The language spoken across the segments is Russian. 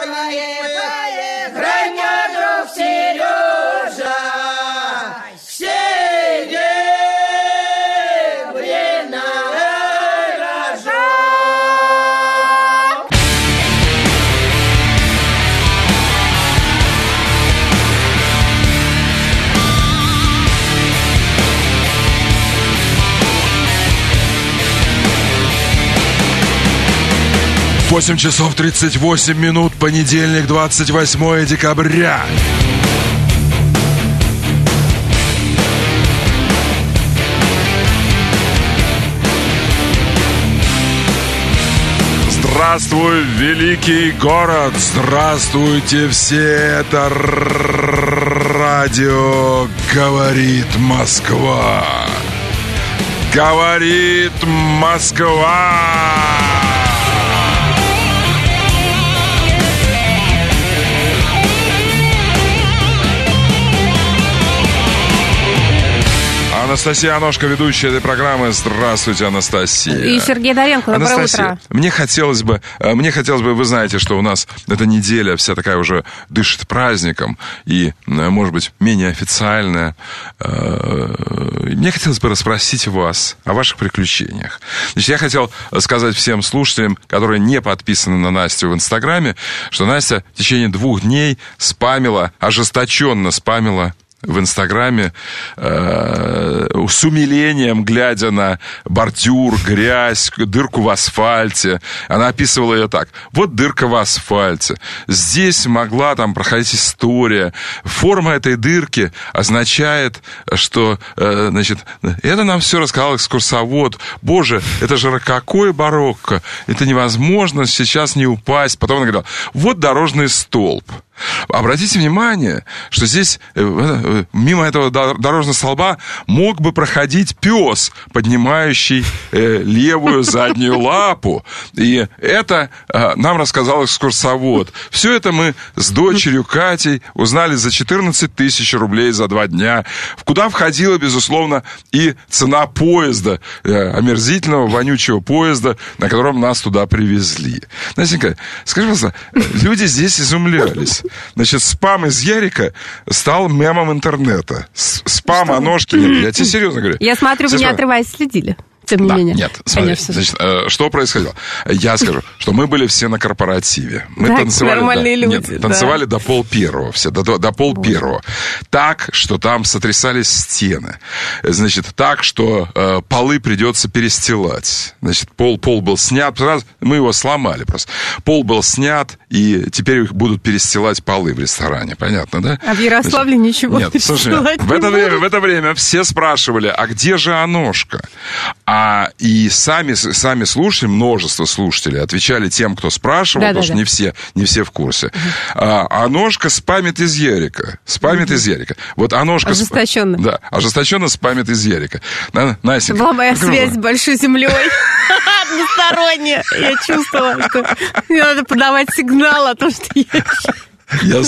черное поехать, мой друг Сережа, Восемь часов 38 минут, понедельник, 28 декабря. Здравствуй, великий город! Здравствуйте все! Это радио «Говорит Москва». Говорит Москва! Анастасия Аношка, ведущая этой программы. Здравствуйте, Анастасия. И Сергей Доренко. Доброе Анастасия, утро. Мне хотелось бы, вы знаете, что у нас эта неделя вся такая уже дышит праздником и, может быть, менее официальная. Мне хотелось бы расспросить вас о ваших приключениях. Значит, я хотел сказать всем слушателям, которые не подписаны на Настю в Инстаграме, что Настя в течение 2 дней ожесточенно спамила в Инстаграме с умилением, глядя на бордюр, грязь, дырку в асфальте. Она описывала ее так. Вот дырка в асфальте. Здесь могла там проходить история. Форма этой дырки означает, что, значит, это нам все рассказал экскурсовод. Боже, это же рококо и барокко. Это невозможно сейчас не упасть. Потом она говорила, вот дорожный столб. Обратите внимание, что здесь мимо этого дорожного столба мог бы проходить пес, поднимающий левую заднюю лапу. И это нам рассказал экскурсовод. Все это мы с дочерью Катей узнали за 14 тысяч рублей за 2 дня. Куда входила, безусловно, и цена поезда, омерзительного, вонючего поезда, на котором нас туда привезли. Настенька, скажи, пожалуйста, люди здесь изумлялись. Значит, спам из Ярика стал мемом интернета. Спам Аношки. Нет, я тебе серьезно говорю. Я смотрю, вы не отрываясь следили. Тем не менее. Нет, смотри, значит, что происходило? Я скажу, что мы были все на корпоративе. Мы танцевали, нормальные люди. Танцевали до 12:30 все, до 12:30. Так, что там сотрясались стены. Значит, так, что полы придется перестилать. Значит, пол был снят, мы его сломали просто. Пол был снят, и теперь их будут перестилать полы в ресторане. Понятно, да? А в Ярославле ничего нет, слушай, в это время все спрашивали, а где же Аношка? И сами слушатели, множество слушателей отвечали тем, кто спрашивал, потому что не все в курсе. Аношка спамит из Ярика. Вот Аношка... Ожесточенно. Да, ожесточенно спамит из Ярика. Настя, была моя связь с большой землей. Односторонняя. Я чувствовала, что мне надо подавать сигнал о том, что я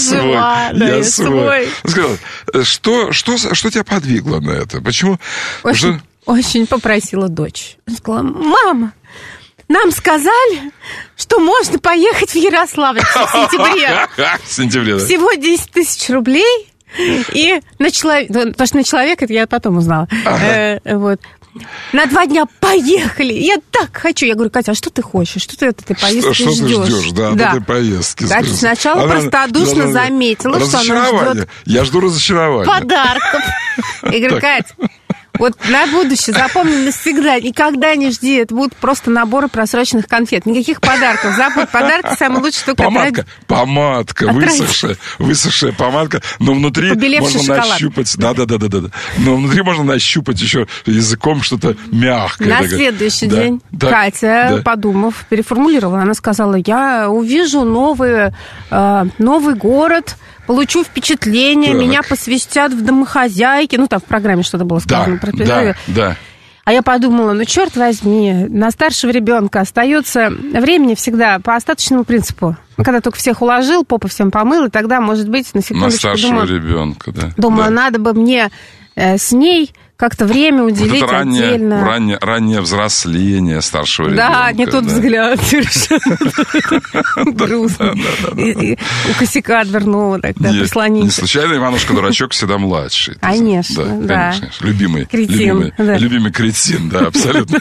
свой. Сказала, что тебя подвигло на это? Почему... Очень попросила дочь. Она сказала, мама, нам сказали, что можно поехать в Ярославль в сентябре. В сентябре, да. Всего 10 тысяч рублей. И на человека, потому что на человека это я потом узнала. Вот. На 2 дня поехали. Я так хочу. Я говорю, Катя, а что ты хочешь? Что ты от этой поездки ждешь? Что ты ждешь, от этой поездки? Катя сначала простодушно заметила, что она ждет... Я жду разочарования. Подарков. Я говорю, Катя, вот на будущее запомни навсегда, никогда не жди, это будут просто наборы просроченных конфет. Никаких подарков. Забудь, подарки самые лучшие только... Помадка, высохшая помадка, но внутри можно нащупать... Да. Но внутри можно нащупать еще языком что-то мягкое. На следующий день Катя, подумав, переформулировала. Она сказала, я увижу новый город, получу впечатление, меня посвятят в домохозяйки. Ну, там в программе что-то было сказано про перерывы. Да. А я подумала, черт возьми, на старшего ребенка остается времени всегда по остаточному принципу. Когда только всех уложил, попу всем помыл, и тогда, может быть, на секундочку... На старшего ребенка, да. Думаю, надо бы мне с ней как-то время уделить вот это отдельно. Раннее взросление старшего ребенка. Да, не тот взгляд совершенно. Грустно. У косяка дверного тогда прислониться. Не случайно Иванушка-дурачок всегда младший. Конечно, да. Любимый кретин, да, абсолютно.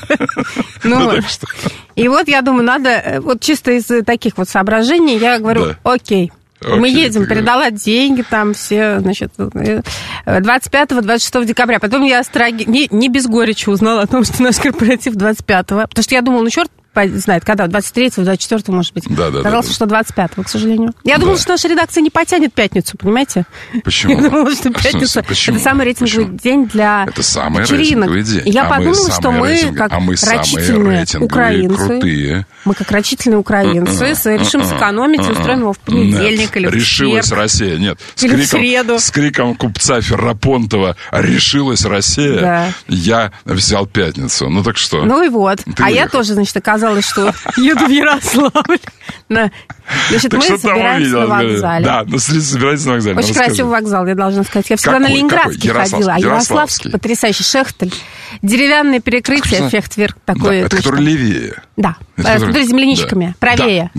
И вот я думаю, надо, вот чисто из таких вот соображений, я говорю, окей. Мы едем, передала деньги там все, значит, 25-26 декабря. Потом я не без горечи узнала о том, что наш корпоратив 25-го. Потому что я думала, ну, черт знает, когда, 23-го, 24-го, может быть. Оказалось, что 25-го, к сожалению. Я думала, что наша редакция не потянет пятницу, понимаете? Почему? Я думала, что пятница – это самый рейтинговый день для Это самый вечеринок. рейтинговый день. И я подумала, что мы, как рачительные украинцы, решим сэкономить и устроим его в понедельник или в четверг. Решилась Россия. Нет, с криком купца Ферапонтова «Решилась Россия», да. Я взял пятницу. Ну так что? Ну и вот. Я тоже, значит, оказалось, что еду в Ярославль. Значит, мы собираемся на вокзале. Да, собираемся на вокзале. Очень красивый вокзал, я должна сказать. Я всегда на Ленинградский ходила, а Ярославский потрясающий. Шехтель. Деревянное перекрытие, Фехтвирк такой. Это который левее. Да, с земляничками. Правее.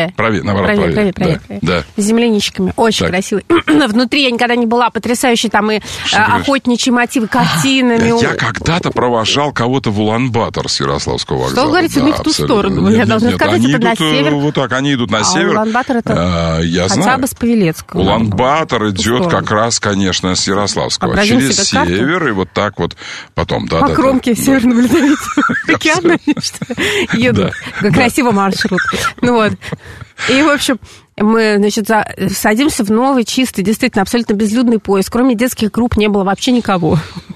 С земляничками. Очень красивый. Внутри я никогда не была. Потрясающие там и охотничьи мотивы, картинами. Я когда-то провожал кого-то в Улан-Батор с Ярославского вокзала. Что вы говорите, не в ту сторону? Я должна сказать, это на север. Вот так, они идут на север. Улан-Батор это хотя бы с Павелецкого. Улан-Батор идет как раз, конечно, с Ярославского. Через север и вот так вот потом. По кромке Северного Ледовитого океана едут. Красивый маршрут. Ну вот. И, в общем, мы, значит, садимся в новый, чистый, действительно, абсолютно безлюдный поезд. Кроме детских групп не было вообще никого.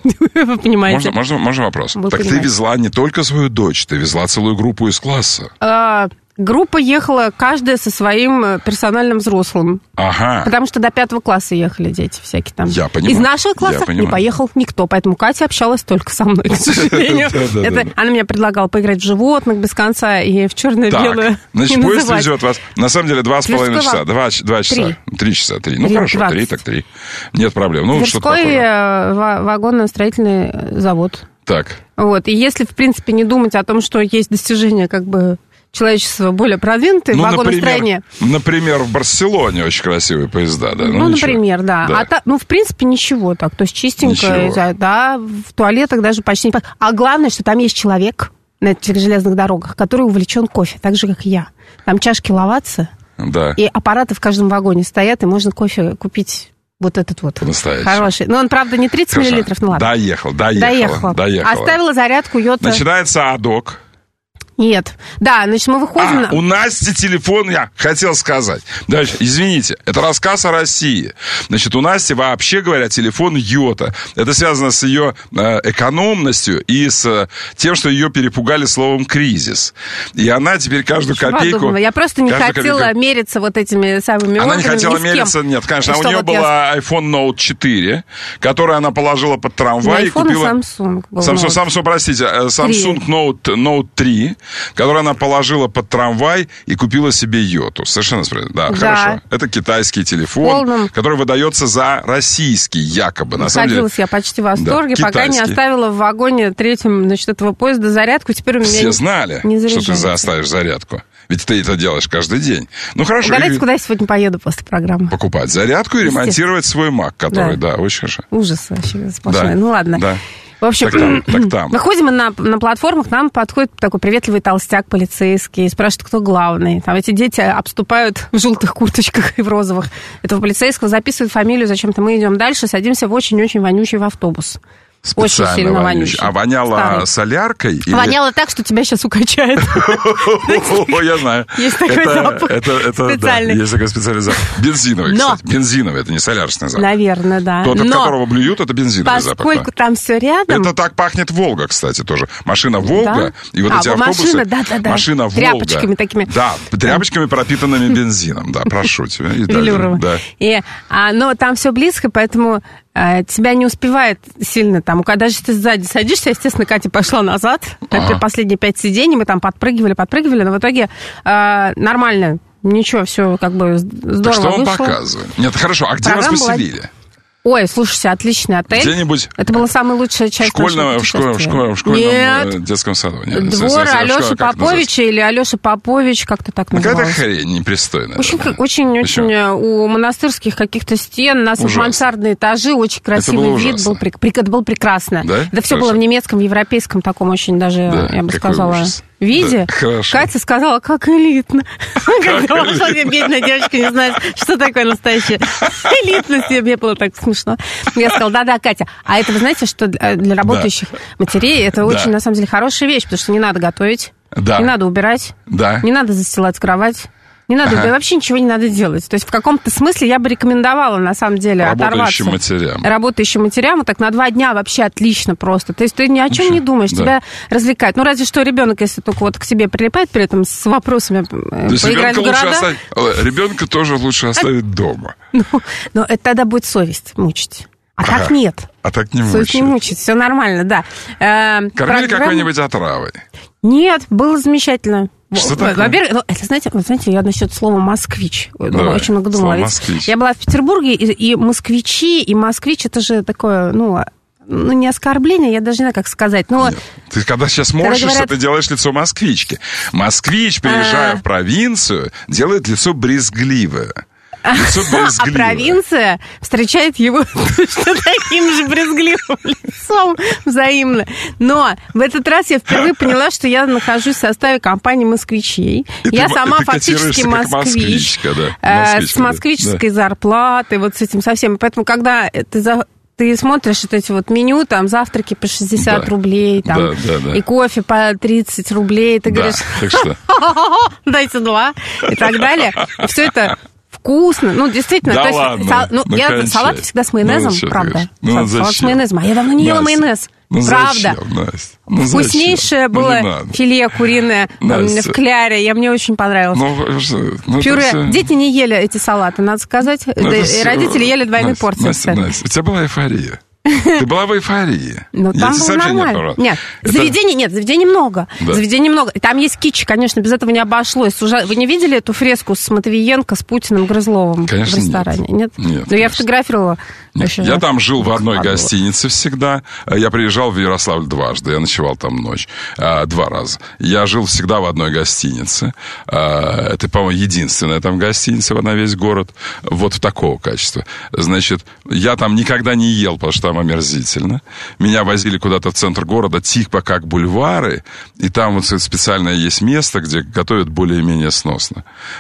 Вы понимаете? Можно вопрос? Так ты везла не только свою дочь, ты везла целую группу из класса. Группа ехала, каждая со своим персональным взрослым. Ага. Потому что до 5 класса ехали дети всякие там. Я понимаю. Из нашего класса не поехал никто, поэтому Катя общалась только со мной, к сожалению. Она мне предлагала поиграть в животных без конца и в черно-белое. Значит, поезд везет вас, на самом деле, 2,5 часа. 2 часа. 3 часа. Ну, хорошо, 3 так 3. Нет проблем. Ну, что-то Тверской вагонно-строительный завод. Так. Вот. И если, в принципе, не думать о том, что есть достижения, как бы, человечество более продвинутое, вагоностроение. Например, в Барселоне очень красивые поезда, да? Например, да. В принципе, ничего так. То есть чистенько, да, в туалетах даже почти не... А главное, что там есть человек на этих железных дорогах, который увлечен кофе, так же, как и я. Там чашки ловатся, и аппараты в каждом вагоне стоят, и можно кофе купить... Вот этот вот. Хороший. Но он, правда, не 30 миллилитров, ну ладно. Доехал. Оставила зарядку йота. Начинается адок. Нет. Да, значит, мы выходим... У Насти телефон, я хотел сказать. Дальше, извините, это рассказ о России. Значит, у Насти, вообще говоря, телефон йота. Это связано с ее экономностью и с тем, что ее перепугали словом «кризис». И она теперь каждую копейку... Я просто не хотела мериться вот этими самыми органами. Она не хотела мериться, нет, конечно. У нее была iPhone Note 4, который она положила под трамвай и купила... Samsung, простите, Samsung Note 3, которую она положила под трамвай и купила себе йоту. Совершенно справедливо. Да, хорошо. Это китайский телефон, который выдается за российский, якобы. Находилась я почти в восторге, пока не оставила в вагоне третьем, значит, этого поезда зарядку. Теперь у меня все знали, что ты оставишь зарядку. Ведь ты это делаешь каждый день. Ну, хорошо. Угадайте, куда я сегодня поеду после программы? Покупать зарядку и ремонтировать свой Mac, который, да, очень хорошо. Ужас вообще сплошной. Ну, ладно. Да. В общем, выходим на платформах, к нам подходит такой приветливый толстяк полицейский, спрашивает, кто главный. Там эти дети обступают в желтых курточках и в розовых этого полицейского, записывают фамилию, зачем-то мы идем дальше, садимся в очень-очень вонючий автобус. Очень сильно вонючий. А воняло соляркой? Воняло так, что тебя сейчас укачает. Я знаю. Есть такой запах специальный. Есть такой специальный запах. Бензиновый, кстати. Бензиновый, это не солярочный запах. Наверное, да. Тот, от которого блюют, это бензиновый запах. Поскольку там все рядом... Это так пахнет Волга, кстати, тоже. Машина Волга и вот эти автобусы... Машина Волга. Тряпочками такими. Да, тряпочками, пропитанными бензином. Да, прошу тебя. Но там все близко, поэтому... тебя не успевает сильно там. Когда же ты сзади садишься, естественно, Катя пошла назад. Это последние 5 сидений, мы там подпрыгивали, но в итоге нормально. Ничего, все как бы здорово так что он вышло. показывает? Нет, хорошо, а где вас поселили? Ой, слушайте, отличный отель. Где-нибудь... Это была самая лучшая часть нашего путешествия. В школьном детском саду. Нет, двор Алёши Поповича или Алёша Попович, как-то так называлось. Какая-то хрень непристойная. Очень у монастырских каких-то стен, у нас мансардные этажи, очень красивый вид был. Это было прекрасно. Да? Это все было в немецком, в европейском таком очень даже, я бы сказала... виде. Да, Катя сказала, как элитно. Когда вошла, бедная девочка не знает, что такое настоящая элитность. Мне было так смешно. Я сказала, да, Катя. А это, вы знаете, что для работающих матерей это очень, на самом деле, хорошая вещь, потому что не надо готовить, не надо убирать, не надо застилать кровать. Не надо, вообще ничего не надо делать. То есть в каком-то смысле я бы рекомендовала, на самом деле, работающим оторваться. Работающим матерям. Вот так на 2 дня вообще отлично просто. То есть ты ни о чем не думаешь, тебя развлекают. Ну, разве что ребенок, если только вот к тебе прилипает при этом с вопросами поиграть в города. Ребенка тоже лучше оставить дома. Но это тогда будет совесть мучить. А так нет. А так не совесть не мучит, все нормально, да. Кормили какой-нибудь отравой? Нет, было замечательно. Что такое? Во-первых, это, знаете, я насчет слова «москвич» очень много думала. Я была в Петербурге, и москвичи, и москвич, это же такое, не оскорбление, я даже не знаю, как сказать. Но нет. Ты когда сейчас морщишься, ты делаешь лицо москвички. Москвич, приезжая в провинцию, делает лицо брезгливое. А провинция встречает его таким же брезгливым лицом взаимно. Но в этот раз я впервые поняла, что я нахожусь в составе компании москвичей. Я сама фактически москвич. С москвической зарплатой, вот с этим совсем. Поэтому, когда ты смотришь вот эти вот меню, там завтраки по 60 рублей, там, и кофе по 30 рублей, ты говоришь, дайте 2, и так далее. И все это вкусно. Действительно. Да, то есть, ладно. Я салаты всегда с майонезом, правда. Салат с майонезом. А я давно не ела майонез. Правда. Зачем, вкуснейшее было филе куриное в кляре. Мне очень понравилось. Пюре. Дети не ели эти салаты, надо сказать. Родители ели двойные порции. Настя, у тебя была эйфория. Ты была в эйфории. Там было нормально. Нет, заведений много. Заведений много. Там есть кич, конечно, без этого не обошлось. Вы не видели эту фреску с Матвиенко, с Путиным, Грызловым в ресторане? Нет? Но я фотографировала. Я там жил в одной гостинице всегда. Я приезжал в Ярославль дважды. Я ночевал там ночь. 2 раза. Я жил всегда в одной гостинице. Это, по-моему, единственная там гостиница на весь город. Вот в такого качества. Значит, я там никогда не ел, потому что там омерзительно. Меня возили куда-то в центр города, тихо, как бульвары. И там вот специальное есть место, где готовят более-менее сносно.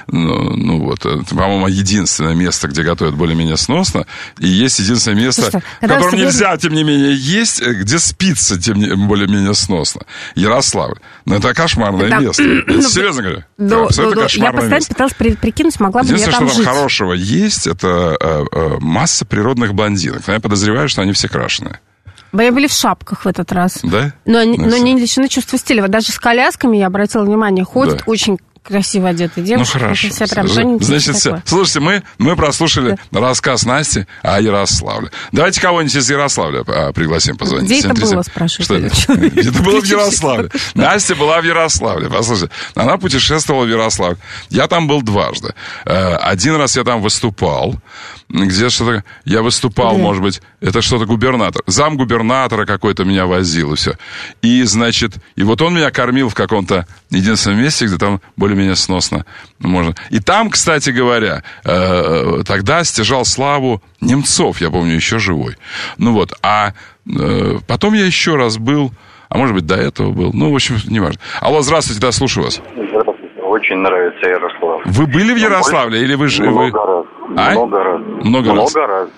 По-моему, единственное место, где готовят более-менее сносно. И есть единственное место, в котором нельзя, тем не менее, есть, где спится, тем более-менее сносно. Ярославль. Это кошмарное место. Серьезно говорю. Абсолютно кошмарное место. Я постоянно пыталась прикинуть, могла бы я там жить. Единственное, что там хорошего есть, это масса природных блондинок. Но я подозреваю, что они все крашеные. Мы были в шапках в этот раз. Да? Но не лишены чувства стиля. Вот даже с колясками, я обратила внимание, ходят очень красиво одетые девушки. Хорошо. Значит, слушайте, мы прослушали рассказ Насти о Ярославле. Давайте кого-нибудь из Ярославля пригласим позвонить. Где это было, спрашиваю? Это было в Ярославле. Настя была в Ярославле. Послушайте, она путешествовала в Ярославль. Я там был дважды. Один раз я там выступал. Где что-то... Я выступал, может быть, это что-то губернатор. Замгубернатора какой-то меня возил, и все. И, значит, и вот он меня кормил в каком-то единственном месте, где там более-менее сносно можно. И там, кстати говоря, тогда стяжал славу Немцов, я помню, еще живой. А потом я еще раз был, а может быть, до этого был. В общем, неважно. Алло, здравствуйте, да, слушаю вас. Здравствуйте, очень нравится Ярославль. Вы были в Ярославле или вы... Много раз. Много раз.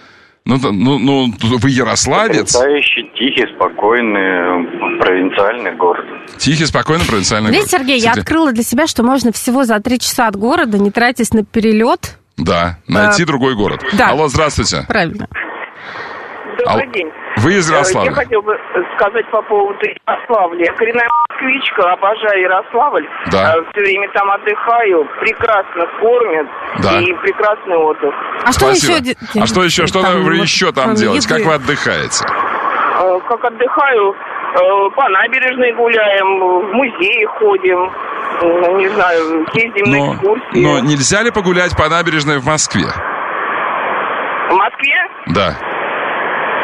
Вы ярославец? Потрясающий, тихий, спокойный, провинциальный город. Тихий, спокойный, провинциальный город. Видите, Сергей, я открыла для себя, что можно всего за 3 часа от города, не тратясь на перелет. Да, найти другой город. Да. Алло, здравствуйте. Правильно. Добрый день. Вы из Ярославля? Я хотел бы сказать по поводу Ярославля. Я коренная москвичка, обожаю Ярославль. Да. Все время там отдыхаю. Прекрасно кормят. Да. И прекрасный отдых. А что Спасибо. еще? А что еще? Что вы еще там делаете? Как вы отдыхаете? Как отдыхаю? По набережной гуляем, в музеи ходим. Не знаю, ездим на экскурсии. Но нельзя ли погулять по набережной в Москве? В Москве? Да.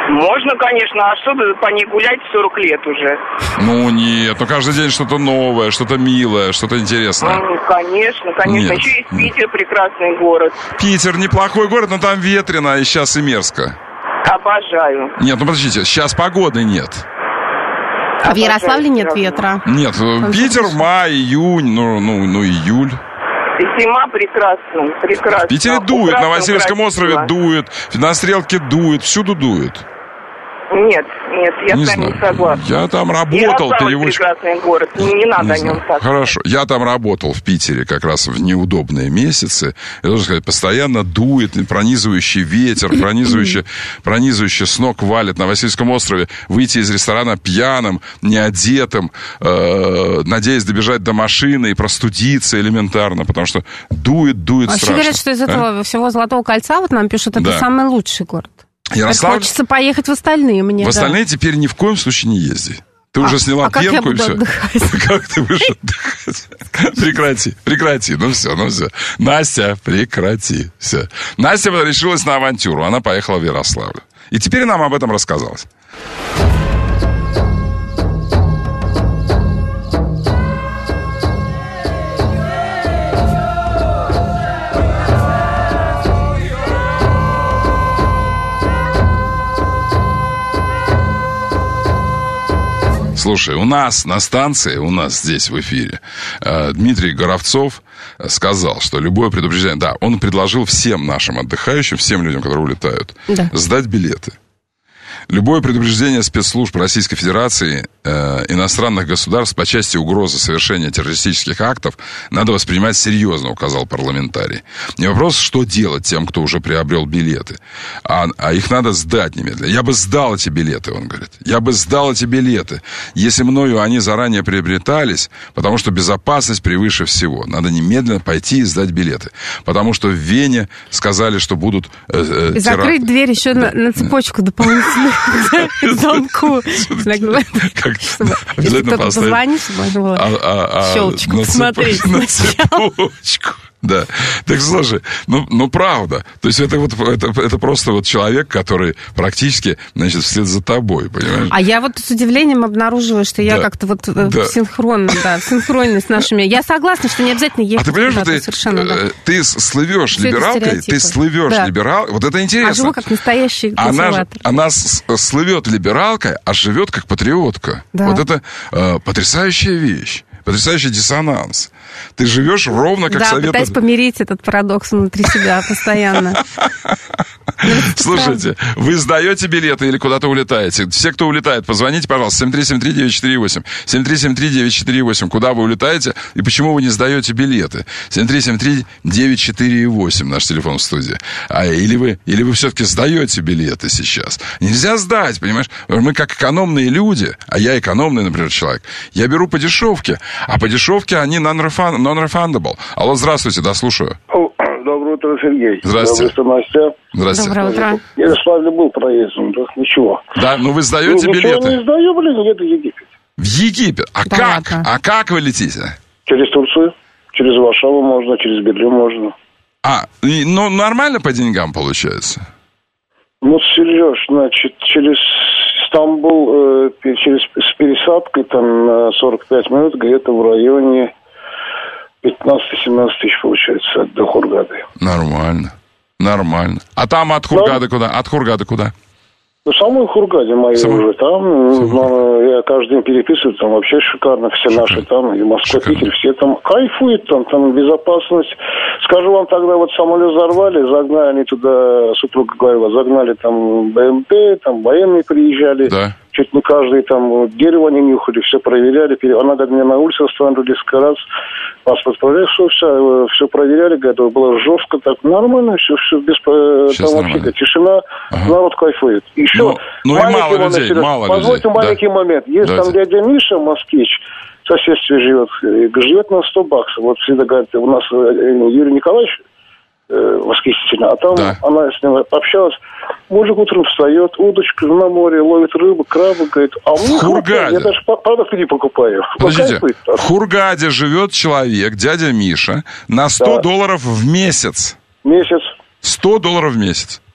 Можно, конечно, а что по ней гулять 40 лет уже? Ну, нет, ну каждый день что-то новое, что-то милое, что-то интересное. Ну, конечно. Нет. Еще есть Питер, прекрасный город. Питер неплохой город, но там ветрено, и сейчас и мерзко. Обожаю. Нет, ну подождите, сейчас погоды нет. А в Ярославле нет ветра. Нет, Питер, май, июнь, ну июль. Зима прекрасно. В Питере дует, на Васильевском острове дует, на Стрелке дует, всюду дует. Нет, я с вами не согласна. Я там работал перевозчиком. Прекрасный город, не надо о нем так. Хорошо, я там работал в Питере как раз в неудобные месяцы. Я должен сказать, постоянно дует пронизывающий ветер, пронизывающий с ног валит. На Васильевском острове выйти из ресторана пьяным, неодетым, надеясь добежать до машины и простудиться элементарно, потому что дует страшно. Вообще говорят, что из этого всего Золотого кольца, вот нам пишут, это самый лучший город. Ярославль... Хочется поехать в остальные мне. В остальные теперь ни в коем случае не езди. Ты уже сняла пенку и все. Как ты будешь отдыхать? Прекрати. Ну все. Настя, прекрати. Все. Настя решилась на авантюру. Она поехала в Ярославль. И теперь нам об этом рассказалось. Слушай, у нас на станции, у нас здесь в эфире, Дмитрий Горовцов сказал, что любое предупреждение... Да, он предложил всем нашим отдыхающим, всем людям, которые улетают, сдать билеты. Любое предупреждение спецслужб Российской Федерации, иностранных государств по части угрозы совершения террористических актов надо воспринимать серьезно, указал парламентарий. Не вопрос, что делать тем, кто уже приобрел билеты, а их надо сдать немедленно. Я бы сдал эти билеты, он говорит. Я бы сдал эти билеты, если мною они заранее приобретались, потому что безопасность превыше всего. Надо немедленно пойти и сдать билеты. Потому что в Вене сказали, что будут и закрыть дверь еще на цепочку дополнительно. К замку. Если кто-то позвонит, можно щелочку посмотреть. На цепочку. Да. Так слушай, ну правда. То есть это просто вот человек, который практически, значит, вслед за тобой, понимаешь? А я вот с удивлением обнаруживаю, что я как-то вот синхронно с нашими. Я согласна, что не обязательно ехать. А ты понимаешь, ты слывешь либералкой, вот это интересно. А живу как настоящий консерватор. Она слывет либералкой, а живет как патриотка. Вот это потрясающая вещь. Потрясающий диссонанс. Ты живешь ровно как совет... Да, пытаюсь помирить этот парадокс внутри себя постоянно. Слушайте, вы сдаете билеты или куда-то улетаете? Все, кто улетает, позвоните, пожалуйста, 7373948. 7373948. Куда вы улетаете и почему вы не сдаете билеты? 7373948, наш телефон в студии. Или вы все-таки сдаете билеты сейчас? Нельзя сдать, понимаешь? Мы как экономные люди, а я экономный, например, человек, я беру по дешевке, а по дешевке они non-refundable. Алло, здравствуйте, да, слушаю. Доброе утро, Сергей. Здравствуйте. Настя. Здравствуйте. Доброе утро. Я в Ярославле был проездом, да, ничего. Да, ну вы сдаете билеты? Ничего не сдаю, еду в Египет. В Египет? А да, как? Да. А как вы летите? Через Турцию, через Варшаву можно, через Берлин можно. Ну нормально по деньгам получается? Ну, Сереж, значит, через Стамбул, с пересадкой там на 45 минут, где-то в районе 15-17 тысяч получается до Хургады. Нормально. А там от Хургады куда? От Хургады куда? Ну, самой Хургаде моей уже там. Я каждый день переписываю, там вообще шикарно. Все наши там, и Москва, Питер, все там кайфуют, там безопасность. Скажу вам, тогда вот самолет взорвали, загнали они туда, супруга говорила, загнали там БМП, там военные приезжали. Да. Чуть не каждый там дерево они нюхали, все проверяли. Она говорит, меня на улице остановили несколько раз. Паспорт проверяли, все проверяли, говорит, было жестко, так нормально, все без там вообще тишина, народ кайфует. Еще ну и мало людей, позвольте маленький момент. Есть там дядя Миша, москвич, в соседстве живет на $100. Вот всегда говорит, у нас Юрий Николаевич восхитительно, а там она с ним общалась. Мужик утром встает, удочка на море, ловит рыбу, крабы, говорит, а мне хватает, я даже продукты не покупаю. Подождите, в Хургаде живет человек, дядя Миша, на $100 в месяц. Месяц. $100 в месяц.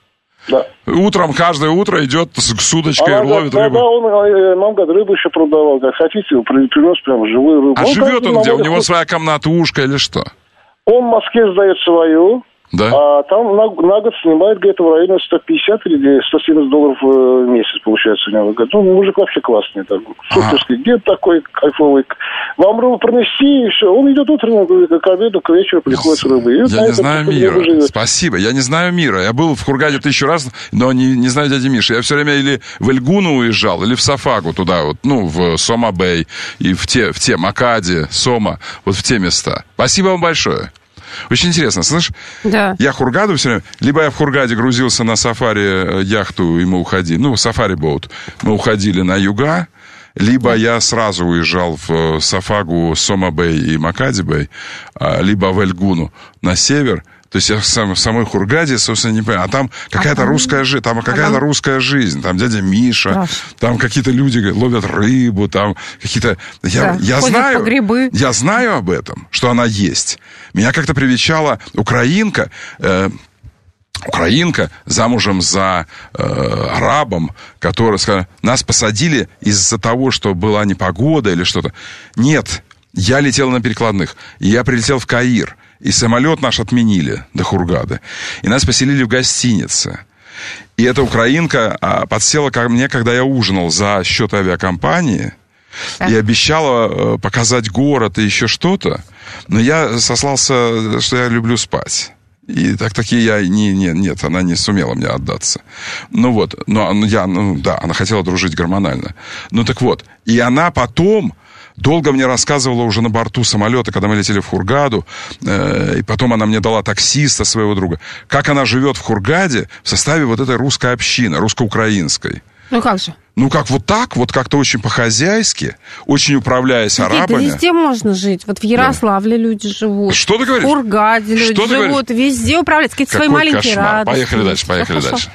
Да. Утром, каждое утро идет с удочкой, ловит рыбу. Да, он нам рыбу еще продавал. Как хотите, принес прям живую рыбу. А живет он где? У него своя комнатушка или что? Он в Москве сдает свою. Да? А там на год снимает где-то в районе 150 или 170 долларов в месяц, получается, у него. Ну, мужик вообще классный. Так. Суперский. Где такой кайфовый? Вам рыбу принести, и все. Он идет утром, к обеду, к вечеру приходит с рыбой. Я не знаю мира. Спасибо. Я не знаю мира. Я был в Хургаде 1000 раз, но не знаю дяди Миши. Я все время или в Эльгуну уезжал, или в Сафагу туда, вот, ну, в Сома-Бэй, и в те Макади, Сома, вот в те места. Спасибо вам большое. Очень интересно, слышишь? Да. Я Хургаду все время... Либо я в Хургаде грузился на сафари-яхту, и мы уходили... Ну, сафари-боут. Мы уходили на юга. Либо я сразу уезжал в Сафагу, Сома-Бэй и Макади-Бэй. Либо в Эльгуну на север. То есть я в самой Хургаде, собственно, не понимаю. А там какая-то русская жизнь. Там какая-то русская жизнь. Там дядя Миша. Там какие-то люди ловят рыбу. Там какие-то... Я знаю... грибы. Я знаю об этом, что она есть. Меня как-то привечала украинка... Украинка замужем за арабом, который сказал, нас посадили из-за того, что была непогода или что-то. Нет, я летел на перекладных. И я прилетел в Каир. И самолет наш отменили до Хургады. И нас поселили в гостинице. И эта украинка подсела ко мне, когда я ужинал за счет авиакомпании. И обещала показать город и еще что-то. Но я сослался, что я люблю спать. И такие я... Нет, она не сумела мне отдаться. Ну вот, она хотела дружить гормонально. Ну так вот, и она потом... Долго мне рассказывала уже на борту самолета, когда мы летели в Хургаду, и потом она мне дала таксиста своего друга, как она живет в Хургаде в составе вот этой русской общины, русско-украинской. Ну как же? Ну как вот так, вот как-то очень по-хозяйски, очень управляясь арабами. Да везде можно жить. Вот в Ярославле люди живут. Что ты говоришь? В Хургаде люди живут. Везде управляют. Какие-то свои маленькие радости. Поехали дальше.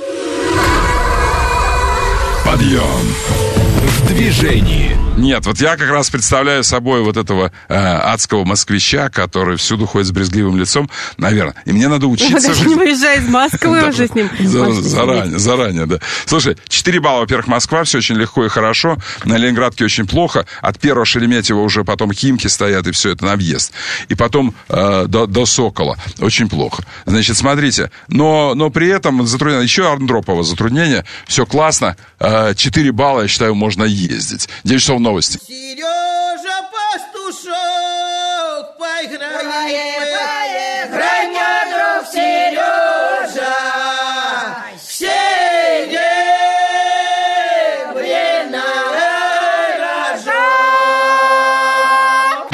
Подъем. В движении. Нет, вот я как раз представляю собой вот этого адского москвича, который всюду ходит с брезгливым лицом, наверное. И мне надо учиться... Даже не выезжая из Москвы уже с ним. Заранее, да. Слушай, 4 балла, во-первых, Москва, все очень легко и хорошо. На Ленинградке очень плохо. От первого Шереметьево уже потом Химки стоят, и все это на въезд. И потом до Сокола. Очень плохо. Значит, смотрите. Но при этом затруднение. Еще Андропова затруднение. Все классно. 4 балла, я считаю, можно ездить. 9 часов новости. Сережа Пастушок, поиграй, мой друг Сережа, серебряный рожок.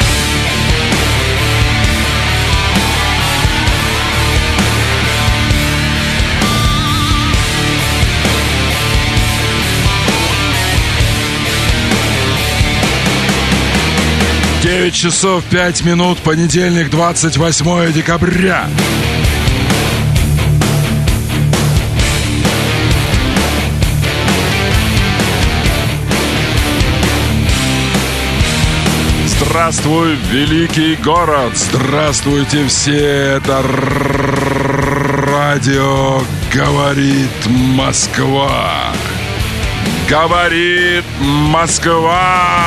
Девять часов 5 минут, понедельник, 28 декабря. Здравствуй, великий город! Здравствуйте все! Это радио «Говорит Москва». Говорит Москва!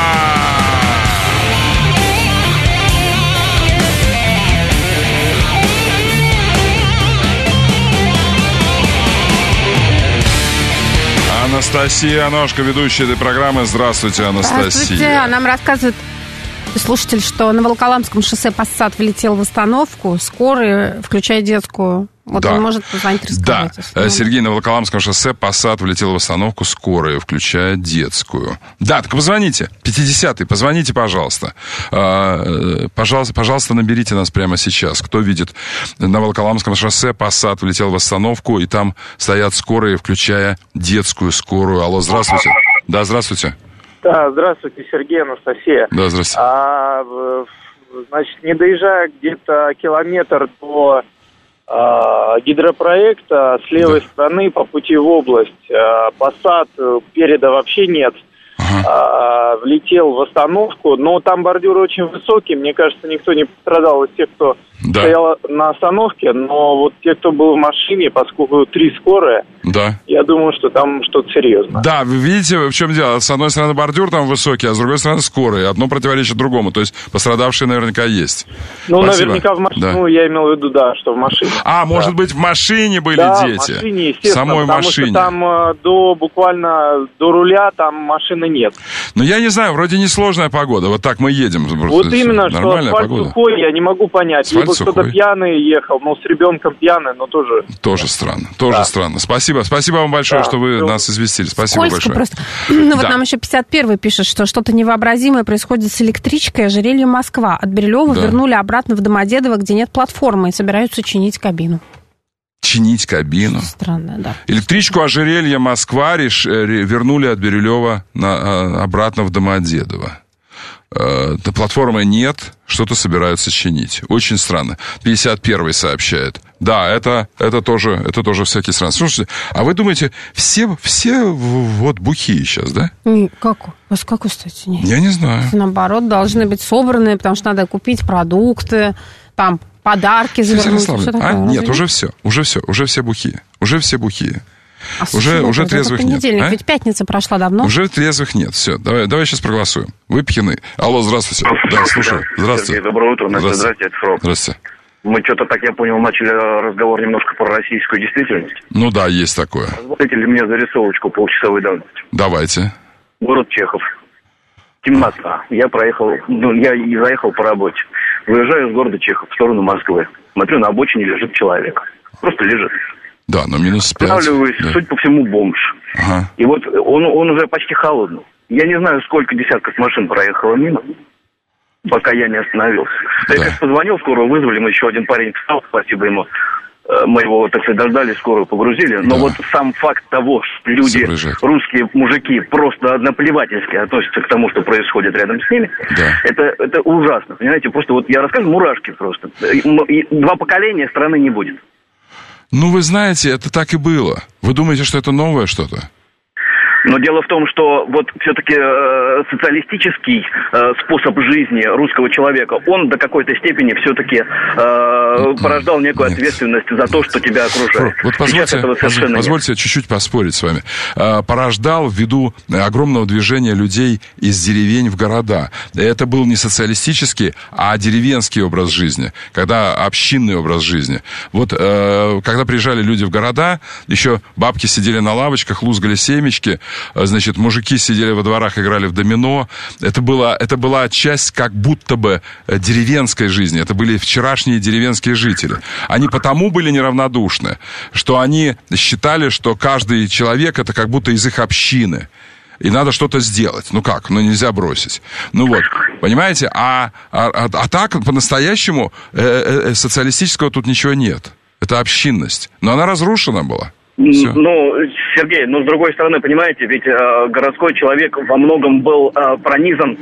Анастасия Аношка, ведущая этой программы. Здравствуйте, Анастасия. Здравствуйте. А нам рассказывает слушатель, что на Волоколамском шоссе Passat влетел в остановку. Скорые, включая детскую. Вот да. Он может позвонить, рассказать. Да, Сергей, на Волоколамском шоссе Passat влетел в остановку скорая, включая детскую. Да, так позвоните. 50-й, позвоните, пожалуйста. Пожалуйста, наберите нас прямо сейчас. Кто видит на Волоколамском шоссе Passat влетел в остановку, и там стоят скорые, включая детскую скорую. Алло, здравствуйте. Да, здравствуйте. Да, здравствуйте, Сергей, Анастасия. Да, здравствуйте. Значит, не доезжая где-то километр до гидропроекта, с левой стороны по пути в область, Passat, переда вообще нет, влетел в остановку, но там бордюры очень высокие, мне кажется, никто не пострадал из тех, кто стояла на остановке, но вот те, кто был в машине, поскольку 3 скорые, я думаю, что там что-то серьезное. Да, вы видите, в чем дело? С одной стороны бордюр там высокий, а с другой стороны скорые. Одно противоречит другому, то есть пострадавшие наверняка есть. Ну, спасибо. Наверняка в машине, я имел в виду, да, что в машине. Может быть, в машине были дети? В машине, естественно, самой потому машине. Что там буквально до руля там машины нет. Ну, я не знаю, вроде несложная погода, вот так мы едем. Вот именно, что асфальт сухой, я не могу понять. Асфальт либо кто-то пьяный ехал, с ребенком пьяный, но тоже... Тоже странно, странно. Спасибо вам большое, что вы нас известили. Спасибо большое. Просто. Вот нам еще 51-й пишет, что что-то невообразимое происходит с электричкой Ожерелье Москва. От Бирюлева вернули обратно в Домодедово, где нет платформы, и собираются чинить кабину. Чинить кабину? Странно, да. Электричку Ожерелье Москва вернули от Бирюлева обратно в Домодедово. Платформы нет, что-то собираются чинить. Очень странно. 51-й сообщает. Да, это тоже всякие странные. Слушайте, а вы думаете, все вот бухие сейчас, да? Как? У вас какой, кстати? Нет. Я не знаю. Наоборот, должны быть собраны, потому что надо купить продукты, там, подарки завернуть. Нет, уже все бухие. Уже все бухие. Уже трезвых нет. Ведь пятница прошла давно. Уже трезвых нет. Все, давай сейчас проголосуем. Вы пьяны. Алло, здравствуйте. Да, слушаю. Здравствуйте. Сергей, доброе утро. Здравствуйте, это Фрог. Здравствуйте. Мы что-то, так я понял, начали разговор немножко про российскую действительность. Ну да, есть такое. Позволите ли мне зарисовочку полчасовой давности? Давайте. Город Чехов. Темнота. Я заехал по работе. Выезжаю из города Чехов в сторону Москвы. Смотрю, на обочине лежит человек. Просто лежит. Да, но минус 5. Останавливаюсь, судя по всему, бомж. Ага. И вот он уже почти холодный. Я не знаю, сколько десятков машин проехало мимо, пока я не остановился. Я как позвонил, скорую вызвали, мы еще один парень встал, спасибо ему. Мы его, так сказать, дождали, скорую погрузили. Но вот сам факт того, что люди, русские мужики, просто наплевательски относятся к тому, что происходит рядом с ними, это ужасно, понимаете? Просто вот я рассказываю, мурашки просто. И 2 поколения страны не будет. Ну, вы знаете, это так и было. Вы думаете, что это новое что-то? Но дело в том, что вот все-таки социалистический способ жизни русского человека, он до какой-то степени все-таки порождал некую ответственность за то, что тебя окружает. Вот позвольте чуть-чуть поспорить с вами. Порождал ввиду огромного движения людей из деревень в города. Это был не социалистический, а деревенский образ жизни, когда общинный образ жизни. Вот когда приезжали люди в города, еще бабки сидели на лавочках, лузгали семечки, значит, мужики сидели во дворах, играли в домино. Это была часть как будто бы деревенской жизни. Это были вчерашние деревенские жители. Они потому были неравнодушны, что они считали, что каждый человек это как будто из их общины. И надо что-то сделать. Ну как? Ну нельзя бросить. Ну вот, понимаете? А так, по-настоящему, социалистического тут ничего нет. Это общинность. Но она разрушена была. Все. Ну, Сергей, с другой стороны, понимаете, ведь городской человек во многом был пронизан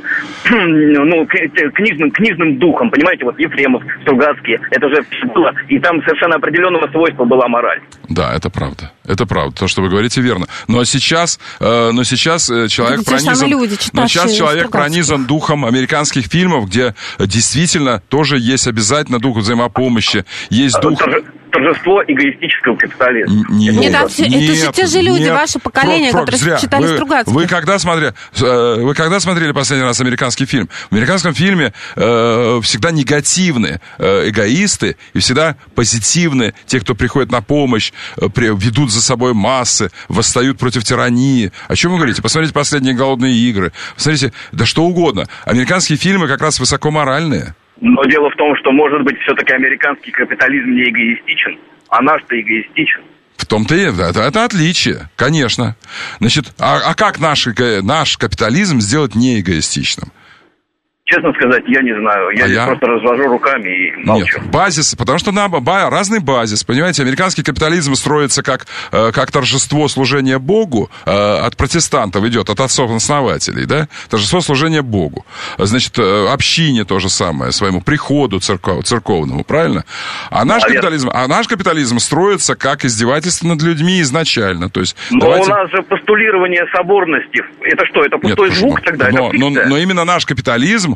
книжным духом, понимаете, вот Ефремов, Стругацкий, это же было, и там совершенно определенного свойства была мораль. Да, это правда. Это правда, то, что вы говорите, верно. Но сейчас человек пронизан духом американских фильмов, где действительно тоже есть обязательно дух взаимопомощи, есть дух... Торжество эгоистического капитализма. Нет, это же те же люди, ваше поколение, которые читали Стругацких. Вы когда смотрели последний раз американский фильм? В американском фильме всегда негативны эгоисты и всегда позитивны те, кто приходит на помощь, ведут за собой массы, восстают против тирании. О чем вы говорите? Посмотрите «Последние голодные игры». Посмотрите, да что угодно. Американские фильмы как раз высокоморальные. Но дело в том, что, может быть, все-таки американский капитализм не эгоистичен, а наш-то эгоистичен. В том-то и это отличие, конечно. Значит, а как наш капитализм сделать не эгоистичным? Честно сказать, я не знаю. Я просто развожу руками и молчу. Нет, базис, потому что разный базис, понимаете, американский капитализм строится как торжество служения Богу, от протестантов идет, от отцов-основателей, да, торжество служения Богу. Значит, общине то же самое, своему приходу церковному, правильно? А наш капитализм строится как издевательство над людьми изначально. То есть, но у нас же постулирование соборности, это что, это пустой звук тогда? Но именно наш капитализм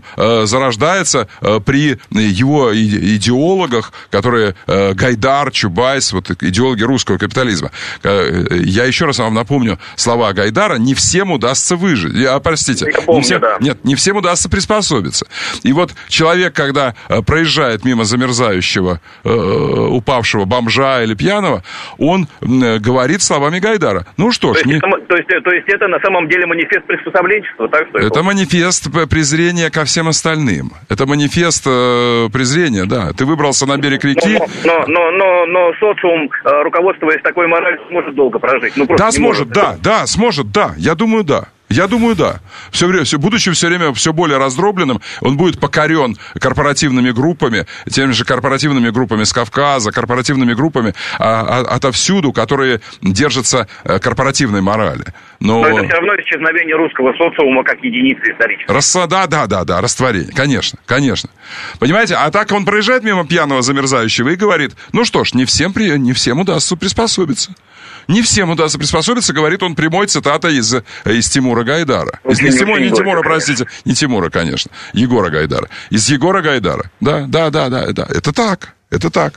зарождается при его идеологах, которые Гайдар, Чубайс, вот идеологи русского капитализма. Я еще раз вам напомню слова Гайдара: не всем удастся выжить. Простите, не всем удастся приспособиться. И вот человек, когда проезжает мимо замерзающего, упавшего бомжа или пьяного, он говорит словами Гайдара. Ну что ж... То есть это на самом деле манифест приспособленчества, так что... Это манифест презрения ко всем остальным. Это манифест презрения, да. Ты выбрался на берег реки... Но социум, руководствуясь такой моралью, сможет долго прожить. Да, сможет, сможет, да. Я думаю, да. Будучи все время все более раздробленным, он будет покорен корпоративными группами, теми же корпоративными группами с Кавказа, корпоративными группами отовсюду, которые держатся корпоративной морали. Но это все равно исчезновение русского социума как единицы исторической. Да, растворение, конечно. Понимаете, а так он проезжает мимо пьяного замерзающего и говорит: ну что ж, не всем удастся приспособиться. Не всем удастся приспособиться, говорит он прямой цитатой из Тимура Гайдара. Не Тимура, конечно. Егора Гайдара. Из Егора Гайдара. Да. Это так.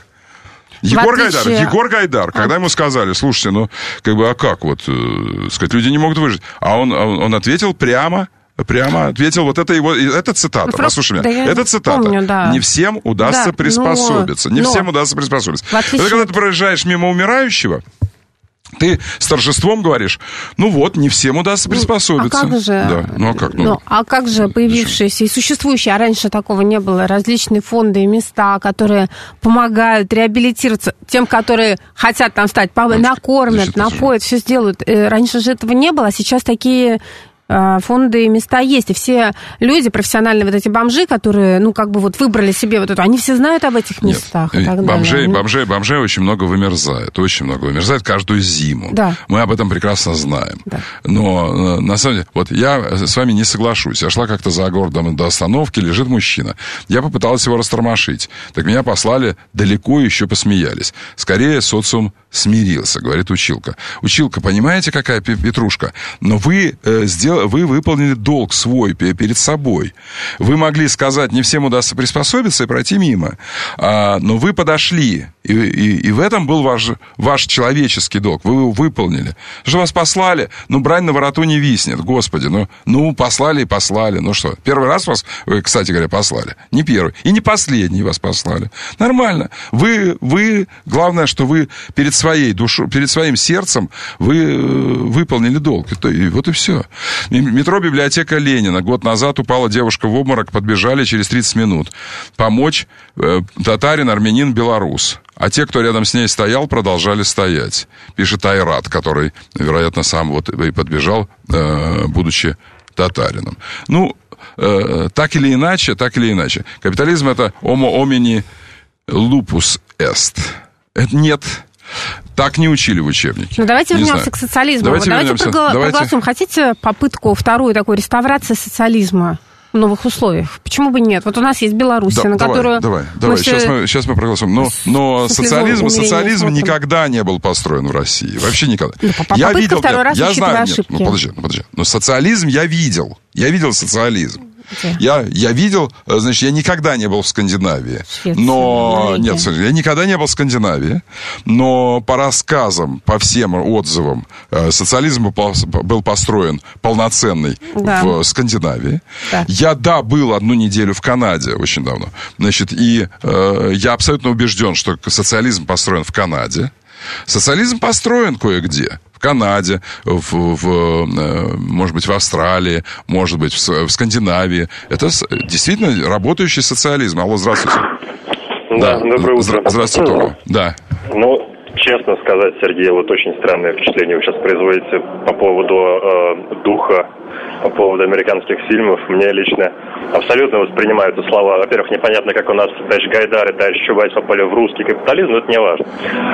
Егор Гайдар, когда ему сказали: слушайте, а как сказать, люди не могут выжить. А он ответил прямо ответил, это цитата, послушай меня, это цитата. Помню, да. Не всем удастся приспособиться. Всем удастся приспособиться. Это когда ты проезжаешь мимо умирающего, ты с торжеством говоришь: не всем удастся приспособиться. А как же? А как же появившиеся и существующие, а раньше такого не было, различные фонды и места, которые помогают реабилитироваться тем, которые хотят там стать, накормят, напоят, все сделают. Раньше же этого не было, а сейчас такие фонды и места есть. И все люди, профессиональные эти бомжи, которые, выбрали себе они все знают об этих местах. Нет, и так бомжей очень много вымерзает. Очень много вымерзает каждую зиму. Да. Мы об этом прекрасно знаем. Да. Но, на самом деле, я с вами не соглашусь. Я шла как-то за городом до остановки, лежит мужчина. Я попыталась его растормошить. Так меня послали далеко, еще посмеялись. Скорее, социум смирился, говорит училка. Училка, понимаете, какая петрушка? Но вы выполнили долг свой перед собой. Вы могли сказать: не всем удастся приспособиться и пройти мимо. Но вы подошли. И в этом был ваш человеческий долг. Вы его выполнили. Что вас послали? Брань на вороту не виснет. Господи, послали и послали. Что, первый раз вас, кстати говоря, послали? Не первый. И не последний вас послали. Нормально. Вы главное, что вы перед своей душой, перед своим сердцем вы выполнили долг. И вот и все. Метро «Библиотека Ленина». Год назад упала девушка в обморок, подбежали через 30 минут. Помочь татарин, армянин, белорус. А те, кто рядом с ней стоял, продолжали стоять. Пишет Айрат, который, вероятно, сам и подбежал, будучи татарином. Так или иначе. Капитализм — это homo homini lupus est. Нет. Так не учили в учебнике. Давайте вернемся к социализму. Давайте проголосуем. Хотите попытку вторую такой реставрации социализма в новых условиях? Почему бы нет? У нас есть Беларусь, на которую... Давай. Сейчас мы проголосуем. Но социализм никогда не был построен в России. Вообще никогда. Я видел... Я знаю... Подожди. Но социализм я видел. Я видел социализм. Я видел, я никогда не был в Скандинавии. Я никогда не был в Скандинавии, но по рассказам, по всем отзывам, социализм был построен полноценный в Скандинавии. Да. Я, был 1 неделю в Канаде очень давно. И я абсолютно убежден, что социализм построен в Канаде. Социализм построен кое-где. В Канаде, может быть, в Австралии, может быть, в Скандинавии. Это действительно работающий социализм. Алло, здравствуйте. Да, доброе утро. Здравствуйте, Тома. Да. Честно сказать, Сергей, очень странное впечатление вы сейчас производите по поводу духа, по поводу американских фильмов. Мне лично абсолютно воспринимаются слова. Во-первых, непонятно, как у нас товарищ Гайдар и товарищ Чубайс попали в русский капитализм, но это не важно.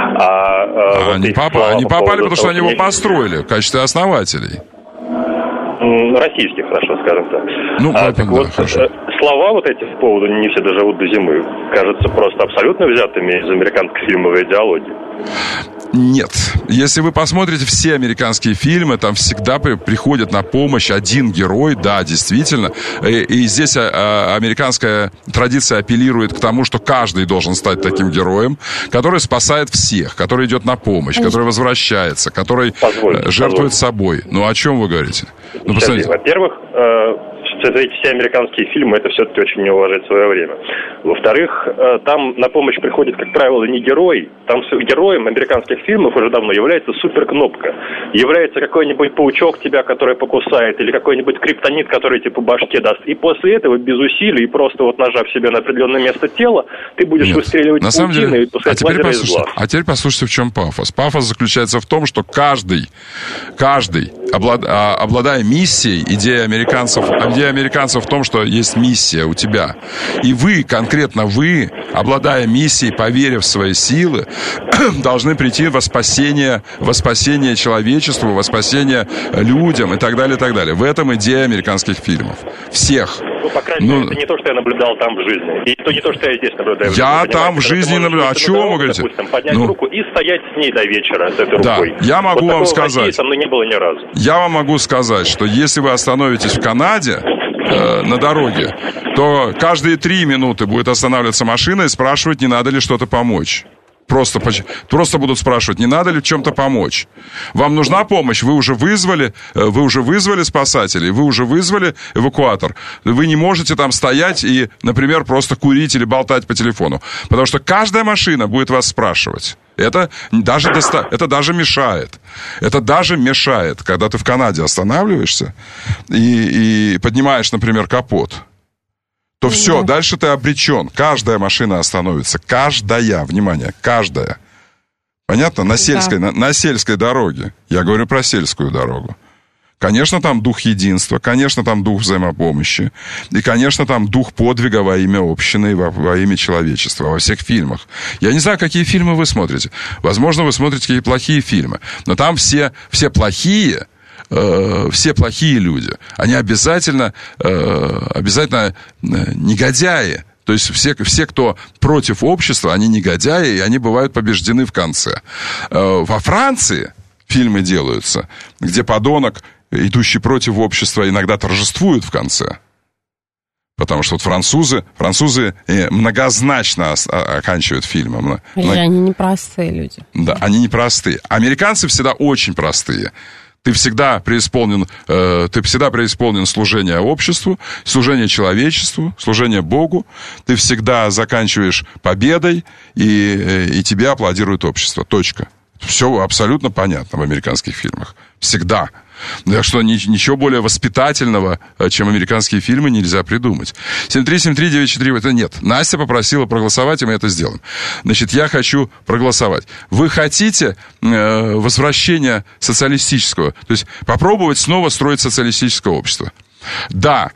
Они попали, потому что они его построили в качестве основателей. Российских, хорошо, скажем так. Хорошо. слова вот эти по поводу «не все доживут до зимы» кажутся просто абсолютно взятыми из американской фильмовой идеологии. Нет. Если вы посмотрите все американские фильмы, там всегда приходит на помощь один герой, да, действительно. И здесь американская традиция апеллирует к тому, что каждый должен стать таким героем, который спасает всех, который идет на помощь, который возвращается, который жертвует собой. Ну, о чем вы говорите? Ну, посмотрите. Во-первых, эти все американские фильмы, это все-таки очень не уважает свое время. Во-вторых, там на помощь приходит, как правило, не герой. Там героем американских фильмов уже давно является суперкнопка. Является какой-нибудь паучок тебя, который покусает, или какой-нибудь криптонит, который тебе по башке даст. И после этого, без усилий, просто вот нажав себе на определенное место тела, ты будешь выстреливать на самом деле, и пускать лазеры из глаз. А теперь послушайте, в чем пафос. Пафос заключается в том, что каждый, обладая миссией, идея американцев в том, что есть миссия у тебя. И вы, конкретно вы, обладая миссией, поверив в свои силы, должны прийти во спасение человечеству, во спасение людям и так далее, и так далее. В этом идея американских фильмов. Всех. Ну, по крайней мере, это не то, что я наблюдал там в жизни. И то не то, что я здесь наблюдаю. Я там в жизни наблюдаю. О чем вы говорите? Допустим, поднять руку и стоять с ней до вечера, с этой рукой. Да, я могу вам сказать. Со мной не было ни разу. Я вам могу сказать, что если вы остановитесь в Канаде, на дороге, то каждые 3 минуты будет останавливаться машина и спрашивать, не надо ли что-то помочь. Просто будут спрашивать, не надо ли в чем-то помочь. Вам нужна помощь? Вы уже вызвали спасателей, вы уже вызвали эвакуатор. Вы не можете там стоять и, например, просто курить или болтать по телефону. Потому что каждая машина будет вас спрашивать. Это даже мешает. Это даже мешает, когда ты в Канаде останавливаешься и поднимаешь, например, капот. То все, дальше ты обречен. Каждая машина остановится. Каждая, внимание, каждая. Понятно? На сельской дороге. Я говорю про сельскую дорогу. Конечно, там дух единства, конечно, там дух взаимопомощи, и, конечно, там дух подвига во имя общины и во имя человечества во всех фильмах. Я не знаю, какие фильмы вы смотрите. Возможно, вы смотрите какие плохие фильмы, но там все плохие люди, они обязательно негодяи. То есть все, кто против общества, они негодяи, и они бывают побеждены в конце. Во Франции фильмы делаются, где подонок, идущий против общества, иногда торжествует в конце. Потому что вот французы многозначно оканчивают фильмы. Они непростые люди. Да, они непростые. Американцы всегда очень простые. Ты всегда преисполнен служения обществу, служения человечеству, служения Богу. Ты всегда заканчиваешь победой, и тебе аплодирует общество. Точка. Все абсолютно понятно в американских фильмах. Всегда. Так что ничего более воспитательного, чем американские фильмы, нельзя придумать. 7373948, это нет. Настя попросила проголосовать, и мы это сделаем. Значит, я хочу проголосовать. Вы хотите возвращения социалистического, то есть попробовать снова строить социалистическое общество? Да.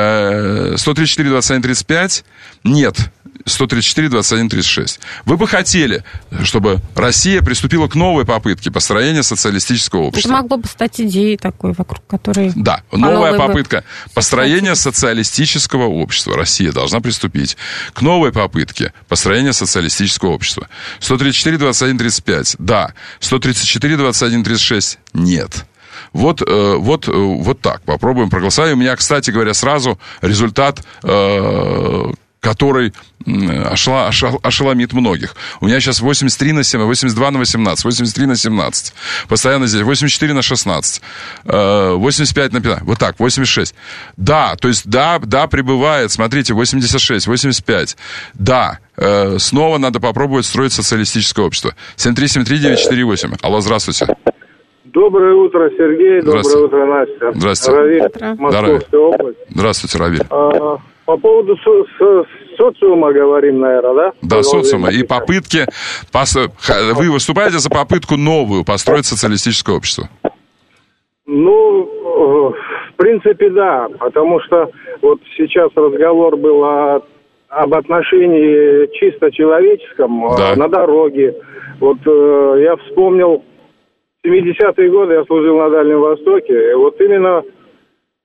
134-21-35? Нет. 134-21-36. Вы бы хотели, чтобы Россия приступила к новой попытке построения социалистического общества? Это могло бы стать идеей такой, вокруг которой... Да, новая попытка построения социалистического общества. Россия должна приступить к новой попытке построения социалистического общества. 134-21-35. Да. 134-21-36. Нет. Вот так. Попробуем проголосовать. У меня, кстати говоря, сразу результат, который ошеломит многих. У меня сейчас 83 на 7, 82 на 18, 83 на 17. Постоянно здесь 84 на 16, 85 на 15. Вот так, 86. Да, то есть да, прибывает. Смотрите, 86, 85. Да, снова надо попробовать строить социалистическое общество. 7373948. Алло, здравствуйте. Доброе утро, Сергей. Доброе утро, Настя. Здравствуйте. Равиль, Московская область. Здравствуйте, Равиль. По поводу социума говорим, наверное, да? Да, социума. И попытки... Вы выступаете за попытку новую построить социалистическое общество? Ну, в принципе, да. Потому что вот сейчас разговор был об отношении чисто человеческом, да, на дороге. Вот я вспомнил 70-е годы, я служил на Дальнем Востоке. Вот именно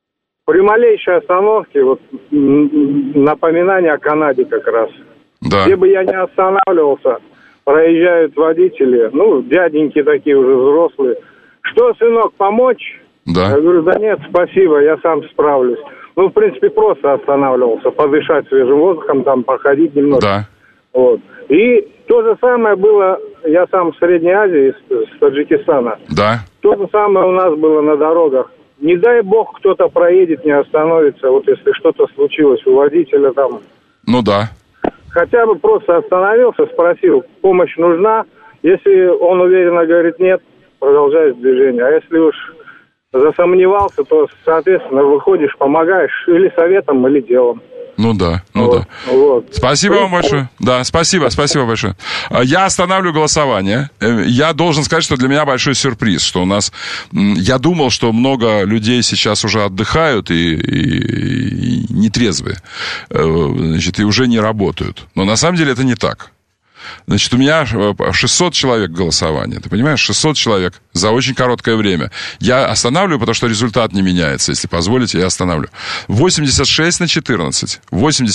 при малейшей остановке, вот напоминание о Канаде как раз. Да. Где бы я не останавливался, проезжают водители, дяденьки такие уже взрослые. Что, сынок, помочь? Да. Я говорю, да нет, спасибо, я сам справлюсь. В принципе, просто останавливался, подышать свежим воздухом, там, походить немного. Да. Вот. И то же самое было, я сам в Средней Азии, из Таджикистана. Да. То же самое у нас было на дорогах. Не дай бог, кто-то проедет, не остановится, вот если что-то случилось у водителя там. Ну да. Хотя бы просто остановился, спросил, помощь нужна. Если он уверенно говорит нет, продолжаешь движение. А если уж засомневался, то, соответственно, выходишь, помогаешь или советом, или делом. Ну да. Вот. Спасибо вам большое. Да, спасибо большое. Я останавливаю голосование. Я должен сказать, что для меня большой сюрприз, что у нас... Я думал, что много людей сейчас уже отдыхают и нетрезвые, значит, и уже не работают. Но на самом деле это не так. Значит, у меня 600 человек голосования. Ты понимаешь? 600 человек за очень короткое время. Я останавливаю, потому что результат не меняется. Если позволите, я останавливаю. 86/14.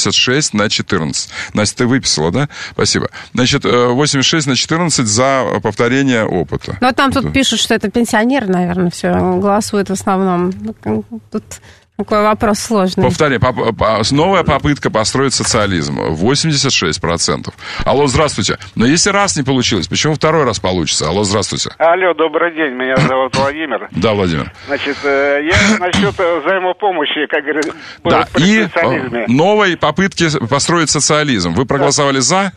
86/14. Настя, ты выписала, да? Спасибо. Значит, 86/14 за повторение опыта. Ну, а там тут пишут, что это пенсионеры, наверное, все голосуют в основном. Тут... Такой вопрос сложный. Повторяю, новая попытка построить социализм. 86%. Алло, здравствуйте. Но если раз не получилось, почему второй раз получится? Алло, здравствуйте. Алло, добрый день. Меня зовут Владимир. Да, Владимир. Значит, я насчет взаимопомощи, как говорят, да, и новой попытки построить социализм. Вы проголосовали за?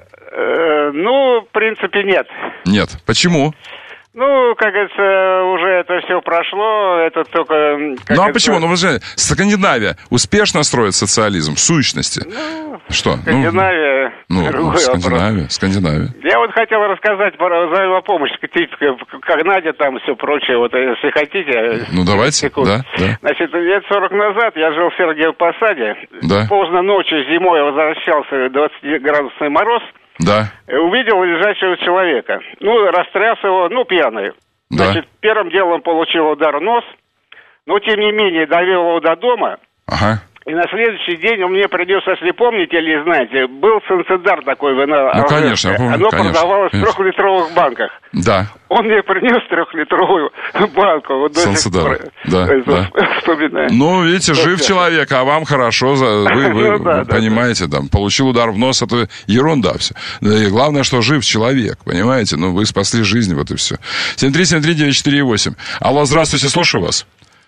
В принципе, нет. Нет. Почему? Как говорится, уже это все прошло, это только... А почему? Вы же, Скандинавия успешно строит социализм, в сущности. Что? Скандинавия, Скандинавия. Я вот хотел рассказать про взаимопомощь, Канаде, там все прочее, вот если хотите. Давайте, да. Значит, лет 40 назад я жил в Сергиевом Посаде. Да. Поздно ночью, зимой возвращался, 20-градусный мороз. Да. Увидел лежачего человека. Растряс его, пьяный. Да. Значит, первым делом получил удар в нос, но, тем не менее, довел его до дома. Ага. И на следующий день мне придется, если помните или знаете, был Санцидар такой вино. Конечно, я помню. Оно продавалось в 3-литровых банках. Да. Он мне принес 3-литровую банку. Вот Санцидар. Да. Вспоминаю. Видите, жив человек, а вам хорошо. Вы понимаете, там, получил удар в нос, это ерунда все. И главное, что жив человек, понимаете? Вы спасли жизнь, вот и все. 7373948. Алло, здравствуйте, слушаю вас.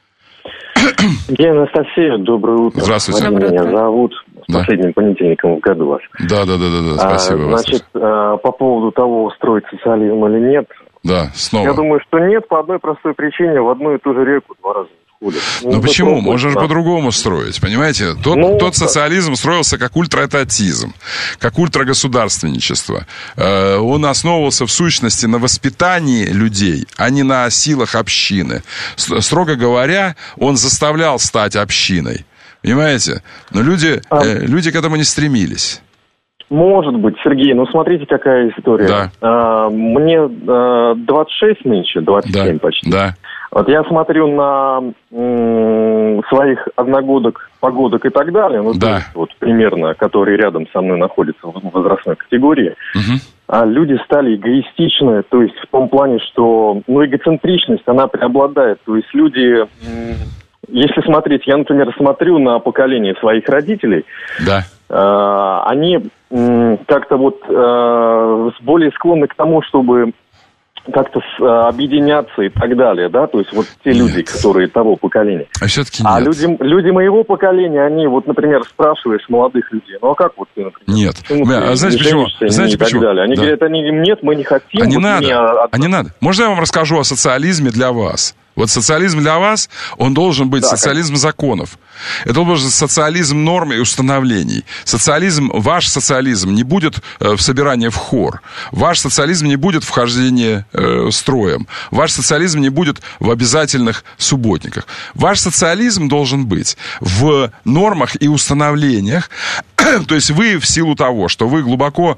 Я Анастасия, доброе утро. Здравствуйте. Меня зовут. С последним понедельником в году вас. Да, спасибо. Значит, по поводу того, строить социализм или нет. Да, снова. Я думаю, что нет, по одной простой причине, в одну и ту же реку 2 раза ходят. Почему? Можно же по-другому строить, понимаете? Тот социализм строился как ультраэтатизм, как ультрагосударственничество. Он основывался в сущности на воспитании людей, а не на силах общины. Строго говоря, он заставлял стать общиной. Понимаете? Но люди к этому не стремились. Может быть, Сергей, смотрите, какая история. Да. Мне 26 нынче, 27 почти. Да. Вот я смотрю на своих одногодок, погодок и так далее, то есть, вот примерно, которые рядом со мной находятся в возрастной категории, а люди стали эгоистичны, то есть в том плане, что эгоцентричность, она преобладает, то есть люди... Если смотреть, я, например, смотрю на поколение своих родителей, они как-то более склонны к тому, чтобы как-то объединяться и так далее, да, то есть вот те люди, которые того поколения. А все-таки нет. А люди моего поколения, они, например, спрашиваешь молодых людей, а как ты, например? Нет. Знаете почему? Знаете почему? Они говорят, нет, мы не хотим. Не надо. Можно я вам расскажу о социализме для вас? Вот социализм для вас, он должен быть социализм законов. Это должен быть социализм норм и установлений. Ваш социализм не будет в собирании в хор. Ваш социализм не будет в хождении строем. Ваш социализм не будет в обязательных субботниках. Ваш социализм должен быть в нормах и установлениях. То есть вы в силу того, что вы глубоко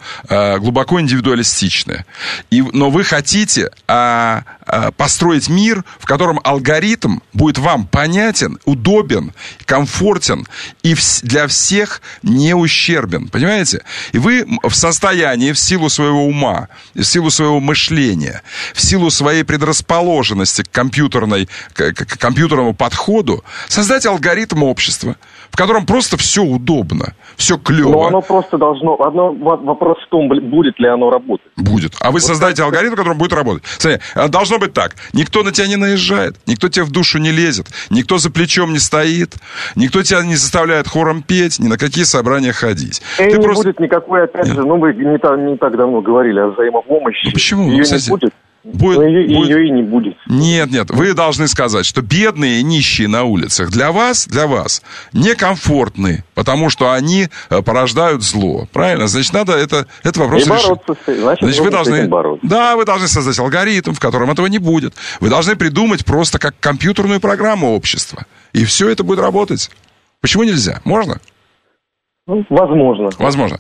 индивидуалистичны, но вы хотите построить мир, в котором котором алгоритм будет вам понятен, удобен, комфортен и для всех не ущербен. Понимаете? И вы в состоянии, в силу своего ума, в силу своего мышления, в силу своей предрасположенности к компьютерному подходу создать алгоритм общества, в котором просто все удобно, все клево. Но оно просто должно... Вопрос в том, будет ли оно работать. Будет. А вы создаете алгоритм, в котором будет работать. Смотри, должно быть так. Никто на тебя не наезжает, никто тебе в душу не лезет, никто за плечом не стоит, никто тебя не заставляет хором петь, ни на какие собрания ходить. И не будет никакой, опять же, мы не так давно говорили о взаимопомощи. Ну почему? Ее не будет. Ее и не будет. Нет, вы должны сказать, что бедные и нищие на улицах для вас некомфортны, потому что они порождают зло. Правильно? Значит, надо это вопрос решить. Значит, вы должны бороться. Да, вы должны создать алгоритм, в котором этого не будет. Вы должны придумать просто как компьютерную программу общества. И все это будет работать. Почему нельзя? Можно? Возможно. Возможно.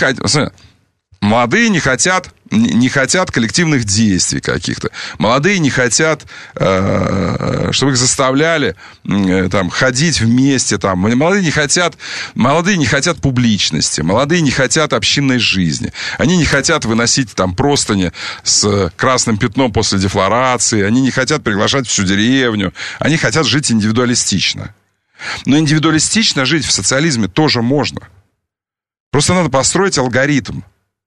Молодые не хотят коллективных действий каких-то. Молодые не хотят, чтобы их заставляли ходить вместе. Молодые не хотят публичности. Молодые не хотят общинной жизни. Они не хотят выносить простыни с красным пятном после дефлорации. Они не хотят приглашать всю деревню. Они хотят жить индивидуалистично. Но индивидуалистично жить в социализме тоже можно. Просто надо построить алгоритм.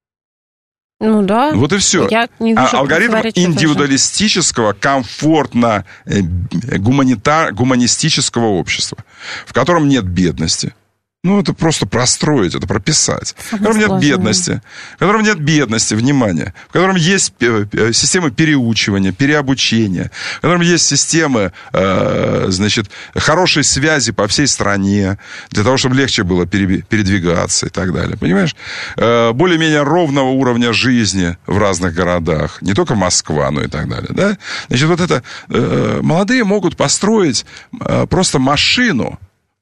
Ну да. Вот и все. Алгоритм индивидуалистического, комфортно гуманистического общества, в котором нет бедности. Это просто простроить, это прописать. В котором нет бедности. В котором нет бедности, внимание. В котором есть системы переучивания, переобучения. В котором есть системы, хорошей связи по всей стране, для того, чтобы легче было передвигаться и так далее. Понимаешь? Более-менее ровного уровня жизни в разных городах. Не только Москва, но и так далее. Да? Значит, молодые могут построить просто машину.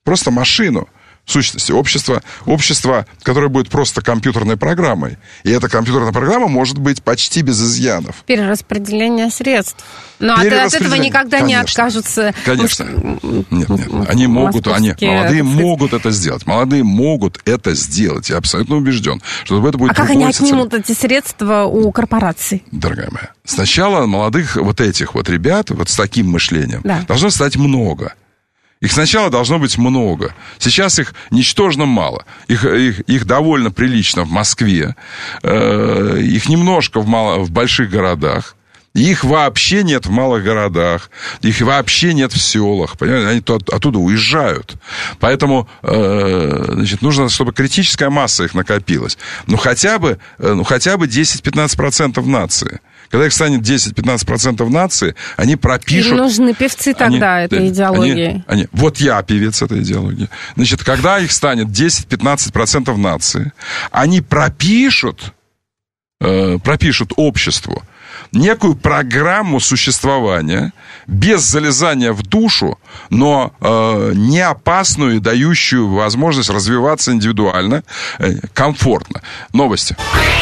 В сущности, общество, которое будет просто компьютерной программой. И эта компьютерная программа может быть почти без изъянов. Перераспределение средств. Но от этого никогда не откажутся. Конечно. Нет. Молодые могут это сделать. Молодые могут это сделать. Я абсолютно убежден, что это будет... А как они отнимут эти средства у корпораций? Дорогая моя, сначала молодых этих ребят с таким мышлением должно стать много. Их сначала должно быть много. Сейчас их ничтожно мало. Их довольно прилично в Москве. Их немножко в больших городах. Их вообще нет в малых городах. Их вообще нет в селах. Понимаете? Они оттуда уезжают. Поэтому нужно, чтобы критическая масса их накопилась. Хотя бы 10-15% нации. Когда их станет 10-15% нации, они пропишут... Им нужны певцы тогда этой идеологии. Вот я певец этой идеологии. Значит, когда их станет 10-15% нации, они пропишут обществу некую программу существования без залезания в душу, но не опасную и дающую возможность развиваться индивидуально, комфортно. Новости.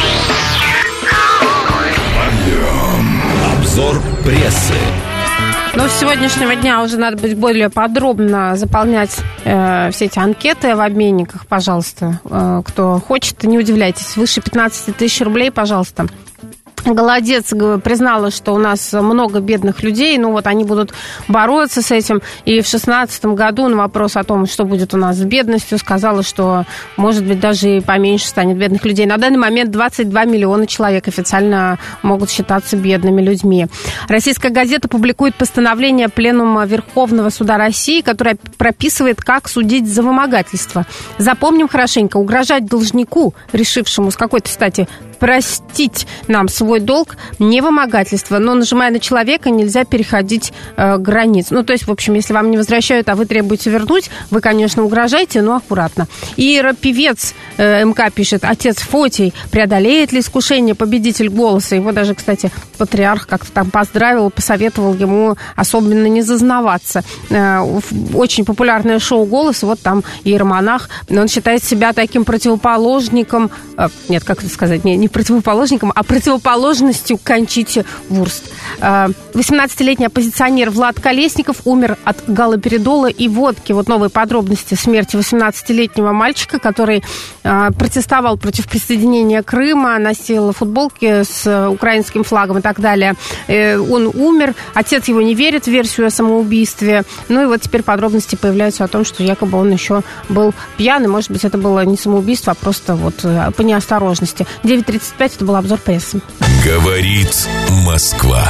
Обзор прессы. С сегодняшнего дня уже надо быть более подробно заполнять все эти анкеты в обменниках, пожалуйста. Кто хочет, не удивляйтесь. Свыше 15 тысяч рублей, пожалуйста. Голодец признала, что у нас много бедных людей, они будут бороться с этим. И в 2016 году на вопрос о том, что будет у нас с бедностью, сказала, что, может быть, даже и поменьше станет бедных людей. На данный момент 22 миллиона человек официально могут считаться бедными людьми. Российская газета публикует постановление Пленума Верховного суда России, которое прописывает, как судить за вымогательство. Запомним хорошенько, угрожать должнику, решившему с какой-то стати простить нам свой долг, не вымогательство, но, нажимая на человека, нельзя переходить границу. То есть, в общем, если вам не возвращают, а вы требуете вернуть, вы, конечно, угрожаете, но аккуратно. Певец МК пишет: отец Фотий преодолеет ли искушение победитель голоса? Его даже, кстати, патриарх как-то там поздравил, посоветовал ему особенно не зазнаваться. Очень популярное шоу «Голос», там иеромонах, он считает себя таким противоположником, нет, как это сказать, не не противоположником, а противоположностью Кончите Вурст. 18-летний оппозиционер Влад Колесников умер от галоперидола и водки. Вот новые подробности смерти 18-летнего мальчика, который протестовал против присоединения Крыма, носил футболки с украинским флагом и так далее. Он умер. Отец его не верит в версию о самоубийстве. Ну и вот теперь подробности появляются о том, что якобы он еще был пьяный. Может быть, это было не самоубийство, а просто вот по неосторожности. 9:35, это был обзор прессы. Говорит Москва.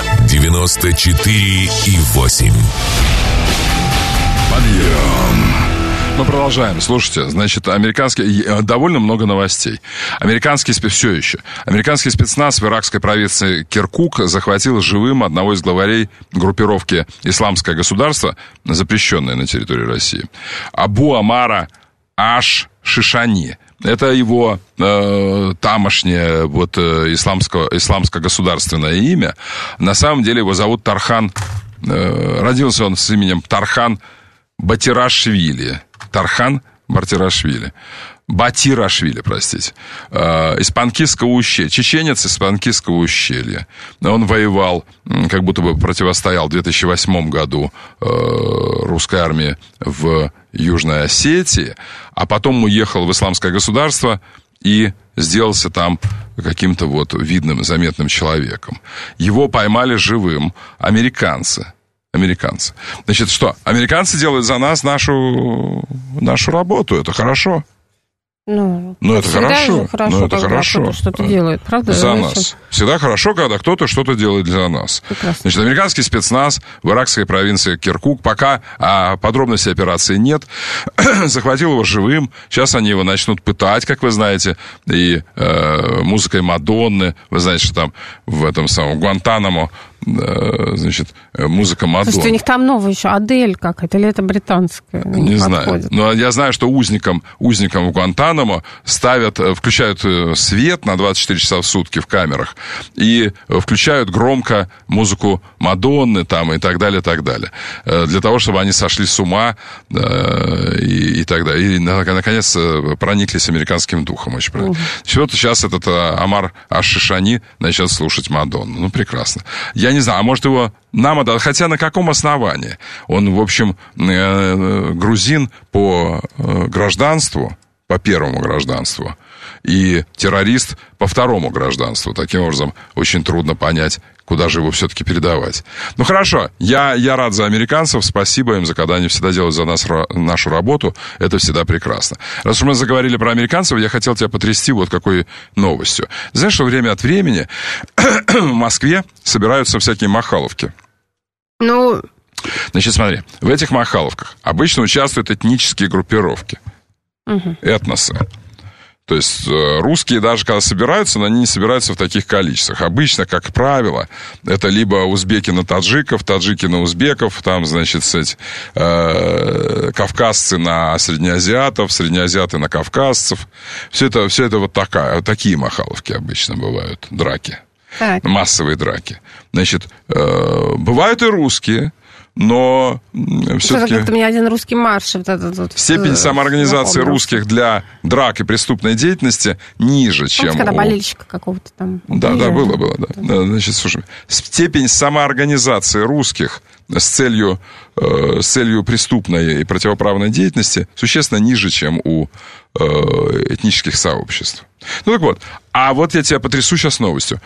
94,8. Подъем. Мы продолжаем. Слушайте, значит, довольно много новостей. Все еще. Американский спецназ в иракской провинции Киркук захватил живым одного из главарей группировки «Исламское государство», запрещенное на территории России, Абу Амара Аш-Шишани. Это его тамошнее исламско-государственное имя. На самом деле его зовут Тархан. Родился он с именем Тархан Батирашвили. Батирашвили, простите. Из Панкисского ущелья. Чеченец из Панкисского ущелья. Он воевал, как будто бы противостоял в 2008 году русской армии в Южной Осетии, а потом уехал в Исламское государство и сделался там каким-то вот видным, заметным человеком. Его поймали живым американцы. Значит, что? Американцы делают за нас нашу работу. Это хорошо. Это хорошо. Это хорошо. Что-то делает, правда? За нас. Всегда хорошо, когда кто-то что-то делает для нас. Прекрасно. Значит, американский спецназ в иракской провинции Киркук, пока подробностей операции нет, захватил его живым. Сейчас они его начнут пытать, как вы знаете, и музыкой Мадонны. Вы знаете, что там в этом самом Гуантанамо, значит, музыка Мадонны. Слушайте, у них там новая еще Адель какая-то, или это британская? Не знаю. Но я знаю, что узникам в Гуантанамо включают свет на 24 часа в сутки в камерах и включают громко музыку Мадонны там и так далее, для того, чтобы они сошли с ума и так далее. И, наконец, прониклись американским духом. Очень правильно. Вот сейчас этот Амар Аш-Шишани начнет слушать Мадонну. Ну, прекрасно. Я не знаю, а может его нам отдать? Хотя на каком основании? Он, в общем, грузин по гражданству, по первому гражданству, и террорист по второму гражданству. Таким образом, очень трудно понять, куда же его все-таки передавать. Ну, хорошо, я рад за американцев, спасибо им, когда они всегда делают за нас нашу работу, это всегда прекрасно. Раз уж мы заговорили про американцев, я хотел тебя потрясти вот какой новостью. Знаешь, что время от времени в Москве собираются всякие махаловки? Значит, смотри, в этих махаловках обычно участвуют этнические группировки, этносы. То есть русские даже когда собираются, но они не собираются в таких количествах. Обычно, как правило, это либо узбеки на таджиков, таджики на узбеков, там, значит, кавказцы на среднеазиатов, среднеазиаты на кавказцев. Все это вот такие махаловки обычно бывают, драки. Так. Массовые драки. Значит, бывают и русские, но все-таки... Как-то мне один русский марш... Степень самоорганизации русских для драк и преступной деятельности ниже, чем... Когда болельщика какого-то там... Да, было. Значит, слушай, степень самоорганизации русских с целью преступной и противоправной деятельности существенно ниже, чем у этнических сообществ. Ну так вот, а вот я тебя потрясу сейчас новостью.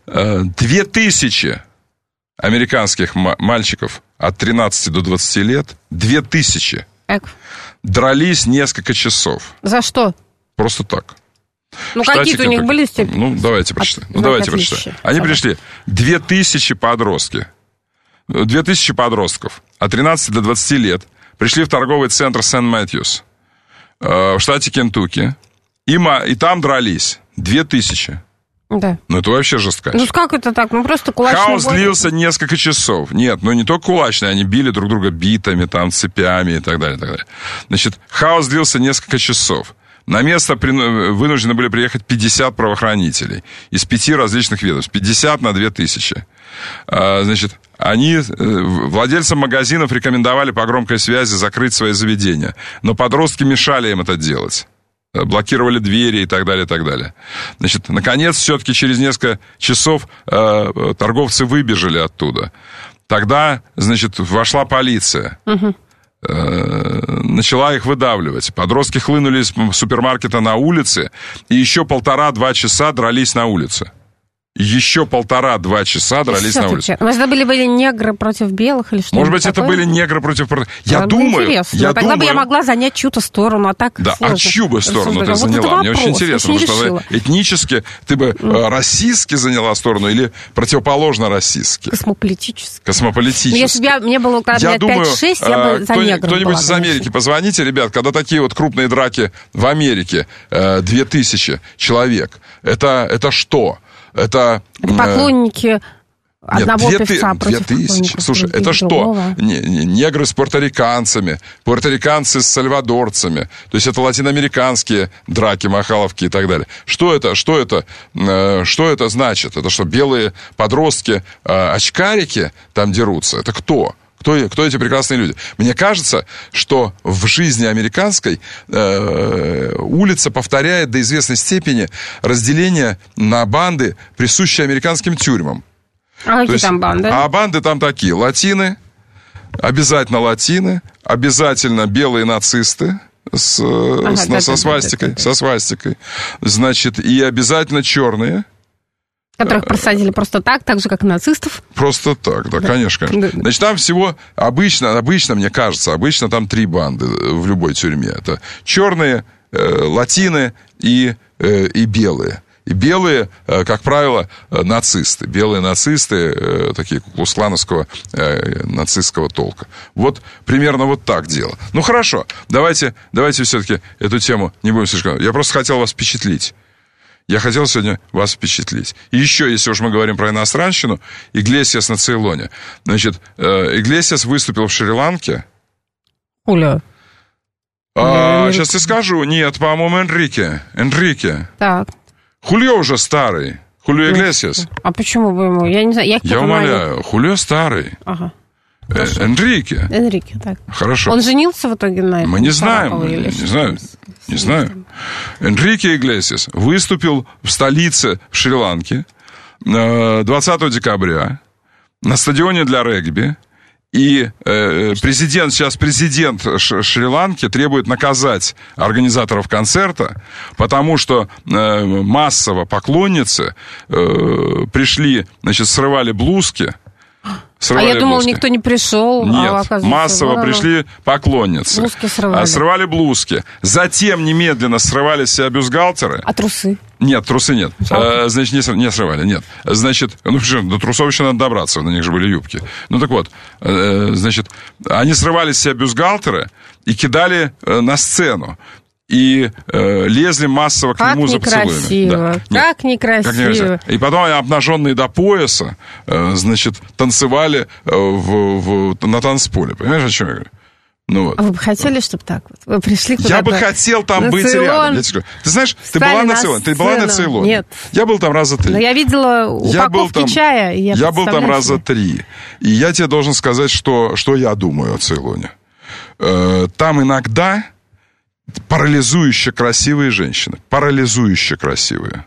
2000 американских мальчиков от 13 до 20 лет, 2000 дрались несколько часов. За что? Просто так. Какие-то у них были степени? Давайте прочитаем. Они пришли 2000 подростки. 2000 подростков от 13 до 20 лет пришли в торговый центр Сент-Мэтьюс в штате Кентукки. И там дрались 2000. Да. Это вообще жестко. Как это так? Просто кулачный бой. Хаос длился несколько часов. Нет, не только кулачный, они били друг друга битами, там, цепями и так далее, и так далее. Значит, хаос длился несколько часов. На место вынуждены были приехать 50 правоохранителей из 5 различных ведомств. 50 на 2000. Значит, владельцам магазинов рекомендовали по громкой связи закрыть свои заведения. Но подростки мешали им это делать. блокировали двери и так далее, и так далее. Значит, наконец, все-таки через несколько часов торговцы выбежали оттуда. Тогда, значит, вошла полиция. Начала их выдавливать. Подростки хлынули из супермаркета на улице и еще 1,5-2 часа дрались на улице. Еще 1,5-2 часа дрались на улице. Может, это были негры против белых или что-то? Может быть, это были негры против... Я думаю... Тогда бы я могла занять чью-то сторону, а так... Да, а чью бы сторону ты заняла? Мне очень интересно, потому что этнически ты бы расистски заняла сторону или противоположно расистски? Космополитически. Если бы мне было лет 5-6, я бы за негров кто-нибудь была, из Америки, позвоните, ребят, когда такие вот крупные драки в Америке, 2000 человек, это что? Это поклонники одного певца против 2000. Слушай, это что? Негры с пуэрториканцами, пуэрториканцы с сальвадорцами. То есть это латиноамериканские драки, махаловки и так далее. Что это значит? Это что, белые подростки, очкарики там дерутся? Это кто? Кто эти прекрасные люди? Мне кажется, что в жизни американской улица повторяет до известной степени разделение на банды, присущие американским тюрьмам. А какие там банды? А банды там такие. Латины, обязательно белые нацисты со свастикой. Значит, и обязательно черные. Которых просадили просто так же, как и нацистов. Просто так, да, конечно. Значит, там всего обычно, мне кажется, там 3 банды в любой тюрьме. Это черные, латины и белые. И белые, как правило, нацисты. Белые нацисты, такие куклус-клановского нацистского толка. Вот примерно вот так дело. Ну, хорошо, давайте все-таки эту тему не будем слишком... Я просто хотел вас впечатлить. Я хотел сегодня вас впечатлить. И еще, если уж мы говорим про иностранщину, Иглесиас на Цейлоне. Значит, Иглесиас выступил в Шри-Ланке. Хулио. Сейчас я скажу. Нет, по-моему, Энрике. Так. Хулио уже старый. Хулио Иглесиас. А почему бы ему? Я не знаю. Я умоляю. Хулио старый. Ага. Энрике, так. Хорошо. Он женился в итоге на этом? Мы не знаем. Не знаю. Энрике Иглесиас выступил в столице Шри-Ланки 20 декабря на стадионе для регби. И президент Шри-Ланки требует наказать организаторов концерта, потому что массово поклонницы пришли, значит, срывали блузки. Я думал, никто не пришел. Нет, массово пришли поклонницы. Блузки срывали. Срывали блузки. Затем немедленно срывали с себя бюстгальтеры. А трусы? Нет, трусы нет. Значит, не срывали, нет. Значит, до трусов еще надо добраться, на них же были юбки. Ну так вот, значит, они срывали с себя бюстгальтеры и кидали на сцену. И лезли массово к нему за поцелуями. Как некрасиво. И потом они, обнаженные до пояса, значит, танцевали на танцполе. Понимаешь, о чем я говорю? Ну, вот. А вы бы хотели, чтобы так вот? Вы пришли куда-то? Я бы хотел там быть рядом. Ты знаешь, ты была на Цейлоне? Нет. Я был там раза 3. Но я видела упаковки чая. Я был там раза 3. И я тебе должен сказать, что я думаю о Цейлоне. Там иногда... парализующе красивые женщины. Парализующе красивые.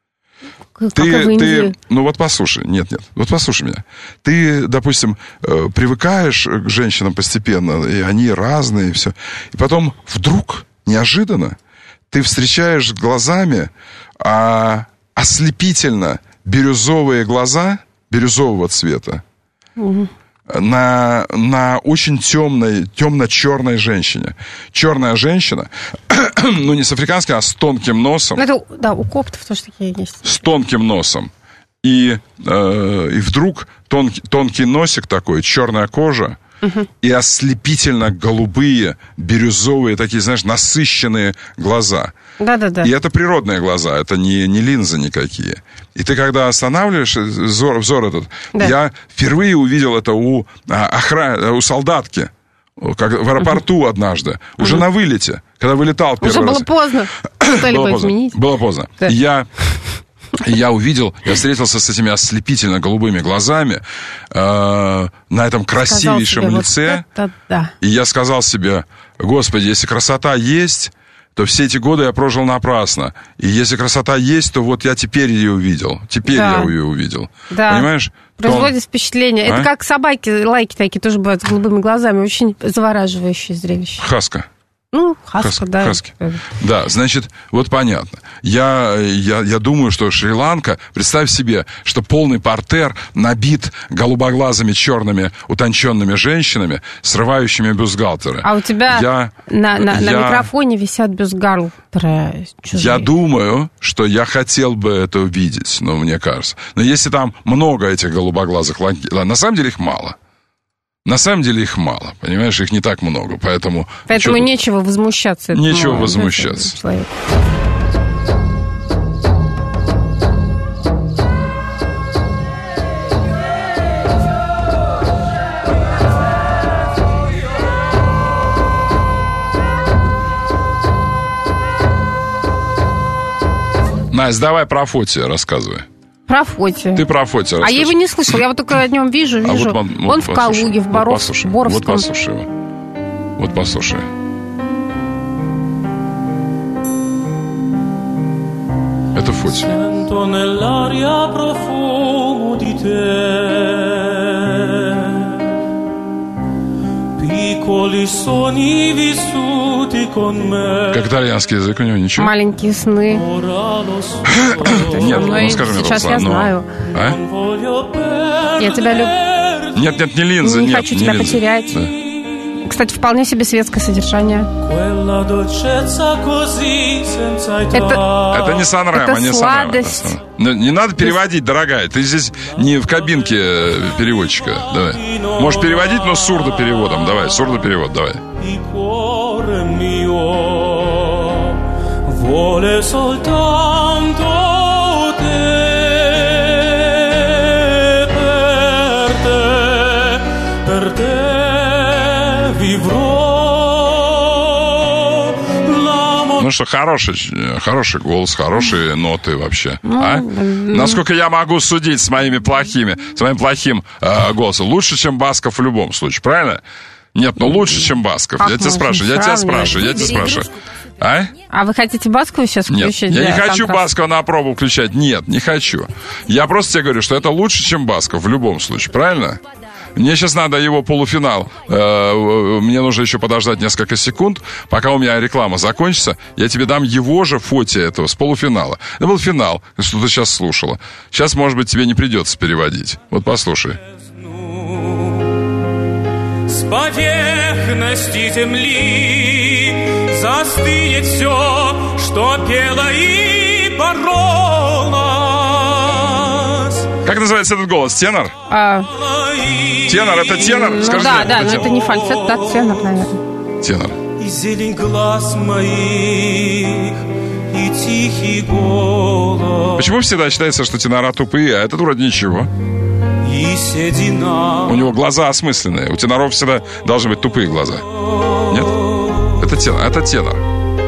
Ты, ну вот послушай, вот послушай меня. Ты, допустим, привыкаешь к женщинам постепенно, и они разные, и все. И потом вдруг, неожиданно, ты встречаешь глазами ослепительно бирюзовые глаза, бирюзового цвета, на очень темно-черной женщине. Черная женщина, ну не с африканским, а с тонким носом. Это, да, у коптов тоже такие есть. С тонким носом. И вдруг тонкий носик такой, черная кожа, и ослепительно голубые, бирюзовые, такие, знаешь, насыщенные глаза. Да. И это природные глаза, это не линзы никакие. И ты, когда останавливаешь взор этот, я впервые увидел это у солдатки, как в аэропорту однажды, уже на вылете, когда вылетал первый раз. Уже было поздно. Что-либо изменить. Было поздно. Да. Я встретился с этими ослепительно голубыми глазами на этом красивейшем лице. И я сказал себе, Господи, если красота есть, то все эти годы я прожил напрасно. И если красота есть, то вот я теперь ее увидел. Теперь я ее увидел. Да. Понимаешь? Производит впечатление. Это как собаки, лайки такие тоже бывают с голубыми глазами. Очень завораживающее зрелище. Хаска. Хаска, да. Хаски. Да, значит, вот понятно. Я думаю, что Шри-Ланка, представь себе, что полный портер набит голубоглазыми, черными, утонченными женщинами, срывающими бюстгальтеры. А у тебя на микрофоне висят бюстгальтеры чужие. Я думаю, что я хотел бы это увидеть, мне кажется. Но если там много этих голубоглазых на самом деле их мало. На самом деле их мало, понимаешь, их не так много, поэтому нечего возмущаться. Нечего возмущаться. Человеку. Настя, давай про Фотия рассказывай. Про Фотия. Ты про Фотия расскажи. А я его не слышал, я вот только о нем вижу. Он в Калуге, в Боровском. Вот послушай его. Вот послушай. Это Фотия. Как итальянский язык у него, ничего? Маленькие сны. Нет, скажи мне, сейчас я знаю. Я тебя люблю. Нет, не линзы, не хочу тебя потерять. Да. Кстати, вполне себе светское содержание. Это не Сан-Ремо, это сладость. Не надо переводить, дорогая. Ты здесь не в кабинке переводчика. Давай. Можешь переводить, но с сурдопереводом. Давай, сурдоперевод, давай. Ну что, хороший голос, хорошие ноты вообще. Насколько я могу судить с моим плохим голосом? Лучше, чем Басков в любом случае, правильно? Нет, лучше, чем Басков. Я тебя спрашиваю. А вы хотите Баскова сейчас включить? Нет, я не хочу Баскова на пробу включать. Нет, не хочу. Я просто тебе говорю, что это лучше, чем Басков в любом случае, правильно? Мне сейчас надо его полуфинал. Мне нужно еще подождать несколько секунд, пока у меня реклама закончится. Я тебе дам его же Фотия этого с полуфинала. Это был финал, что ты сейчас слушала. Сейчас, может быть, тебе не придется переводить. Вот послушай. С поверхности земли застынет все, что пело и боролось. Как называется этот голос? Тенор? Тенор, это тенор? Скажи, да, но это не фальцет, да, тенор, наверное. Тенор. И зелень глаз моих, и тихий голос. Почему всегда считается, что тенора тупые, а этот вроде ничего? И седина. У него глаза осмысленные. У теноров всегда должны быть тупые глаза. Нет? Это тенор.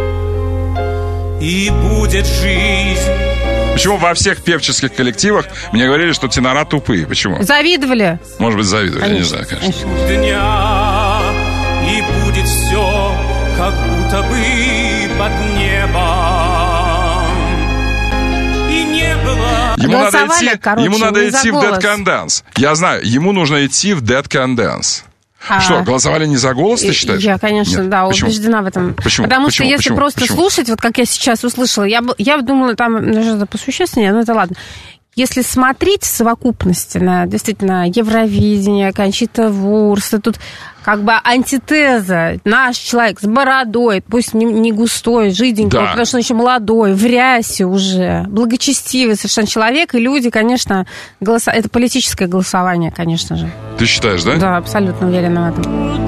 И будет жизнь. Почему во всех певческих коллективах мне говорили, что тенора тупые? Почему? Завидовали. Может быть, завидовали, конечно, я не знаю, конечно. Дня, и будет все, как будто бы под небом. И не было... Ему надо идти в Dead Can Dance. Я знаю, ему нужно идти в Dead Can Dance. Что, голосовали не за голос, ты считаешь? Я, конечно, Нет. да, Почему? убеждена в этом. Почему? Потому что если просто слушать, вот как я сейчас услышала, я думала, там что-то посущественнее, но это ладно. Если смотреть в совокупности на действительно Евровидение, Кончита Вурст, тут как бы антитеза. Наш человек с бородой, пусть не густой, жиденький, потому что он еще молодой, в рясе уже, благочестивый совершенно человек, и люди, конечно, это политическое голосование, конечно же. Ты считаешь, да? Да, абсолютно уверена в этом.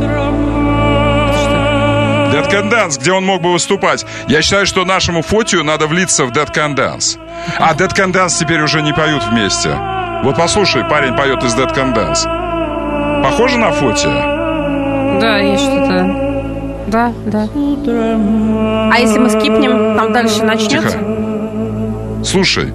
Dead Can Dance, где он мог бы выступать. Я считаю, что нашему Фотию надо влиться в Dead Can Dance. А Dead Can Dance теперь уже не поют вместе. Вот послушай, парень поет из Dead Can Dance. Похоже на Фотия? Да, есть что-то. Да. А если мы скипнем, там дальше начнется? Тихо. Слушай.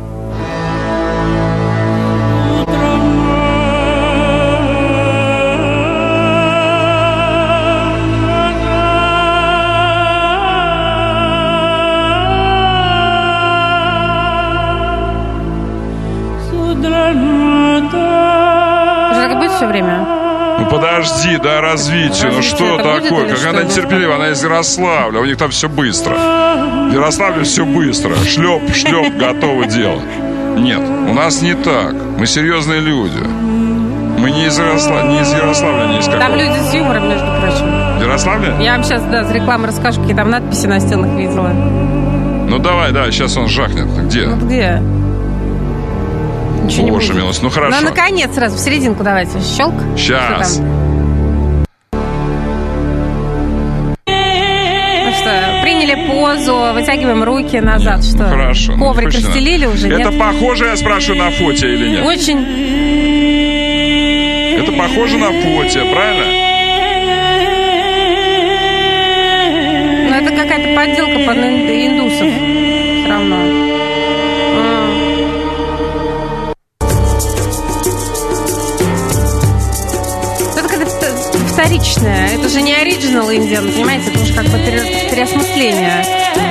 Так будет все время? Ну подожди, да, развитие. Ну что такое? Как она нетерпелива, она из Ярославля, у них там все быстро. В Ярославле все быстро. Шлеп, готово дело. Нет, у нас не так. Мы серьезные люди. Мы не из Ярославля, не из какого. Там люди с юмором, между прочим. В Ярославле? Я вам сейчас, с рекламы расскажу, какие там надписи на стенах видела. Ну давай, сейчас он жахнет. Где? Ну где? Ничего Боже милость, ну хорошо. Ну, наконец, сразу в серединку давайте. Щелк. Сейчас. Ну что, приняли позу, вытягиваем руки назад. Нет, что? Ну, хорошо. Коврик расстелили уже, Это нет? похоже, я спрашиваю, на фото или нет? Очень. Это похоже на фото, правильно? Ну, это какая-то подделка под индусов. Все равно. Вторичное. Это же не оригинал Индиан, понимаете? Это уже как бы переосмысление.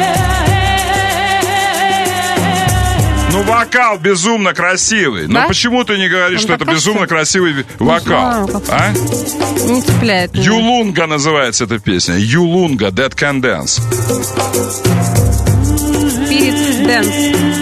Ну, вокал безумно красивый. Да? Но почему ты не говоришь, что это безумно красивый вокал? А? Не цепляет. Юлунга называется эта песня. Юлунга, Dead Can Dance. Spirit Dance.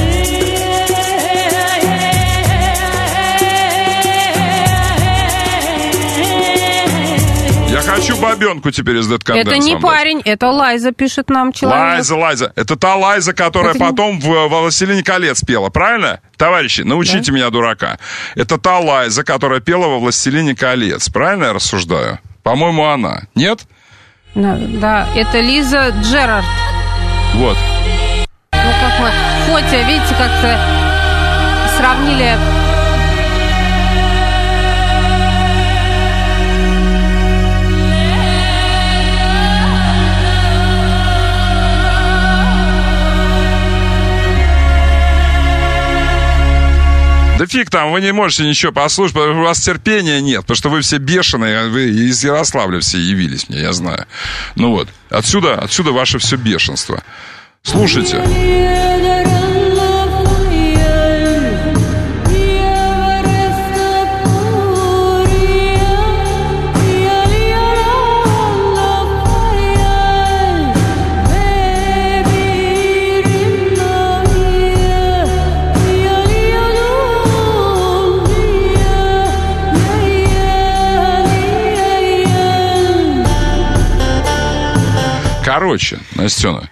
Я хочу бабенку теперь из Dead Can Dance. Это не парень, это Лайза пишет нам человек. Лайза. Это та Лайза, которая потом в «Властелине колец» пела, правильно? Товарищи, научите меня, дурака. Это та Лайза, которая пела во «Властелине колец». Правильно я рассуждаю? По-моему, она. Нет? Да, это Лиза Джерард. Вот. Ну, как мы... Фотя, видите, как-то сравнили... Да фиг там, вы не можете ничего послушать, потому что у вас терпения нет, потому что вы все бешеные, вы из Ярославля все явились мне, я знаю. Ну вот, отсюда ваше все бешенство. Слушайте. Короче, Настена.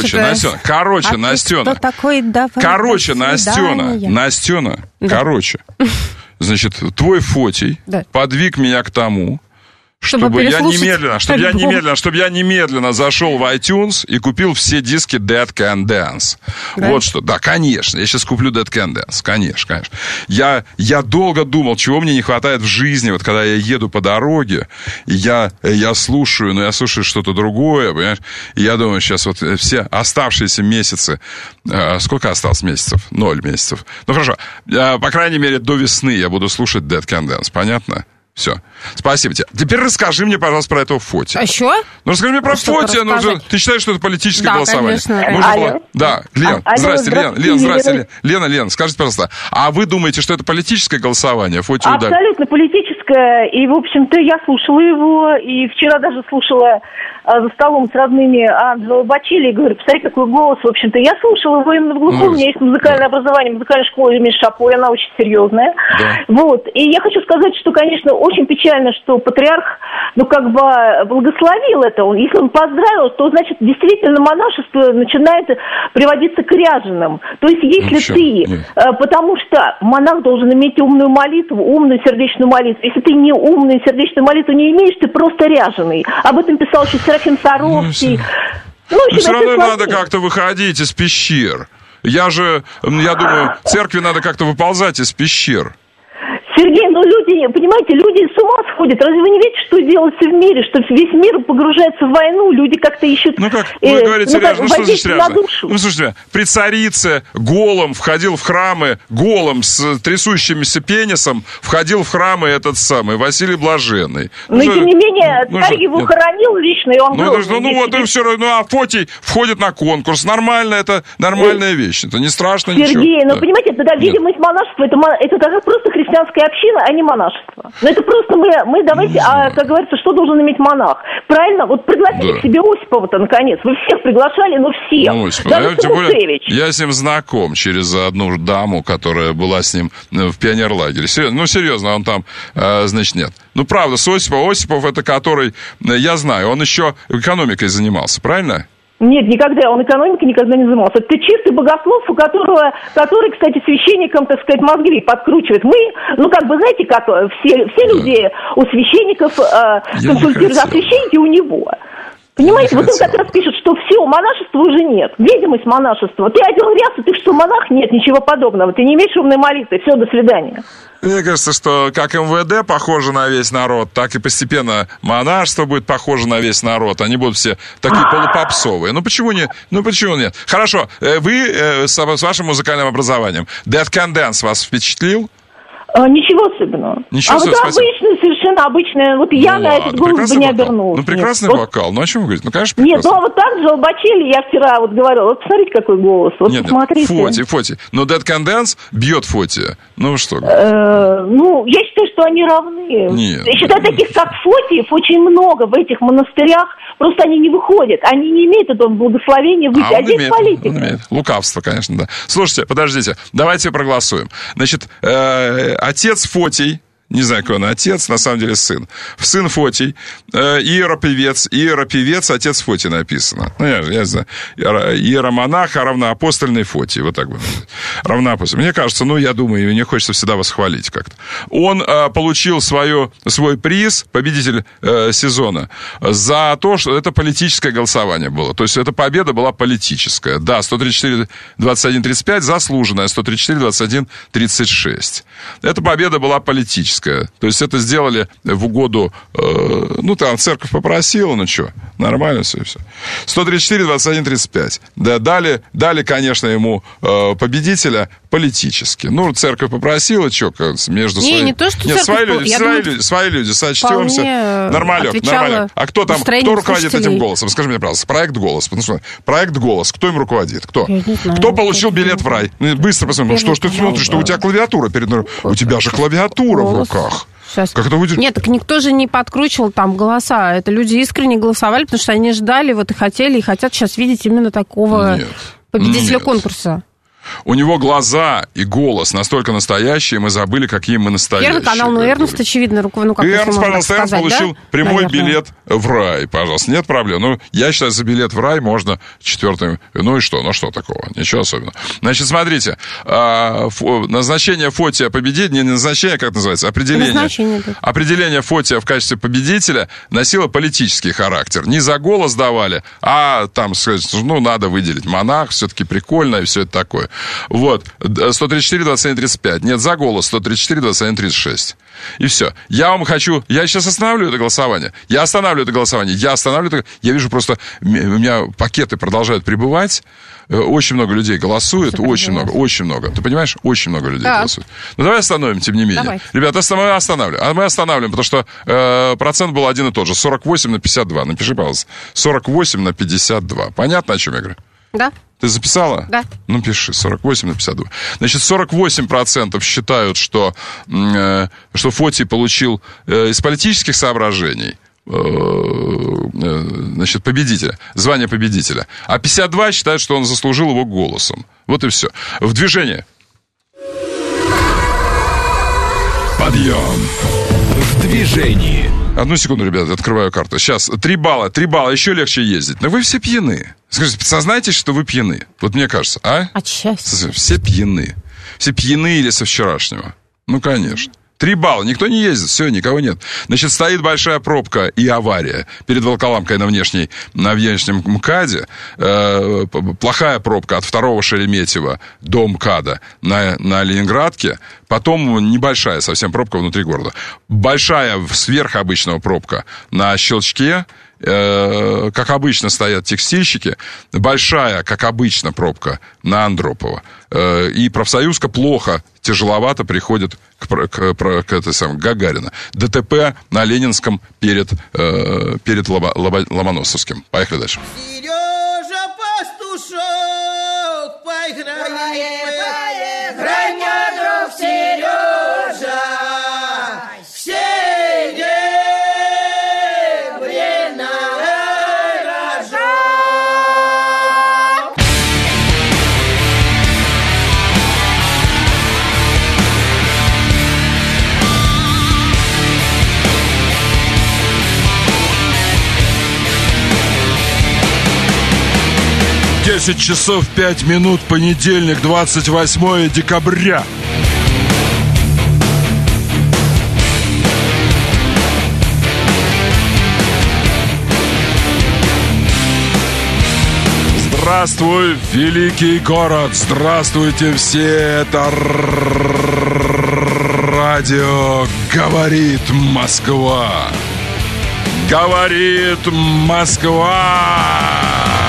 Значит, твой Фотий подвиг меня к тому, чтобы я немедленно зашел в iTunes и купил все диски Dead Can Dance. Да? Вот что. Да, конечно. Я сейчас куплю Dead Can Dance. Конечно. Я долго думал, чего мне не хватает в жизни, вот когда я еду по дороге, и я слушаю, но я слушаю что-то другое, понимаешь? И я думаю, сейчас вот все оставшиеся месяцы, сколько осталось месяцев? 0 месяцев. Ну, хорошо. По крайней мере, до весны я буду слушать Dead Can Dance. Понятно? Все. Спасибо тебе. Теперь расскажи мне, пожалуйста, про этого Фотия. А что? Ну, расскажи мне про Фотия. Ты считаешь, что это политическое голосование? Конечно. Да, Лен. Здрасте, Лен. Здрасте. Лена, скажите, пожалуйста, а вы думаете, что это политическое голосование? Фотия абсолютно политическое. И, в общем-то, я слушала его. И вчера даже слушала за столом с родными Анджело Бачелли. И говорю, посмотри, какой голос. В общем-то, я слушала его именно в глухом. У меня есть музыкальное образование, музыкальная школа имени Шапо. Она очень серьезная. Да. Вот. И я хочу сказать, что, конечно, очень печально, что патриарх, благословил это. Если он поздравил, то, значит, действительно монашество начинает приводиться к ряженым. То есть, если потому что монах должен иметь умную молитву, умную сердечную молитву. Если ты не умную сердечную молитву не имеешь, ты просто ряженый. Об этом писал еще Серафим Саровский. Все равно надо как-то выходить из пещер. Я думаю, церкви надо как-то выползать из пещер. Сергей, ну люди, понимаете, люди с ума сходят. Разве вы не видите, что делается в мире? Что весь мир погружается в войну, люди как-то ищут... Ну как, вы говорите, ряжно, что значит ряжно? Ну, слушайте, при царице голым входил в храмы, голым с трясущимся пенисом входил в храмы этот самый Василий Блаженный. Но, тем не менее, царь его хоронил лично, и он был... Ну вот, и все равно, а Фотий входит на конкурс. Нормально, это нормальная вещь. Это не страшно, ничего. Сергей, ну понимаете, тогда видимость монашества, это даже просто христианская община, а не монашество. Но это просто мы давайте, как говорится, что должен иметь монах? Правильно? Вот пригласили к себе Осипова-то, наконец. Вы всех приглашали, но всех. Ну, Осипов, тем более, я с ним знаком через одну даму, которая была с ним в пионерлагере. Ну, серьезно, он там, значит, нет. Ну, правда, с Осипов, это который, я знаю, он еще экономикой занимался, правильно? Нет, никогда. Он экономикой никогда не занимался. Это чистый богослов, который, кстати, священникам, так сказать, мозги подкручивает. Мы, знаете, как все люди у священников консультируются, а священники у него. Понимаете, вот он как раз пишет, что все, монашества уже нет. Видимость монашества. Ты одел рясу, ты что, монах? Нет, ничего подобного. Ты не имеешь умной молитвы. Все, до свидания. Мне кажется, что как МВД похоже на весь народ, так и постепенно монашество будет похоже на весь народ. Они будут все такие полупопсовые. Ну почему нет? Хорошо, вы с вашим музыкальным образованием. Dead Can Dance вас впечатлил? Ничего особенного. Обычный, совершенно обычный. Вот я на этот голос бы не обернулась. Ну, прекрасный вокал. Ну, о чем вы говорите? Ну, конечно, прекрасный. Нет, вот так жалбачили. Я вчера говорила, вот посмотрите, какой голос. Вот посмотрите. Фоти. Но Dead Can Dance бьет Фоти. Ну, что? Я считаю, что они равны. Нет. Я считаю, таких, как Фотиев, очень много в этих монастырях. Просто они не выходят. Они не имеют этого благословения выйти. А здесь политика. Лукавство, конечно, да. Слушайте, подождите. Давайте проголосуем. Значит, отец Фотий, не знаю, какой он отец, на самом деле сын. Сын Фотий, иеропевец, отец Фотий написано. Ну, я знаю. Иеромонах, равноапостольный Фотий. Вот так бы. Равноапостольный. Мне кажется, я думаю, мне хочется всегда восхвалить как-то. Он получил свой приз, победитель сезона, за то, что это политическое голосование было. То есть, эта победа была политическая. Да, 134-21-35, заслуженная, 134-21-36. Эта победа была политическая. То есть это сделали в угоду, церковь попросила, нормально все. 134-21-35. Да, дали, конечно, ему победителя политически. Церковь попросила, между своими... Не то, что церковь... Свои люди, сочтемся. Нормалек. А кто руководит этим голосом? Скажи мне, пожалуйста, проект «Голос». Проект «Голос». Кто им руководит? Кто? Кто получил билет в рай? Быстро посмотрим. Что ты смотришь, что у тебя клавиатура перед... У тебя же клавиатура в руках. Сейчас. Как это будет? Нет, так никто же не подкручивал там голоса. Это люди искренне голосовали, потому что они ждали, и хотели, и хотят сейчас видеть именно такого победителя конкурса. У него глаза и голос настолько настоящие, мы забыли, какие мы настоящие. Первый канал, Эрнст, очевидно, Эрнст, пожалуйста, Эрнст получил прямой билет в рай, пожалуйста. Нет проблем. Я считаю, за билет в рай можно четвертым. Ну и что? Ну что такого? Ничего особенного. Значит, смотрите. Назначение Фотия победителя, не назначение, как называется, определение Фотия в качестве победителя носило политический характер. Не за голос давали, а там, сказать, надо выделить монах, все-таки прикольно и все это такое. Вот, 134-21-35. Нет, за голос 134-21-36. И все. Я сейчас останавливаю это голосование. Я вижу просто, у меня пакеты продолжают прибывать. Очень много людей голосует. Очень много. Ты понимаешь? Очень много людей голосует. Давай остановим, тем не менее. Давай. Ребята, мы останавливаем, потому что процент был один и тот же. 48-52. Напиши, пожалуйста. 48-52. Понятно, о чем я говорю? Да. Ты записала? Да. Пиши, 48-52. Значит, 48% считают, что Фотий получил из политических соображений победителя, звание победителя. А 52 считают, что он заслужил его голосом. Вот и все. В движение. Подъем. В движении. Одну секунду, ребята, открываю карту. Сейчас, 3 балла, еще легче ездить. Но вы все пьяны. Скажите, сознайтесь, что вы пьяны. Вот мне кажется, а? От счастья. Все пьяны. Все пьяны или со вчерашнего. Конечно. 3 балла. Никто не ездит, все, никого нет. Значит, стоит большая пробка и авария перед Волоколамкой на внешнем МКАДе. Плохая пробка от 2-го Шереметьево до МКАДа на Ленинградке. Потом небольшая совсем пробка внутри города. Большая сверхобычного пробка на Щелчке. Как обычно стоят текстильщики. Большая, как обычно, пробка на Андропова. И профсоюзка плохо, тяжеловато приходит к Гагарина. ДТП на Ленинском перед Ломоносовским. Поехали дальше. Сережа Пастушок, поиграем, играй, мой друг Сережа, все время рожок. 10 часов 5 минут, понедельник, 28 декабря. Здравствуй, великий город! Здравствуйте все! Это радио «Говорит Москва». Говорит Москва.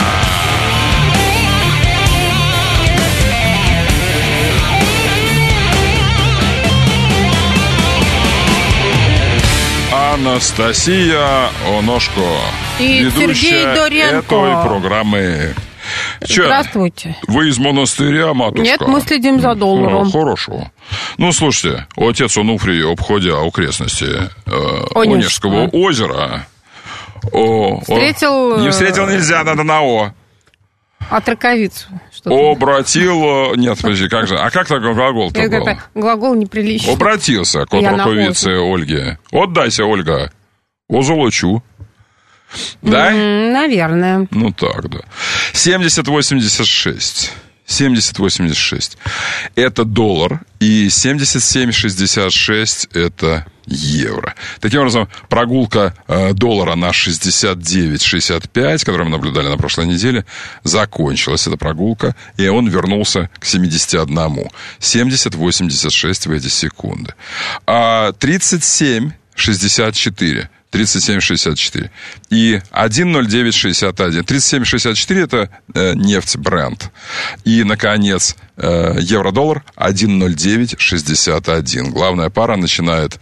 Анастасия Оношко, и ведущая Сергей Доренко этой программы. Че, здравствуйте. Вы из монастыря, матушка? Нет, мы следим за долларом. Хорошо. Ну, слушайте, отец Онуфрий, обходя окрестности Онежского озера, встретил... Не встретил нельзя, надо на О. Отраковицу. Обратил... Нет, подожди, как же? А как такой глагол-то был? Глагол неприличный. Обратился к отраковице Ольге. Отдайся, Ольга, озолочу. Да? Наверное. Ну так, да. 70,86. 70,86. Это доллар. И 77,66 это евро. Таким образом, прогулка доллара на 69,65, которую мы наблюдали на прошлой неделе, закончилась эта прогулка, и он вернулся к 71. 70,86 в эти секунды. 37,64. 37,64. И 1,0961. 37,64 это нефть Brent. И, наконец, евро-доллар 1,0961. Главная пара начинает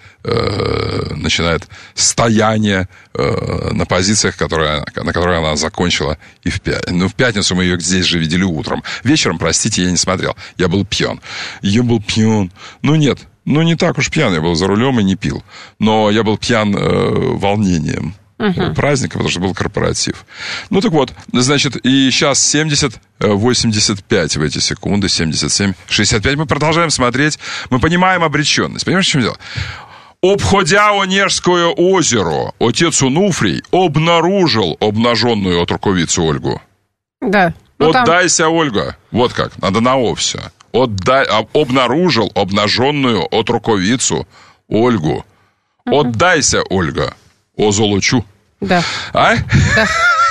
стояние на позициях, на которые она закончила и в пятницу. Ну, в пятницу мы ее здесь же видели утром. Вечером, простите, я не смотрел. Я был пьян. Ну, нет. Ну, не так уж пьян, я был за рулем и не пил. Но я был пьян волнением праздника, потому что был корпоратив. Ну, так вот, значит, и сейчас 70-85 в эти секунды, 77-65. Мы продолжаем смотреть, мы понимаем обреченность. Понимаешь, в чем дело? Обходя Онежское озеро, отец Онуфрий обнаружил обнаженную отраковицу Ольгу. Да. Отдайся, Ольга. Вот как, надо на О все. Обнаружил обнаженную отраковицу Ольгу. Отдайся, Ольга, озолочу. Да. А? Да.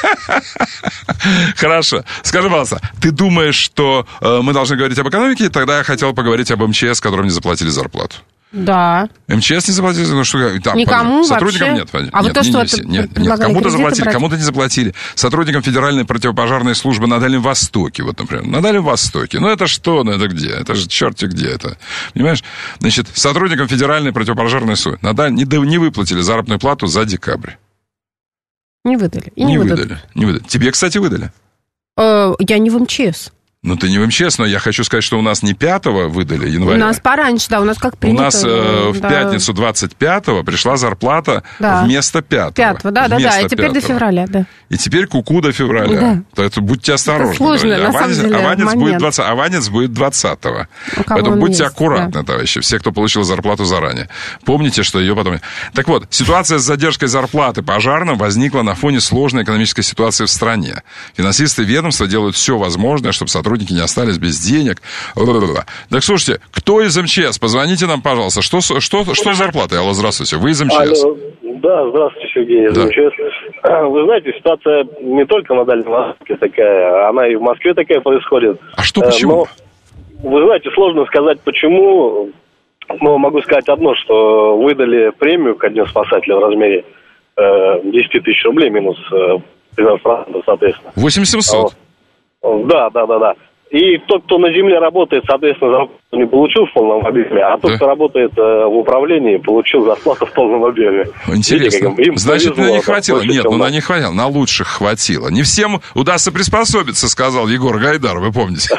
Хорошо. Скажи, пожалуйста, ты думаешь, что мы должны говорить об экономике? Тогда я хотел поговорить об МЧС, которым не заплатили зарплату. Да. МЧС не заплатили, ну что там, никому сотрудникам вообще? Нет. А вот то, что нет, кому-то заплатили, брать? Кому-то не заплатили. Сотрудникам Федеральной противопожарной службы на Дальнем Востоке, вот, например. На Дальнем Востоке. Ну, это что? Ну, это где? Это же черти где это. Понимаешь? Значит, сотрудникам Федеральной противопожарной службы не выплатили заработную плату за декабрь. Не выдали. Не выдали. Тебе, кстати, выдали. Я не в МЧС. Ну, ты не в МЧС, но я хочу сказать, что у нас не 5-го выдали января. У нас пораньше, да, у нас как принято. У нас в пятницу 25-го пришла зарплата вместо 5-го. 5-го, да, и теперь до февраля, да. И теперь куку до февраля. Да. Поэтому будьте осторожны. Это сложно, на самом деле, аванец будет 20-го. Поэтому будьте аккуратны, товарищи, все, кто получил зарплату заранее. Помните, что ее потом... Так вот, ситуация с задержкой зарплаты пожарным возникла на фоне сложной экономической ситуации в стране. Финансисты ведомства делают все возможное, чтобы сотрудники сотрудники не остались без денег. Так, слушайте, кто из МЧС? Позвоните нам, пожалуйста. Что с зарплатой? Алло, здравствуйте. Вы из МЧС? Алло. Да, здравствуйте, Сергей, из МЧС. Вы знаете, ситуация не только на Дальнем Востоке такая, она и в Москве такая происходит. А что, почему? Но, вы знаете, сложно сказать, почему. Но могу сказать одно, что выдали премию ко Дню спасателя в размере 10 тысяч рублей минус 13%, соответственно. 8700? Да. И тот, кто на земле работает, соответственно, зарплату не получил в полном объеме, а тот, кто работает в управлении, получил зарплату в полном объеме. Интересно. Видите, значит, на не хватило? Нет, на не хватило. На лучших хватило. Не всем удастся приспособиться, сказал Егор Гайдар, вы помните?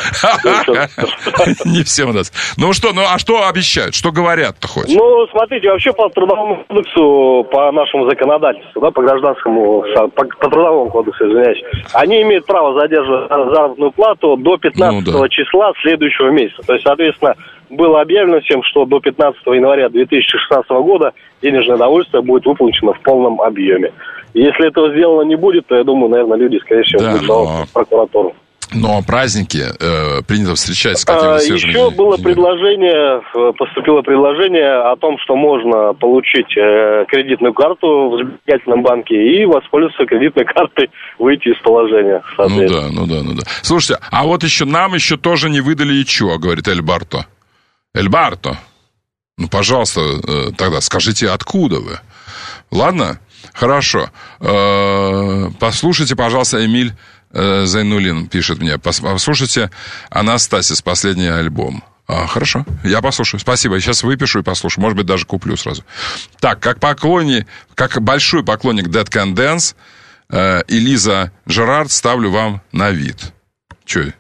Не всем удастся. Ну что, а что обещают? Что говорят-то хоть? Ну, смотрите, вообще по трудовому кодексу, по нашему законодательству, да, по гражданскому, по трудовому кодексу, извиняюсь, они имеют право задерживать заработную плату до 15 числа следующего месяца. То есть, соответственно, было объявлено всем, что до 15 января 2016 года денежное довольствие будет выплачено в полном объеме. И если этого сделано не будет, то, я думаю, наверное, люди, скорее всего, будут жаловаться в прокуратуру. Но праздники принято встречать с какими-то свежими... Еще было поступило предложение о том, что можно получить кредитную карту в сберегательном банке и воспользоваться кредитной картой, выйти из положения. Ну да. Слушайте, а вот нам еще тоже не выдали ИЧО, говорит Эльбарто. Эльбарто, ну, пожалуйста, тогда скажите, откуда вы? Ладно? Хорошо. Послушайте, пожалуйста, Эмиль Зайнулин пишет мне. Послушайте Анастасис, последний альбом. Хорошо, я послушаю. Спасибо, я сейчас выпишу и послушаю. Может быть, даже куплю сразу. Так, как большой поклонник Dead Can Dance и Лиза Джерард ставлю вам на вид. Че?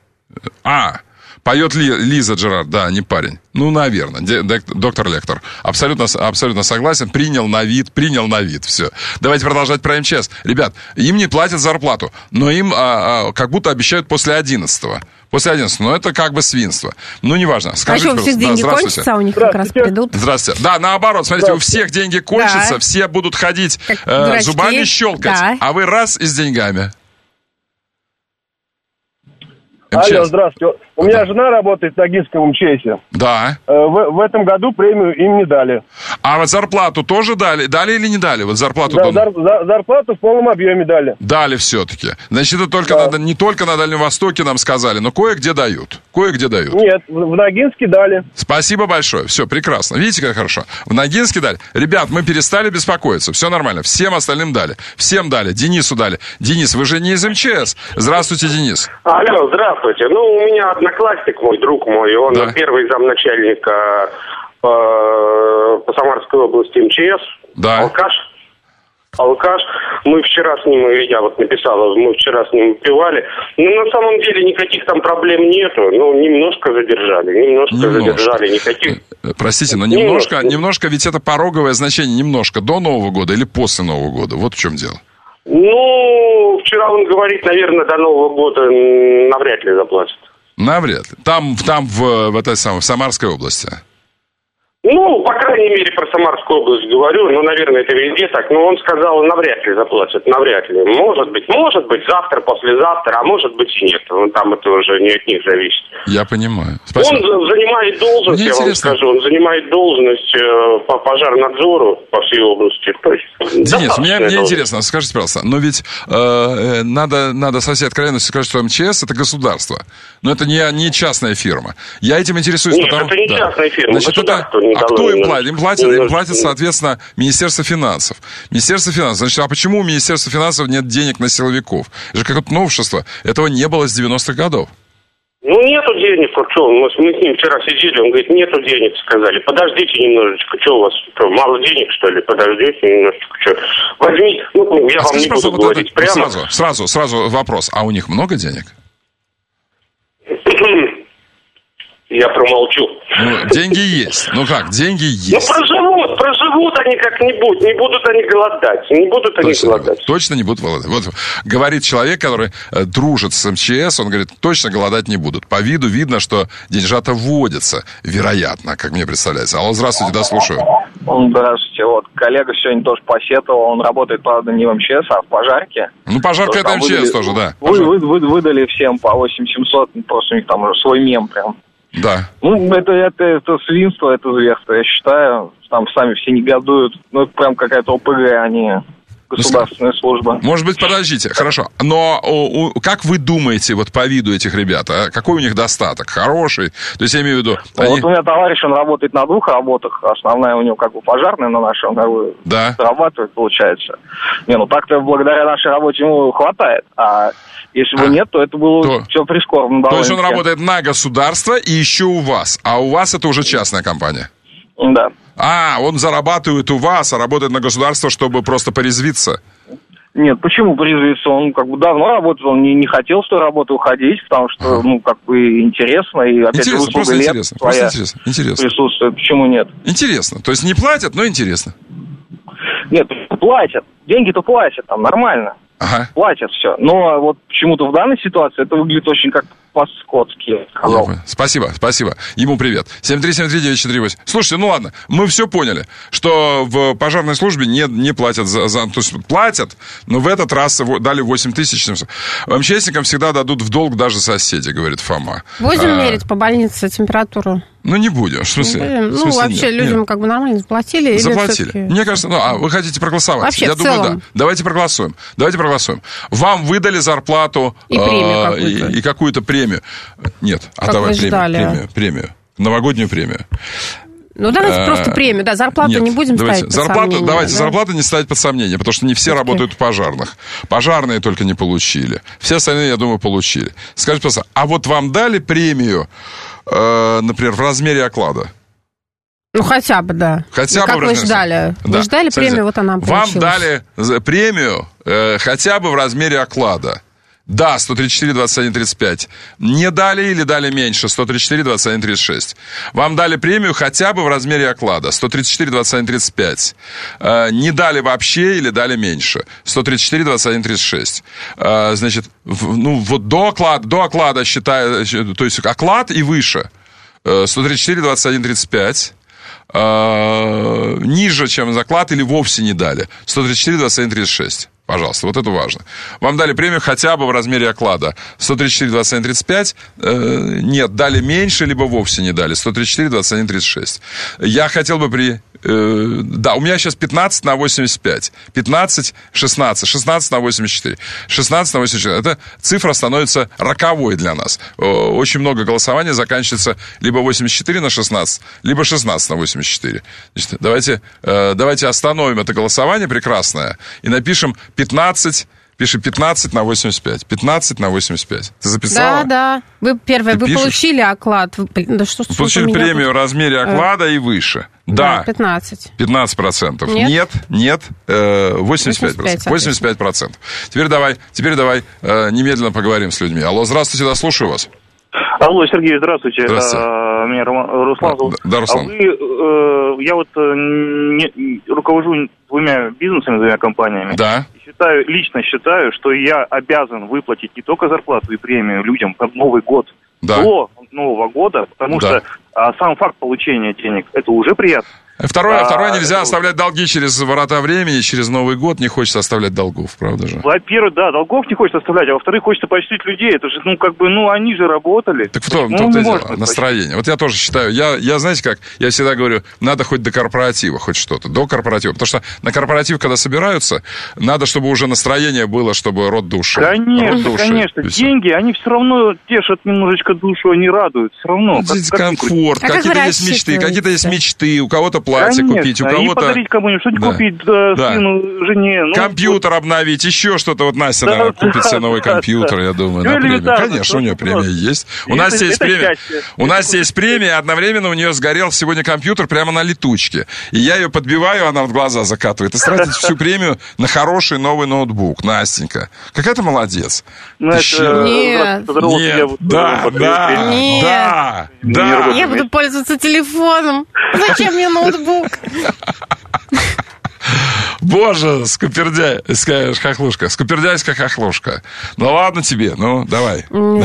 Поет Лиза Джерард, да, не парень. Ну, наверное, доктор Лектор. Абсолютно согласен. Принял на вид, все. Давайте продолжать про МЧС. Ребят, им не платят зарплату, но им как будто обещают после 11-го. Но это как бы свинство. Ну, неважно. Скажите, у всех деньги кончатся, а у них как раз придут. Здравствуйте. Да, наоборот, смотрите, у всех деньги кончатся, все будут ходить зубами щелкать, а вы раз и с деньгами. Алло, здравствуйте. У меня жена работает в Ногинском МЧСе. Да. В этом году премию им не дали. А вот зарплату тоже дали? Дали или не дали? Вот зарплату зарплату в полном объеме дали. Дали все-таки. Значит, это не только на Дальнем Востоке нам сказали, но кое-где дают. Нет, в Ногинске дали. Спасибо большое. Все, прекрасно. Видите, как хорошо? В Ногинске дали. Ребят, мы перестали беспокоиться. Все нормально. Всем остальным дали. Всем дали. Денису дали. Денис, вы же не из МЧС. Здравствуйте, Денис. Алло, здравствуйте. Ну, у меня одноклассник мой, друг мой, он первый замначальника по Самарской области МЧС. Да. Алкаш. Мы вчера с ним, я вот написала, мы вчера с ним пивали. Ну, на самом деле, никаких там проблем нету. Ну, немножко задержали. Никаких... Простите, но немножко, ведь это пороговое значение, немножко до Нового года или после Нового года. Вот в чем дело. Ну, вчера он говорит, наверное, до Нового года навряд ли заплатят. Навряд ли. Там в Самарской области. Ну, по крайней мере, про Самарскую область говорю. Ну, наверное, это везде так. Но он сказал, навряд ли заплатят. Навряд ли. Может быть, завтра, послезавтра, а может быть и нет. Ну, там это уже не от них зависит. Я понимаю. Спасибо. Он занимает должность, я вам скажу, он занимает должность по пожарнадзору по всей области. Денис, мне интересно, скажите, пожалуйста, но ведь надо со всей откровенностью сказать, что МЧС это государство. Но это не частная фирма. Я этим интересуюсь. Нет, это не частная фирма. Значит, кто им платит? Им платит, соответственно, Министерство финансов. Значит, а почему у Министерства финансов нет денег на силовиков? Это же какое-то новшество. Этого не было с 90-х годов. Ну, нету денег, мы с ним вчера сидели, он говорит, нету денег, сказали, подождите немножечко, что у вас, мало денег, что ли, подождите немножечко, что, возьмите, я вам не буду говорить прямо. Сразу вопрос, а у них много денег? Я промолчу. Ну, деньги есть. Ну как, деньги есть. Ну, проживут они как-нибудь, не будут они голодать. Точно не будут голодать. Вот говорит человек, который дружит с МЧС, он говорит, точно голодать не будут. По виду видно, что деньжата вводятся, вероятно, как мне представляется. Алло, здравствуйте, да, слушаю. Здравствуйте, вот коллега сегодня тоже посетовал, он работает, правда, не в МЧС, а в пожарке. Ну, пожарка это МЧС тоже, да. Выдали всем по 8700, просто у них там уже свой мем прям. Да. Ну, это свинство, это зверство, я считаю. Там сами все негодуют. Ну, это прям какая-то ОПГ, а не государственная служба. Может быть, подождите, хорошо. Но как вы думаете, вот по виду этих ребят, какой у них достаток? Хороший? То есть я имею в виду... Вот у меня товарищ, он работает на 2 работах. Основная у него как бы пожарная, но наша он как бы зарабатывает, получается. Так-то благодаря нашей работе ему хватает. А если бы нет, то это было все прискорбно. То есть он работает на государство и еще у вас. А у вас это уже частная компания? Да. Он зарабатывает у вас, а работает на государство, чтобы просто порезвиться? Нет, почему порезвиться? Он как бы давно работает, он не хотел с той работы уходить, потому что, интересно, и опять же услуга лет своя присутствует. Почему нет? Интересно. То есть не платят, но интересно. Нет, платят. Деньги-то платят, там нормально. Платят все. Но вот почему-то в данной ситуации это выглядит очень как по-скотски, я сказал. Спасибо. Ему привет. 7373948. Слушайте, ладно, мы все поняли, что в пожарной службе не платят то есть платят, но в этот раз дали 8700. МЧСникам всегда дадут в долг даже соседи, говорит Фома. Будем мерить по больнице температуру? Не будем. В смысле? Вообще людям как бы нормально заплатили? Заплатили. Мне кажется, вы хотите проголосовать? Вообще, я думаю, да. Давайте проголосуем. Вам выдали зарплату и премию и какую-то премию. Нет, давай премию. Новогоднюю премию. Давайте просто премию, зарплату не будем ставить под сомнение. Давайте зарплату не ставить под сомнение, потому что не все работают в пожарных. Пожарные только не получили. Все остальные, я думаю, получили. Скажите, пожалуйста, а вот вам дали премию, например, в размере оклада? Хотя бы, да. Как вы ждали? Вы ждали премию, вот она получилась. Вам дали премию хотя бы в размере оклада. Да, 134, 21, 35. Не дали или дали меньше? 134, 21, 36. Вам дали премию хотя бы в размере оклада. 134, 21, 35. Не дали вообще или дали меньше? 134, 21, 36. Значит, вот до оклада считаю, то есть оклад и выше. 134, 21, 35. Ниже, чем заклад, или вовсе не дали. 134, 21, 36. Пожалуйста, вот это важно. Вам дали премию хотя бы в размере оклада. 134, 21, 35. Нет, дали меньше, либо вовсе не дали. 134, 21, 36. Я хотел бы да, у меня сейчас 15 на 85. 15, 16. 16 на 84. 16 на 84. Эта цифра становится роковой для нас. Очень много голосований заканчивается либо 84 на 16, либо 16 на 84. Значит, давайте остановим это голосование прекрасное и напишем 15... Пиши 15 на 85. 15 на 85. Ты записала? Да. Вы получили оклад. Да что получили премию в размере оклада и выше. Да. 15%. 15%. Нет. 85%. 85%. Теперь давай немедленно поговорим с людьми. Алло, здравствуйте, да, слушаю вас. Алло, Сергей, здравствуйте. Меня Руслан зовут. Да, Руслан. Я руковожу 2 бизнесами, 2 компаниями. Да. Лично считаю, что я обязан выплатить не только зарплату и премию людям в Новый год до Нового года, потому что сам факт получения денег, это уже приятно. Второе, нельзя оставлять долги через ворота времени, через Новый год не хочется оставлять долгов, правда же? Во-первых, да, долгов не хочется оставлять, а во-вторых, хочется почтить людей, это же, они же работали. Так в том-то и дело, настроение. Вот я тоже считаю, я знаете как, я всегда говорю, надо хоть до корпоратива, хоть что-то, до корпоратива, потому что на корпоратив, когда собираются, надо, чтобы уже настроение было, чтобы род души. Конечно, деньги, они все равно тешат немножечко душу, они радуют, все равно. Комфорт, какие-то есть мечты, у кого-то платье купить, у кого-то... и подарить кому-нибудь, что-нибудь купить сыну, жене. Ну, компьютер обновить, еще что-то. Вот Настя, наверное, купит себе новый компьютер, я думаю, на премию. Конечно, у нее премия есть. У нас есть премия. У нас есть премия, одновременно у нее сгорел сегодня компьютер прямо на летучке. И я ее подбиваю, она в глаза закатывает. И тратит всю премию на хороший новый ноутбук. Настенька, какая ты молодец. Нет. Да. Я буду пользоваться телефоном. Зачем мне ноутбук? Боже, скупердяйская хохлушка. Ну ладно тебе, ну давай,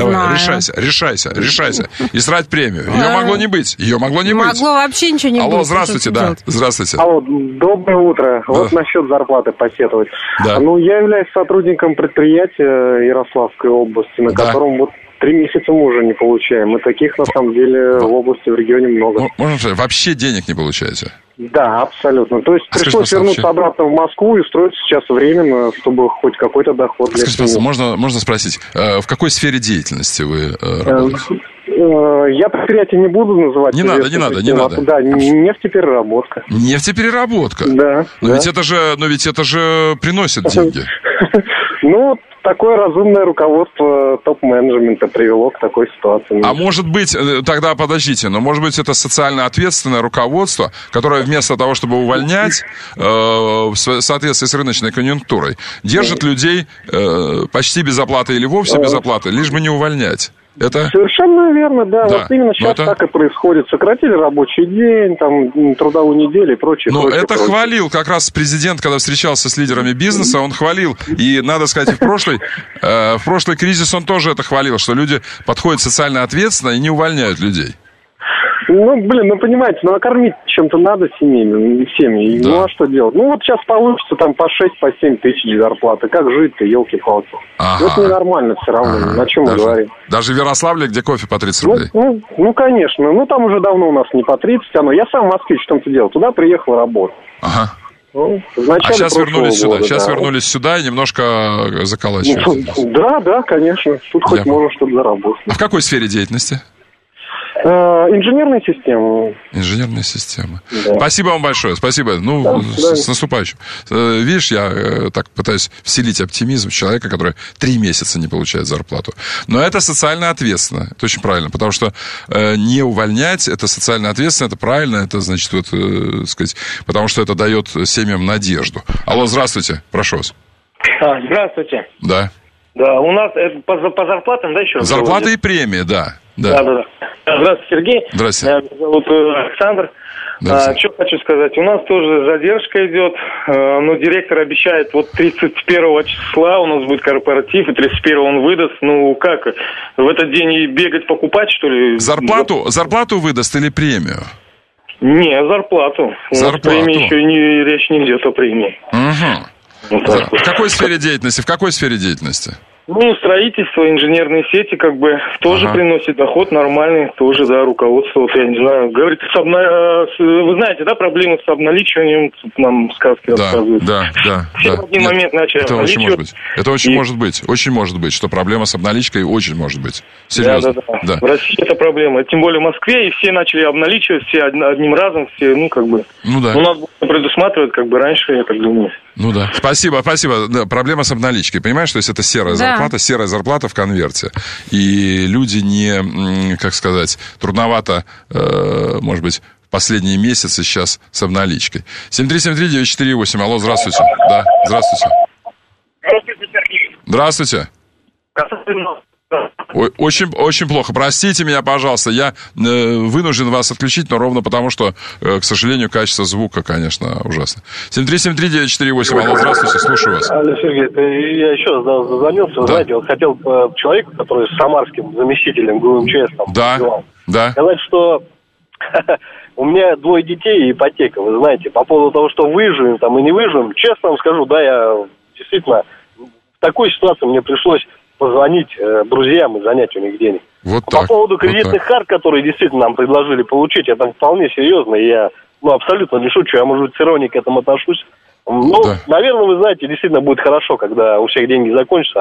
решайся. И срать премию. Ее могло не быть. Могло вообще ничего не быть. Алло, здравствуйте, да. Здравствуйте. Алло, доброе утро. Вот насчет зарплаты посетовать. Да. Ну, я являюсь сотрудником предприятия Ярославской области, на котором вот 3 месяца мы уже не получаем. И таких, на самом деле, в области, в регионе много. Можно сказать, вообще денег не получаете? Да, абсолютно. То есть пришлось вернуться обратно в Москву и строить сейчас временно, чтобы хоть какой-то доход для семьи. Можно спросить, в какой сфере деятельности вы работаете? Я предприятие не буду называть. Не надо. Да, нефтепереработка. Нефтепереработка? Да. Но ведь это же приносит деньги. Ну, такое разумное руководство топ-менеджмента привело к такой ситуации. А может быть, тогда подождите, но может быть это социально ответственное руководство, которое вместо того, чтобы увольнять в соответствии с рыночной конъюнктурой, держит людей почти без оплаты или вовсе без оплаты, лишь бы не увольнять. Это... Совершенно верно, да. Вот именно сейчас так и происходит. Сократили рабочий день, там, трудовую неделю и прочее. Но это хвалил как раз президент, когда встречался с лидерами бизнеса, он хвалил. И, надо сказать, в прошлый кризис он тоже это хвалил, что люди подходят социально ответственно и не увольняют людей. Ну, понимаете, кормить чем-то надо семьи. Да. Ну, а что делать? Ну, вот сейчас получится там по 6-7 тысяч зарплаты. Как жить-то, елки-палки? Это ненормально все равно. На чем мы говорим? Даже в Ярославле, где кофе по 30 рублей? Ну, конечно. Ну, там уже давно у нас не по 30, я сам москвич, в том-то дело. Туда приехал работать. Ага. А сейчас вернулись сюда и немножко заколачиваются. Да, конечно. Тут хоть можно что-то заработать. А в какой сфере деятельности? Инженерная система. Да. Спасибо вам большое. Спасибо. С наступающим. Видишь, я так пытаюсь вселить оптимизм в человека, который 3 месяца не получает зарплату. Но это социально ответственно. Это очень правильно. Потому что не увольнять, это социально ответственно, это правильно. Это значит, потому что это дает семьям надежду. Алло, здравствуйте. Прошу вас. Здравствуйте. Да. Да, у нас по зарплатам, да, еще раз? Зарплата и премия, да. Здравствуйте, Сергей. Здравствуйте. Меня зовут Александр. Что хочу сказать. У нас тоже задержка идет, но директор обещает, 31 числа у нас будет корпоратив, и 31 он выдаст. Ну, как? В этот день и бегать покупать, что ли? Зарплату выдаст или премию? Не, зарплату. У нас премии еще речь не идет о премии. Угу. В какой сфере деятельности? Ну, строительство, инженерные сети, тоже приносит доход нормальный, тоже, да, руководство, я не знаю, говорит, вы знаете, да, проблемы с обналичиванием, нам сказки рассказывают. Да. Все в один момент начали обналичивать. Это очень может быть, что проблема с обналичкой очень может быть. Серьезно. Да. В России это проблема, тем более в Москве, и все начали обналичивать, все одним разом, все, надо было предусматривать, раньше, я так думаю. Ну да. Спасибо. Да, проблема с обналичкой. Понимаешь, то есть это серая зарплата в конверте. И люди трудновато, может быть, в последние месяцы сейчас с обналичкой. 7373948. Алло, здравствуйте. Да, здравствуйте. Здравствуйте, Сергей. Здравствуйте. Ой, очень плохо. Простите меня, пожалуйста. Я вынужден вас отключить, но ровно потому, что, к сожалению, качество звука, конечно, ужасно. 7373948. Алло, здравствуйте, слушаю вас. Алло, Сергей, я еще раз дозвонился. Вы знаете, хотел человеку, который с самарским заместителем ГУМЧС сказать, что у меня 2 детей и ипотека, вы знаете, по поводу того, что выживем и не выживем, честно вам скажу, я действительно в такой ситуации мне пришлось позвонить друзьям и занять у них денег. По поводу кредитных карт, которые действительно нам предложили получить, это вполне серьезно, и я абсолютно не шучу, я, может быть, с иронией к этому отношусь. Наверное, вы знаете, действительно будет хорошо, когда у всех деньги закончатся,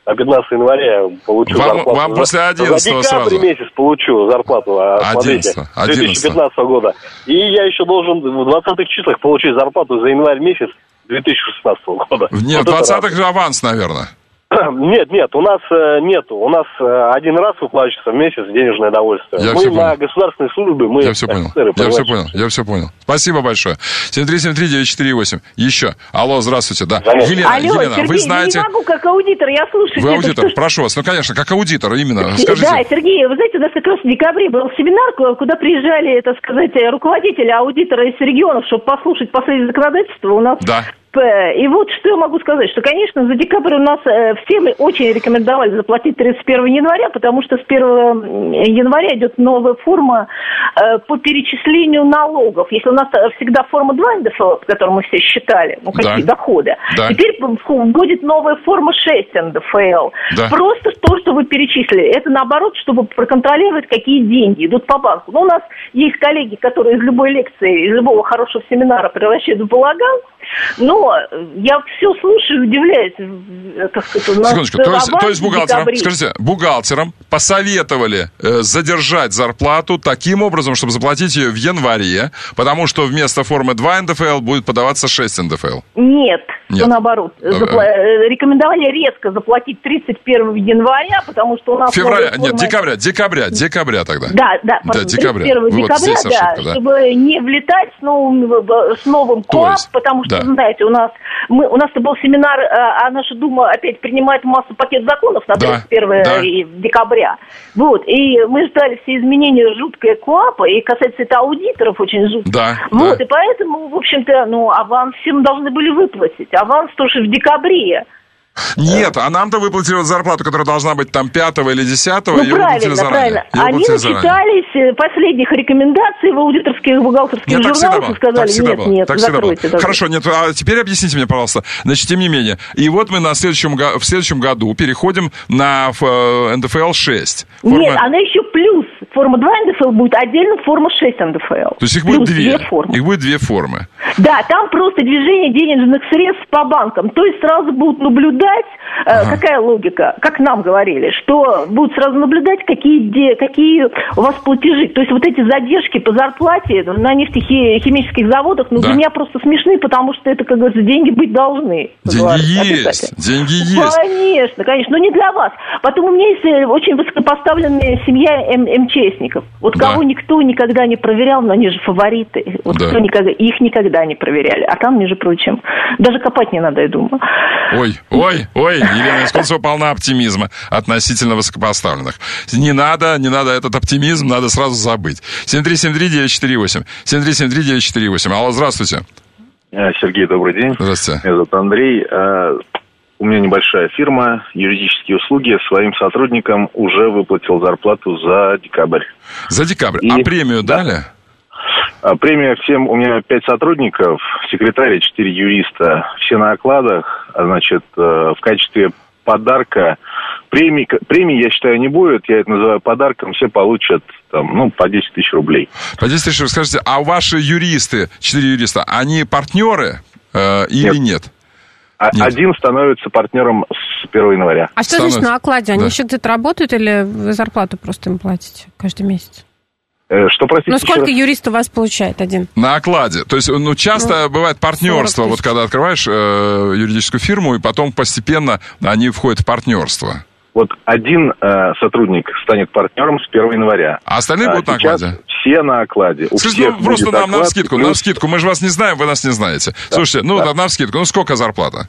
а 15 января я получу зарплату. Вам после 11 за декабрь сразу. Месяц получу зарплату, 11, смотрите, 2015 года. И я еще должен в 20-х числах получить зарплату за январь месяц 2016 года. Нет, вот 20-х же аванс, наверное. Нет, у нас нету. У нас один раз выплачивается в месяц денежное довольствие. Мы на государственной службе, мы... Я все понял. Спасибо большое. 7373948. Еще. Алло, здравствуйте. Да. Елена, Сергей, вы знаете... я не могу, как аудитор, я слушаю. Вы аудитор, прошу вас. Ну, конечно, как аудитор именно. Скажите. Да, Сергей, вы знаете, у нас как раз в декабре был семинар, куда приезжали, так сказать, руководители аудитора из регионов, чтобы послушать последнее законодательство. У нас... Да. И вот что я могу сказать, что, конечно, за декабрь у нас всем очень рекомендовали заплатить 31 января, потому что с 1 января идет новая форма по перечислению налогов. Если у нас всегда форма 2 НДФЛ, по которой мы все считали, какие доходы, теперь будет новая форма 6 НДФЛ. Просто то, что вы перечислили. Это наоборот, чтобы проконтролировать, какие деньги идут по банку. Но у нас есть коллеги, которые из любой лекции, из любого хорошего семинара превращают в балаган. Но я все слушаю и удивляюсь. Секундочку, то есть бухгалтерам посоветовали задержать зарплату таким образом, чтобы заплатить ее в январе, потому что вместо формы 2 НДФЛ будет подаваться 6 НДФЛ. Нет. Наоборот. Рекомендовали резко заплатить 31 января, потому что у нас... Декабря тогда. Да, 31 декабря, вот чтобы не влетать с новым КОАП, потому что, знаете, у нас был семинар, а наша Дума опять принимает массу пакет законов на 31 декабря. Вот, и мы ждали все изменения жуткое КОАПа, и касается это аудиторов очень жутко. И поэтому, в общем-то, аванс всем должны были выплатить. Аванс тоже в декабре. Нет, а нам-то выплатили зарплату, которая должна быть там 5 или 10, ее выплатили заранее. Они начитались последних рекомендаций в аудиторских бухгалтерских журналах и сказали, нет, закройте. Хорошо, нет, а теперь объясните мне, пожалуйста, значит, тем не менее, и вот мы в следующем году переходим на НДФЛ 6. Нет, она еще плюс. Форма 2 НДФЛ будет отдельно, форма 6 НДФЛ. То есть их будет две формы. Их будет две формы. Да, там просто движение денежных средств по банкам. То есть сразу будут наблюдать, какая логика, как нам говорили, что будут сразу наблюдать, какие у вас платежи. То есть вот эти задержки по зарплате на нефтехимических заводах, для меня просто смешны, потому что это, как говорится, деньги быть должны. Деньги есть. Конечно, но не для вас. Потом у меня есть очень высокопоставленная семья МЧСников. Вот кого никто никогда не проверял, но они же фавориты. Их никогда не проверяли. А там, между прочим, даже копать не надо, я думаю. Ой, Елена Исконцева полна оптимизма относительно высокопоставленных. Не надо этот оптимизм, надо сразу забыть. 7373948. 7373948. Алло, здравствуйте. Сергей, добрый день. Здравствуйте. Меня зовут Андрей. У меня небольшая фирма, юридические услуги. Своим сотрудникам уже выплатил зарплату за декабрь. За декабрь. А премию дали? Премия всем, у меня 5 сотрудников, секретарь, 4 юриста, все на окладах, значит, в качестве подарка, премии, я считаю, не будет, я это называю подарком, все получат, по 10 тысяч рублей. По 10 тысяч, скажите, а ваши юристы, 4 юриста, они партнеры или нет? Один становится партнером с 1 января. А что значит на окладе? Они еще где-то работают или вы зарплату просто им платите каждый месяц? Что, простите? Сколько юрист у вас получает один? На окладе. То есть, часто бывает партнерство, вот когда открываешь юридическую фирму, и потом постепенно они входят в партнерство. Вот один сотрудник станет партнером с 1 января. А остальные будут на окладе? Все на окладе. Скажите, просто нам навскидку. Мы же вас не знаем, вы нас не знаете. Да. Слушайте, навскидку, сколько зарплата?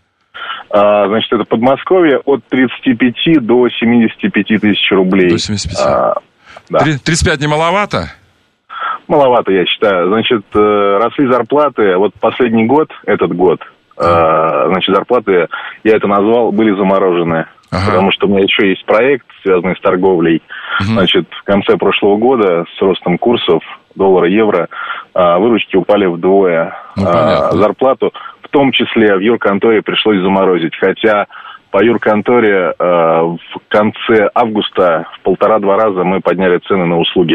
Значит, это Подмосковье от 35 до 75 тысяч рублей. До 75? Да. 35 не маловато? Маловато, я считаю. Значит, росли зарплаты. Вот последний год, этот год, значит, зарплаты, я это назвал, были заморожены. Потому что у меня еще есть проект, связанный с торговлей. Значит, в конце прошлого года с ростом курсов доллара-евро выручки упали вдвое. Зарплату, в том числе в юрконторе, пришлось заморозить. Хотя по юрконторе в конце августа в 1,5-2 раза мы подняли цены на услуги.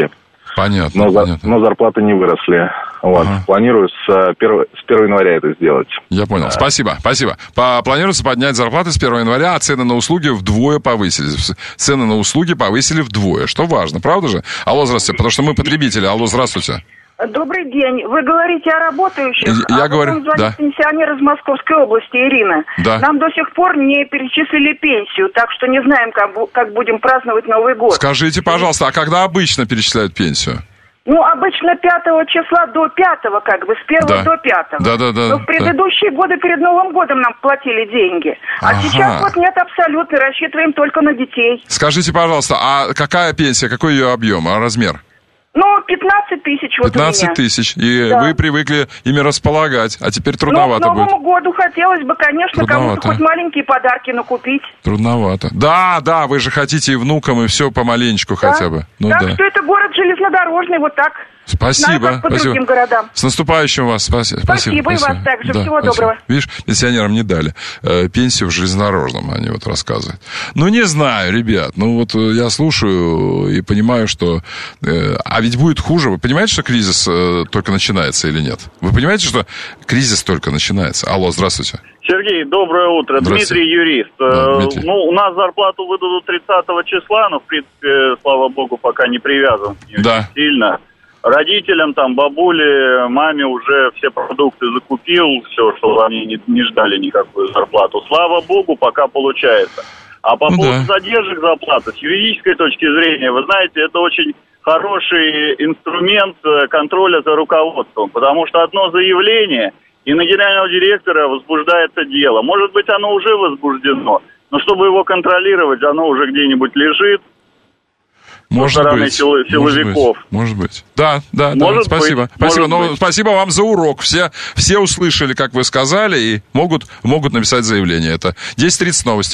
Понятно. Но зарплаты не выросли. Вот. Планирую с 1 января это сделать. Я понял. Спасибо. Планируется поднять зарплаты с 1 января, а цены на услуги вдвое повысились. Цены на услуги повысили вдвое, что важно, правда же? Алло, здравствуйте, потому что мы потребители. Алло, здравствуйте. Добрый день. Вы говорите о работающих. Я говорю, да. Пенсионер из Московской области, Ирина. Да. Нам до сих пор не перечислили пенсию, так что не знаем, как будем праздновать Новый год. Скажите, пожалуйста, а когда обычно перечисляют пенсию? Ну, обычно 5 числа до 5, как бы, с 1 до 5. Да. Но в предыдущие годы перед Новым годом нам платили деньги. А сейчас вот нет абсолютно, рассчитываем только на детей. Скажите, пожалуйста, а какая пенсия, какой ее объем, размер? Ну, 15 тысяч вот 15 у меня. Тысяч. И вы привыкли ими располагать, а теперь трудновато будет. Ну, к Новому году хотелось бы, конечно, кому-то хоть маленькие подарки накупить. Трудновато. Да, вы же хотите и внукам, и все помаленечку хотя бы. Так что это город железнодорожный, вот так. Спасибо. Знаю, как по другим городам. С наступающим вас. Спасибо. И вас также. Всего доброго. Видишь, пенсионерам не дали пенсию в железнодорожном, они вот рассказывают. Ну, не знаю, ребят. Ну, вот я слушаю и понимаю, что... А ведь будет хуже. Вы понимаете, что кризис только начинается или нет? Вы понимаете, что кризис только начинается? Алло, здравствуйте. Сергей, доброе утро. Дмитрий, юрист. Да, Дмитрий. Ну, у нас зарплату выдадут 30 числа, но, в принципе, слава богу, пока не привязан к ней сильно. Родителям, там, бабуле, маме уже все продукты закупил, все, чтобы они не ждали никакую зарплату. Слава богу, пока получается. А по поводу задержек зарплаты, с юридической точки зрения, вы знаете, это очень хороший инструмент контроля за руководством, потому что одно заявление, и на генерального директора возбуждается дело. Может быть, оно уже возбуждено, но чтобы его контролировать, оно уже где-нибудь лежит. Может быть. Силовиков. Может быть. Да. Спасибо. Спасибо вам за урок. Все услышали, как вы сказали, и могут написать заявление. Это 10:30 новости.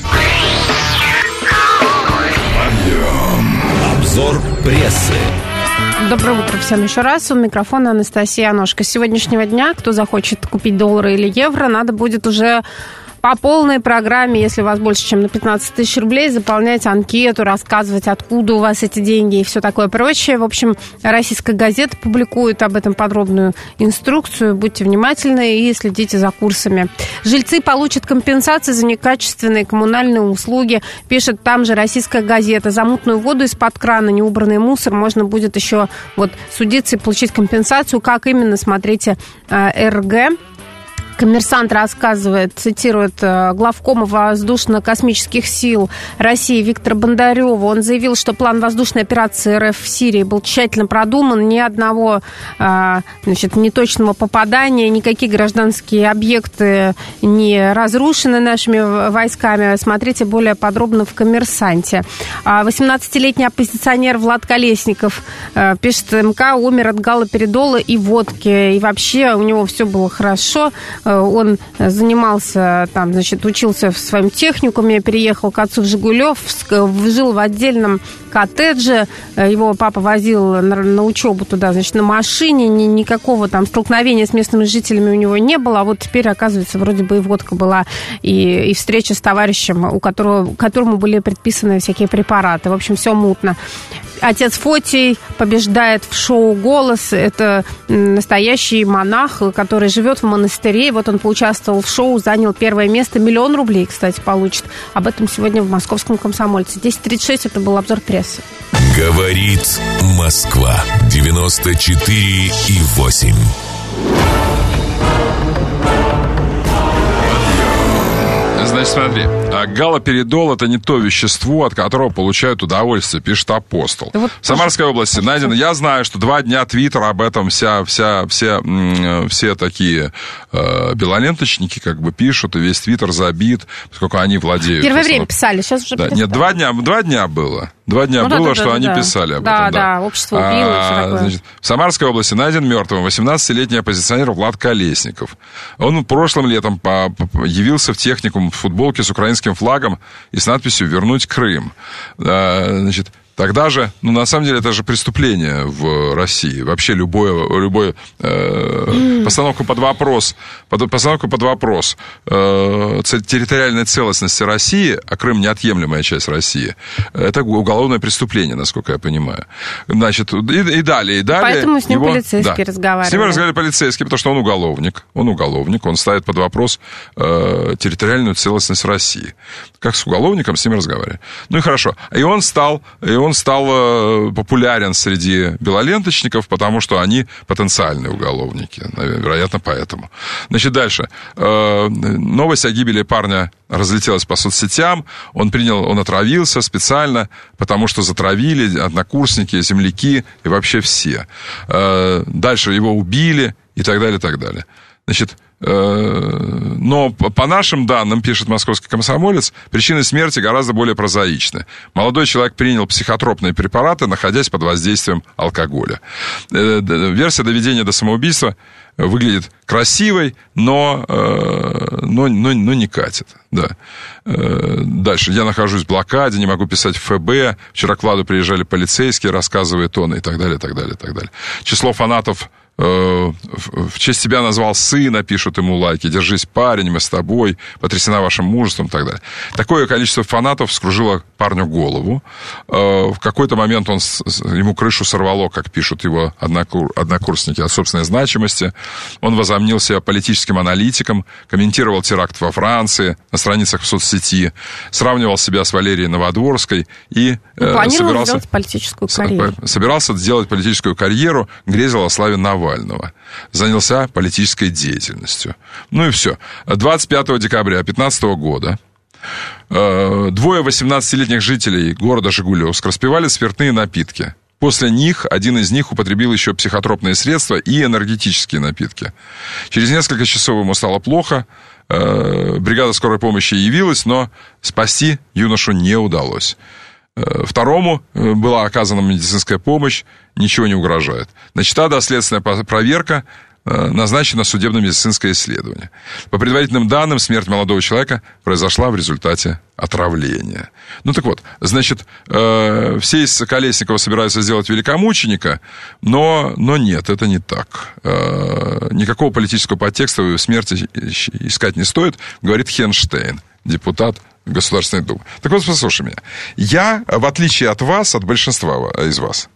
Обзор прессы. Доброе утро всем еще раз. У микрофона Анастасия Аношка. С сегодняшнего дня, кто захочет купить доллары или евро, надо будет уже по полной программе, если у вас больше, чем на 15 тысяч рублей, заполнять анкету, рассказывать, откуда у вас эти деньги и все такое прочее. В общем, «Российская газета» публикует об этом подробную инструкцию. Будьте внимательны и следите за курсами. Жильцы получат компенсации за некачественные коммунальные услуги. Пишет там же «Российская газета». За мутную воду из-под крана, неубранный мусор можно будет еще судиться и получить компенсацию. Как именно, смотрите РГ. Коммерсант рассказывает, цитирует главкома воздушно-космических сил России Виктора Бондарева. Он заявил, что план воздушной операции РФ в Сирии был тщательно продуман, ни одного неточного попадания, никакие гражданские объекты не разрушены нашими войсками. Смотрите более подробно в «Коммерсанте». 18-летний оппозиционер Влад Колесников, пишет МК, умер от галоперидола и водки. И вообще у него все было хорошо. Он занимался там, учился в своем техникуме, переехал к отцу в Жигулевск, жил в отдельном коттедже. Его папа возил на учебу туда, на машине. Никакого там столкновения с местными жителями у него не было. А вот теперь, оказывается, вроде бы и водка была, и встреча с товарищем, которому были предписаны всякие препараты. В общем, все мутно. Отец Фотий побеждает в шоу «Голос». Это настоящий монах, который живет в монастыре. Вот он поучаствовал в шоу, занял первое место. 1 000 000 рублей, кстати, получит. Об этом сегодня в «Московском комсомольце». 10:36, это был обзор прессы. Говорит Москва. 94,8. Значит, смотри, галоперидол – это не то вещество, от которого получают удовольствие, пишет «Апостол». В Самарской области найдено, я знаю, что 2 дня Твиттер об этом все такие белоленточники пишут, и весь Твиттер забит, поскольку они владеют. Первое время писали, сейчас уже перестали. Нет, 2 дня было. 2 дня было, что они писали об этом. Да, общество убило и все такое. Значит, в Самарской области найден мертвым 18-летний оппозиционер Влад Колесников. Он прошлым летом явился в техникум в футболке с украинским флагом и с надписью «Вернуть Крым». Значит, Тогда же, на самом деле, это же преступление в России. Вообще любое постановка под вопрос территориальной целостности России, а Крым неотъемлемая часть России, это уголовное преступление, насколько я понимаю. Значит, и далее. Поэтому с ним полицейские разговаривали. С ним разговаривали полицейские, потому что он уголовник, он ставит под вопрос территориальную целостность России. Как с уголовником с ним разговаривали. Ну и хорошо. И он стал популярен среди белоленточников, потому что они потенциальные уголовники. Вероятно, поэтому. Значит, дальше. Новость о гибели парня разлетелась по соцсетям. Он отравился специально, потому что затравили однокурсники, земляки и вообще все. Дальше его убили и так далее, и так далее. Значит, но по нашим данным, пишет московский комсомолец, причины смерти гораздо более прозаичны. Молодой человек принял психотропные препараты, находясь под воздействием алкоголя. Версия доведения до самоубийства выглядит красивой, но не катит. Да. Дальше. Я нахожусь в блокаде, не могу писать в ФБ. Вчера к Владу приезжали полицейские, рассказывает он, и так далее, и так далее, и так далее. Число фанатов в честь тебя назвал сына, пишут ему лайки. Держись, парень, мы с тобой, потрясена вашим мужеством и так далее. Такое количество фанатов вскружило парню голову. В какой-то момент ему крышу сорвало, как пишут его однокурсники, от собственной значимости. Он возомнил себя политическим аналитиком, комментировал теракт во Франции на страницах в соцсети, сравнивал себя с Валерией Новодворской и собирался сделать политическую карьеру, грезил о славе Навального. Занялся политической деятельностью. Ну и все. 25 декабря 2015 года двое 18-летних жителей города Жигулевск распивали спиртные напитки. После них один из них употребил еще психотропные средства и энергетические напитки. Через несколько часов ему стало плохо. Бригада скорой помощи явилась, но спасти юношу не удалось. Второму была оказана медицинская помощь, ничего не угрожает. Начата доследственная проверка, назначено судебно-медицинское исследование. По предварительным данным, смерть молодого человека произошла в результате отравления. Ну так вот, значит, все из Колесникова собираются сделать великомученика, но нет, это не так. Никакого политического подтекста в смерти искать не стоит, говорит Хенштейн, депутат Государственной Думы. Так вот, послушай меня. Я, в отличие от вас, от большинства из вас,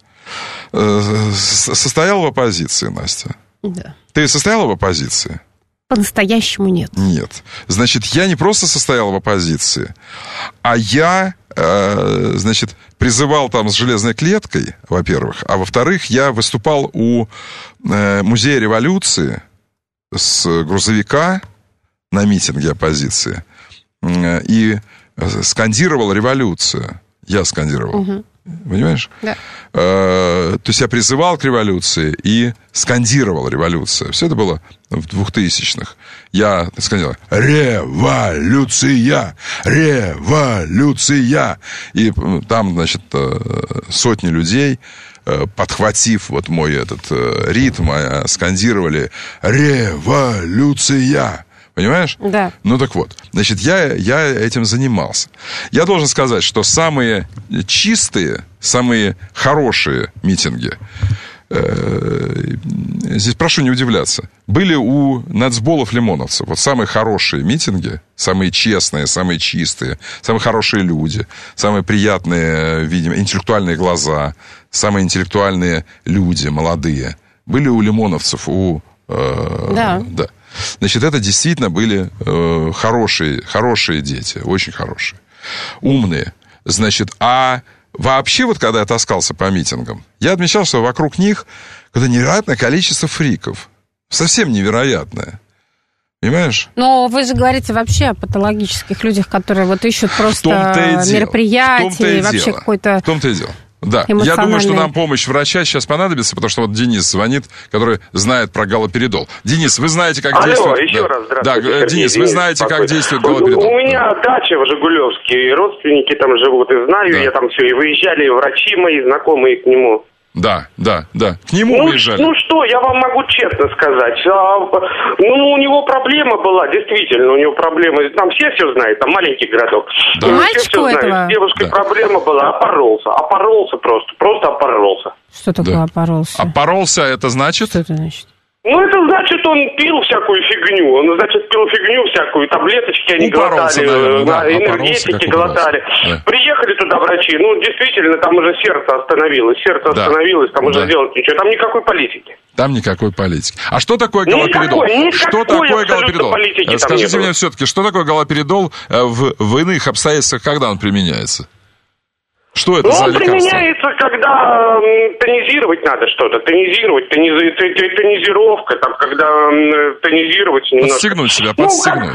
состоял в оппозиции, Настя. Да. Ты состояла в оппозиции? По-настоящему нет. Нет. Значит, я не просто состоял в оппозиции, а я, значит, призывал там с железной клеткой, во-первых, а во-вторых, я выступал у Музея революции с грузовика на митинге оппозиции и скандировал революцию. Я скандировал. Угу. Понимаешь? Да. То есть я призывал к революции и скандировал революцию. Все это было в 2000-х. Я скандировал: революция! Революция! И там, значит, сотни людей, подхватив вот мой этот ритм, скандировали: революция! Понимаешь? Да. Ну так вот, значит, я этим занимался. Я должен сказать, что самые чистые, самые хорошие митинги, здесь прошу не удивляться, были у нацболов-лимоновцев. Вот самые хорошие митинги, самые честные, самые чистые, самые хорошие люди, самые приятные, видимо, интеллектуальные глаза, самые интеллектуальные люди, молодые, были у лимоновцев, да. Значит, это действительно были хорошие дети, очень хорошие, умные. Значит, а вообще вот когда я таскался по митингам, я отмечал, что вокруг них какое-то невероятное количество фриков. Совсем невероятное. Понимаешь? Но вы же говорите вообще о патологических людях, которые вот ищут просто мероприятия и вообще какой-то... В том-то и дело. Да, я думаю, что нам помощь врача сейчас понадобится, потому что вот Денис звонит, который знает про галоперидол. Денис, вы знаете, как действует... Алло, еще раз здравствуйте. Да, Денис, вы знаете, как действует галоперидол. У меня дача в Жигулевске, родственники там живут, и знаю, я там все, и выезжали врачи мои, знакомые к нему. Да. К нему приезжали. Ну что, я вам могу честно сказать. У него проблема была, действительно, у него проблема. Там все знают, там маленький городок. Да. Мальчику этого? С девушкой проблема была, опоролся просто опоролся. Что такое опоролся? Опоролся, это значит? Что это значит? Ну, это значит, он пил всякую фигню. Он, значит, пил фигню всякую, таблеточки они глотали, энергетики глотали. Да. Приехали туда врачи, действительно, там уже сердце остановилось, там уже сделать ничего, там никакой политики. Там никакой политики. А что такое галоперидол? Что такое галоперидол? Скажите мне все-таки, что такое галоперидол в иных обстоятельствах, когда он применяется? Что это за лекарство? Он применяется, когда тонизировать надо что-то. Тонизировка, там, когда тонизировать немножко. Подстегнуть себя, подстегнуть.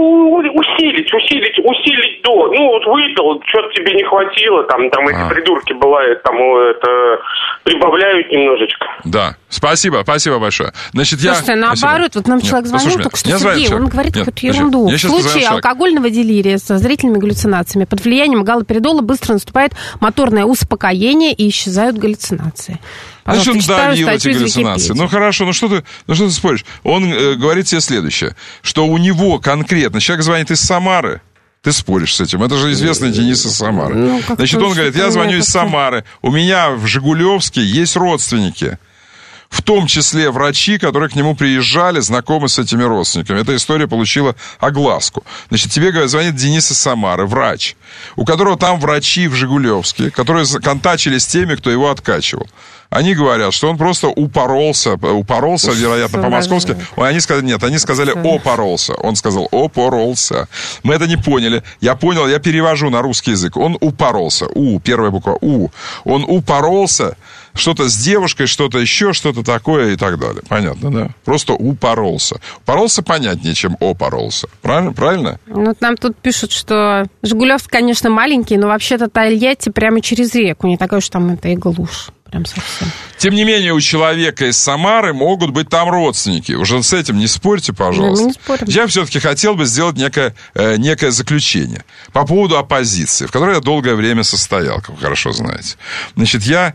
Усилить до. Выпил, что-то тебе не хватило, там эти придурки бывают, прибавляют немножечко. Да, спасибо большое. Значит, слушайте, наоборот, вот нам человек звонил только что, Сергей, он говорит какую-то ерунду. В случае алкогольного делирия со зрительными галлюцинациями под влиянием галоперидола быстро наступает моторное успокоение и исчезают галлюцинации. Значит, он давил эти галлюцинации. Хорошо, что ты споришь? Он говорит тебе следующее, что у него конкретно, человек звонит из Самары, ты споришь с этим. Это же известный Денис из Самары. Значит, он говорит, я звоню из Самары, у меня в Жигулевске есть родственники. В том числе врачи, которые к нему приезжали, знакомы с этими родственниками. Эта история получила огласку. Значит, тебе звонит Денис из Самары, врач, у которого там врачи в Жигулевске, которые контачили с теми, кто его откачивал. Они говорят, что он просто упоролся, вероятно, по-московски. Они сказали опоролся. Он сказал опоролся. Мы это не поняли. Я понял, я перевожу на русский язык. Он упоролся. Первая буква У. Он упоролся. Что-то с девушкой, что-то еще, что-то такое и так далее. Понятно, да? Просто упоролся. Упоролся понятнее, чем опоролся. Правильно? Нам тут пишут, что Жигулевск, конечно, маленький, но вообще-то Тольятти прямо через реку. Не такой уж там это и глушь. Прям совсем. Тем не менее, у человека из Самары могут быть там родственники. Уже с этим не спорьте, пожалуйста. Мы не спорим. Я все-таки хотел бы сделать некое заключение по поводу оппозиции, в которой я долгое время состоял, как вы хорошо знаете. Значит, я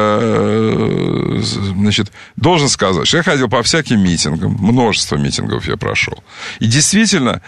должен сказать, что я ходил по всяким митингам, множество митингов я прошел. И действительно,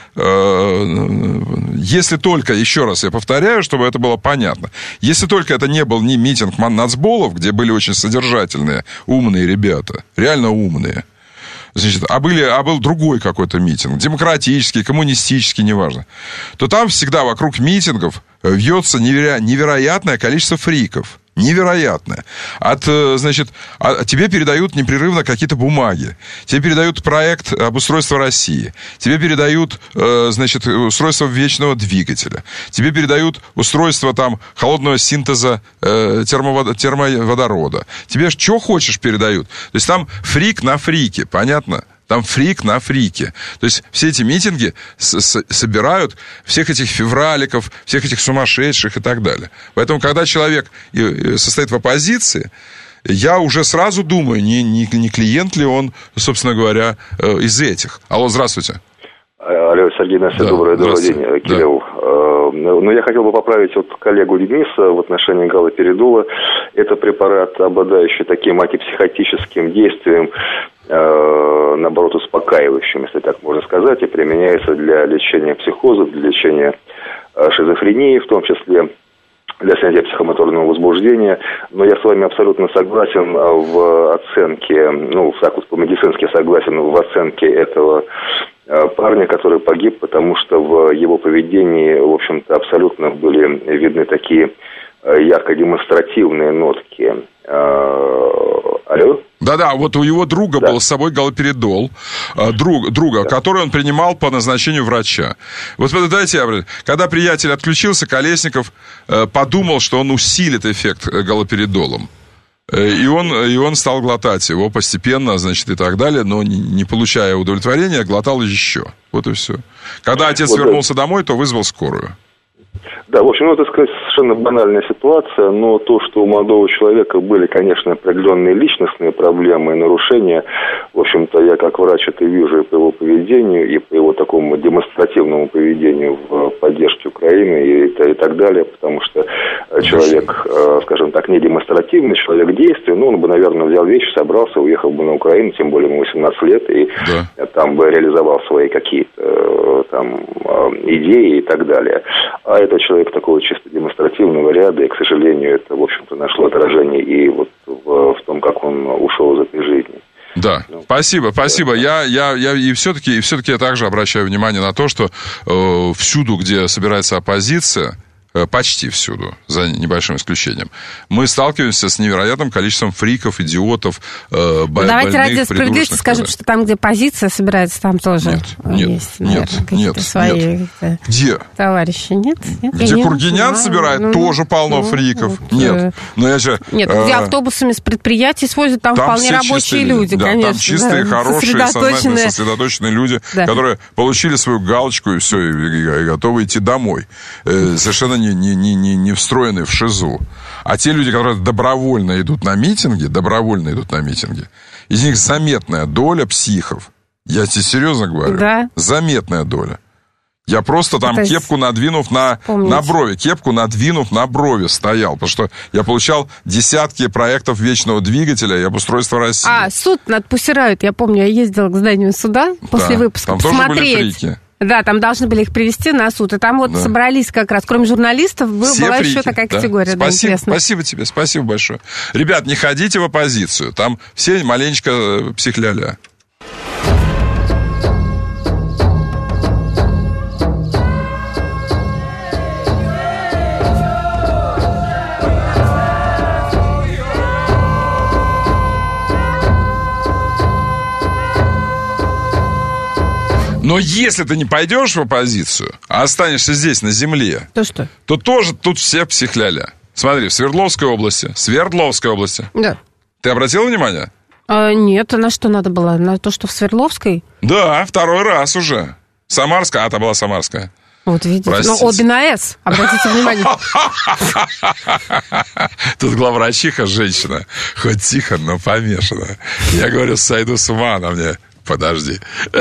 если только, еще раз я повторяю, чтобы это было понятно, если только это не был ни митинг нацболов, где были очень содержательные, умные ребята, реально умные. Значит, был другой какой-то митинг, демократический, коммунистический, неважно, то там всегда вокруг митингов вьется невероятное количество фриков. Невероятное. Тебе передают непрерывно какие-то бумаги. Тебе передают проект обустройства России. Тебе передают, устройство вечного двигателя. Тебе передают устройство холодного синтеза термоводорода. Тебе что хочешь передают. То есть там фрик на фрике, понятно? Там фрик на фрике. То есть все эти митинги собирают всех этих февраликов, всех этих сумасшедших и так далее. Поэтому, когда человек состоит в оппозиции, я уже сразу думаю, не клиент ли он, собственно говоря, из этих. Алло, здравствуйте. Алло, Сергей, добрый день, Кирилл. Но я хотел бы поправить коллегу Дениса в отношении галоперидола. Это препарат, обладающий таким антипсихотическим действием, наоборот, успокаивающим, если так можно сказать, и применяется для лечения психозов, для лечения шизофрении, в том числе для снятия психомоторного возбуждения. Но я с вами абсолютно согласен в оценке, по-медицински согласен в оценке этого парня, который погиб, потому что в его поведении, в общем-то, абсолютно были видны такие ярко демонстративные нотки. Алло? Да-да, вот у его друга был с собой галоперидол, который он принимал по назначению врача. Вот дайте когда приятель отключился, Колесников подумал, что он усилит эффект галоперидолом. И он стал глотать его постепенно, и так далее, но не получая удовлетворения, глотал еще. Вот и все. Когда отец вернулся домой, то вызвал скорую. Да, в общем, это совершенно банальная ситуация, но то, что у молодого человека были, конечно, определенные личностные проблемы и нарушения, в общем-то, я как врач это вижу и по его поведению, и по его такому демонстративному поведению в поддержке Украины и так далее, потому что человек, скажем так, не демонстративный, человек действия, ну, он бы, наверное, взял вещи, собрался, уехал бы на Украину, тем более ему 18 лет, и там бы реализовал свои какие-то там идеи и так далее. А этот человек такого чисто демонстративного ряда, и, к сожалению, это, в общем-то, нашло отражение и вот в том, как он ушел из этой жизни. Да, спасибо. Я и все-таки я также обращаю внимание на то, что всюду, где собирается оппозиция, почти всюду, за небольшим исключением, мы сталкиваемся с невероятным количеством фриков, идиотов, больных, давайте ради справедливости скажем, что там, где позиция собирается, там тоже есть, наверное, свои где? Товарищи. Нет? Где Кургинян собирает, тоже полно фриков. Нет, где автобусами с предприятий свозят, там вполне рабочие люди, конечно. Там чистые, хорошие, сосредоточенные люди, которые получили свою галочку и все, и готовы идти домой. Совершенно не встроенные в ШИЗО. А те люди, которые добровольно идут на митинги, из них заметная доля психов. Я тебе серьезно говорю. Да. Заметная доля. Я просто там кепку надвинув на брови стоял, потому что я получал десятки проектов вечного двигателя и обустройства России. Суд над Пусирают, я помню, я ездила к зданию суда после выпуска там посмотреть. Тоже были фрики. Да, там должны были их привести на суд. И там собрались как раз, кроме журналистов, была фрики, еще такая категория. Спасибо тебе, спасибо большое. Ребят, не ходите в оппозицию. Там все маленечко психляля. Но если ты не пойдешь в оппозицию, а останешься здесь, на земле, то тоже тут все психляля. Смотри, в Свердловской области. Да. Ты обратил внимание? Нет, на что надо было? На то, что в Свердловской? Да, второй раз уже. Самарская, это была Самарская. Вот видите, обе на «С», обратите внимание. Тут главврачиха женщина, хоть тихо, но помешана. Я говорю, сойду с ума, она мне... Подожди.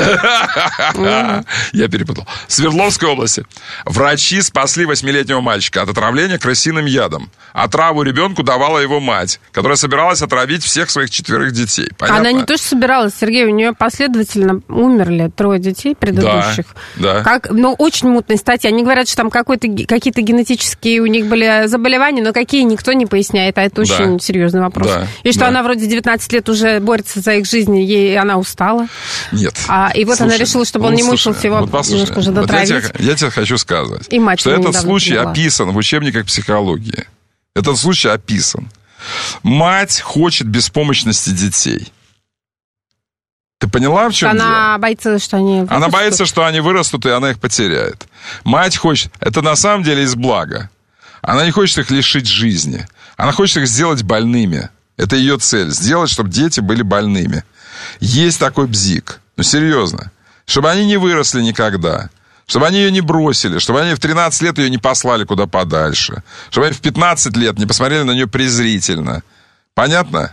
Я перепутал. В Свердловской области врачи спасли 8-летнего мальчика от отравления крысиным ядом. Отраву ребенку давала его мать, которая собиралась отравить всех своих 4 детей. Понятно? Она не то, что собиралась, Сергей, у нее последовательно умерли 3 детей предыдущих. Да. Очень мутные статьи. Они говорят, что там какие-то генетические у них были заболевания, но какие никто не поясняет, а это очень серьезный вопрос. И что она вроде 19 лет уже борется за их жизнь, и она устала. Нет. И вот она решила, чтобы он не мучился, его немножко уже дотравить. Я тебе хочу сказать, и что этот случай описан в учебниках психологии. Этот случай описан. Мать хочет беспомощности детей. Ты поняла, в чем дело? Она боится, что они вырастут. Она боится, что они вырастут, и она их потеряет. Мать хочет... Это на самом деле из блага. Она не хочет их лишить жизни. Она хочет их сделать больными. Это ее цель. Сделать, чтобы дети были больными. Есть такой бзик. Серьезно. Чтобы они не выросли никогда. Чтобы они ее не бросили. Чтобы они в 13 лет ее не послали куда подальше. Чтобы они в 15 лет не посмотрели на нее презрительно. Понятно?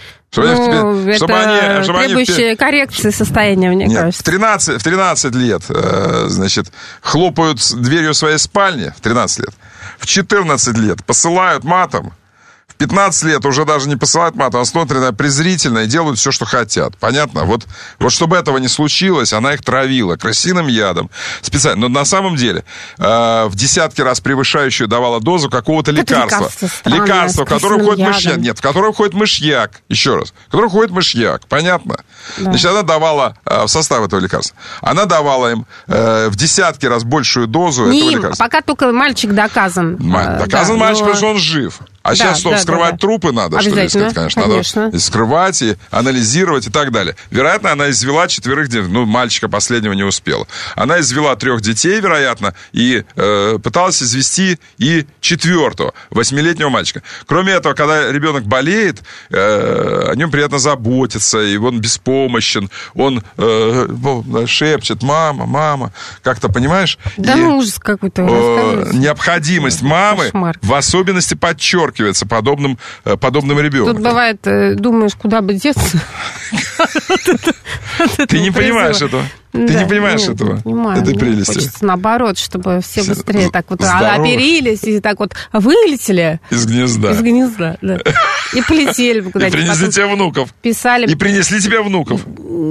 Требующее коррекции состояния, мне кажется. В 13 лет, хлопают дверью своей спальни. В 13 лет. В 14 лет посылают матом. В 15 лет уже даже не посылают матом, а смотрят презрительно и делают все, что хотят. Понятно? Вот чтобы этого не случилось, она их травила крысиным ядом. Специально. Но на самом деле в десятки раз превышающую давала дозу какого-то лекарства. Лекарство, в которое входит мышьяк. Нет, в которое входит мышьяк. Еще раз. В которое входит мышьяк. Понятно? Да. Значит, она давала в состав этого лекарства. Она давала им в десятки раз большую дозу этого лекарства. Пока только мальчик доказан. Доказан мальчик, потому что он жив. А сейчас что, вскрывать трупы надо, что ли, сказать? Конечно. Надо скрывать и анализировать и так далее. Вероятно, она извела 4 детей. Мальчика последнего не успела. Она извела 3 детей, вероятно, и пыталась извести и 4-го, 8-летнего мальчика. Кроме этого, когда ребенок болеет, о нем приятно заботиться, и он беспомощен, он шепчет: мама, мама. Как-то, понимаешь? Да, ужас какой-то. Необходимость мамы в особенности подчеркивается подобным ребенком. Тут бывает, думаешь, куда бы деться. Ты не понимаешь этого. Ты не понимаешь этого, этой прелести. Хочется наоборот, чтобы все быстрее так вот оперились и так вот вылетели. Из гнезда. Из гнезда, да. И полетели бы куда-нибудь. И принесли тебе внуков. Писали. И принесли тебе внуков.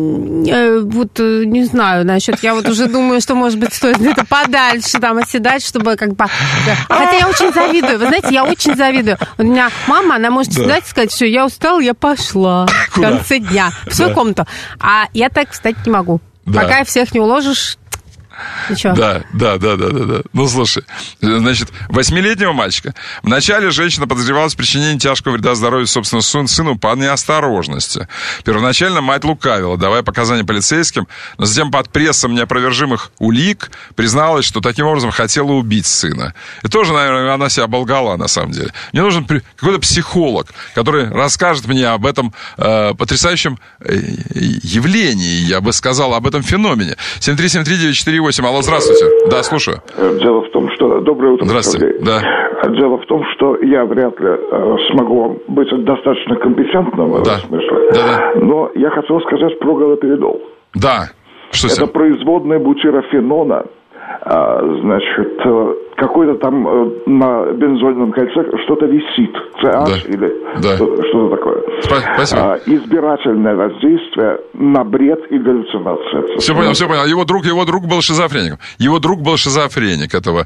Вот не знаю насчет. Я вот уже думаю, что, может быть, стоит где-то подальше там оседать, чтобы как бы... Хотя я очень завидую. Вы знаете, я очень завидую. У меня мама, она может встать и сказать, все, я устала, я пошла в конце дня в свою комнату. А я так встать не могу. Да. Пока всех не уложишь, ничего. Да. Ну, слушай, значит, 8-летнего мальчика вначале женщина подозревалась в причинении тяжкого вреда здоровью собственному сыну по неосторожности. Первоначально мать лукавила, давая показания полицейским, но затем под прессом неопровержимых улик призналась, что таким образом хотела убить сына. И тоже, наверное, она себя оболгала, на самом деле. Мне нужен какой-то психолог, который расскажет мне об этом потрясающем явлении, я бы сказал, об этом феномене. 7373948. Алло, здравствуйте. Да, слушаю. Дело в том, что... Доброе утро. Здравствуйте. Да. Дело в том, что я вряд ли смогу вам быть достаточно компетентным в этом смысле. Да. Но я хотел сказать про галоперидол. Да. Что это производная бутирофенона. Значит, какой-то там на бензольном кольце что-то висит. CH или что-то такое. Спасибо. Избирательное воздействие на бред и галлюцинации. Все понял. Его друг был шизофреником. Его друг был шизофреник этого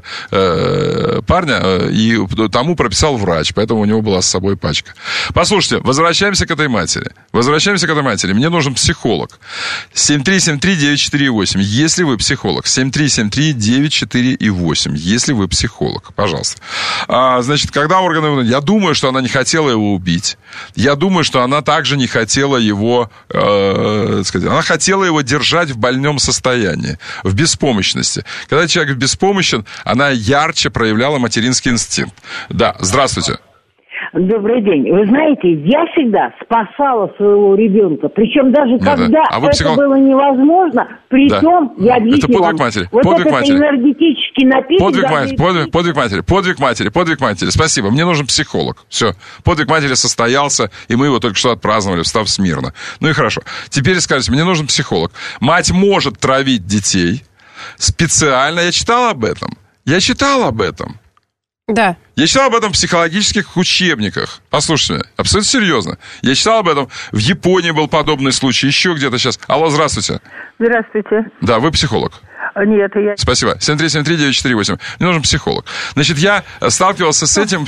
парня, и тому прописал врач, поэтому у него была с собой пачка. Послушайте, возвращаемся к этой матери. Мне нужен психолог. 7373948. Если вы психолог. 7373948. Если вы психолог, пожалуйста. Значит, когда органы... Я думаю, что она не хотела его убить. Я думаю, что она также не хотела его... она хотела его держать в больном состоянии, в беспомощности. Когда человек беспомощен, она ярче проявляла материнский инстинкт. Да, здравствуйте. Добрый день. Вы знаете, я всегда спасала своего ребенка. Причем даже когда это было невозможно, при том, я объясню вам. Вот этот энергетический напиток... Подвиг матери. Спасибо. Мне нужен психолог. Все. Подвиг матери состоялся, и мы его только что отпраздновали, встав смирно. Ну и хорошо. Теперь скажите, мне нужен психолог. Мать может травить детей. Специально. Я читал об этом. Да. Я читал об этом в психологических учебниках. Послушайте меня, абсолютно серьезно. Я читал об этом. В Японии был подобный случай, еще где-то сейчас. Алло, здравствуйте. Здравствуйте. Да, вы психолог. Нет, я... Спасибо. 7373948. Мне нужен психолог. Значит, я сталкивался с этим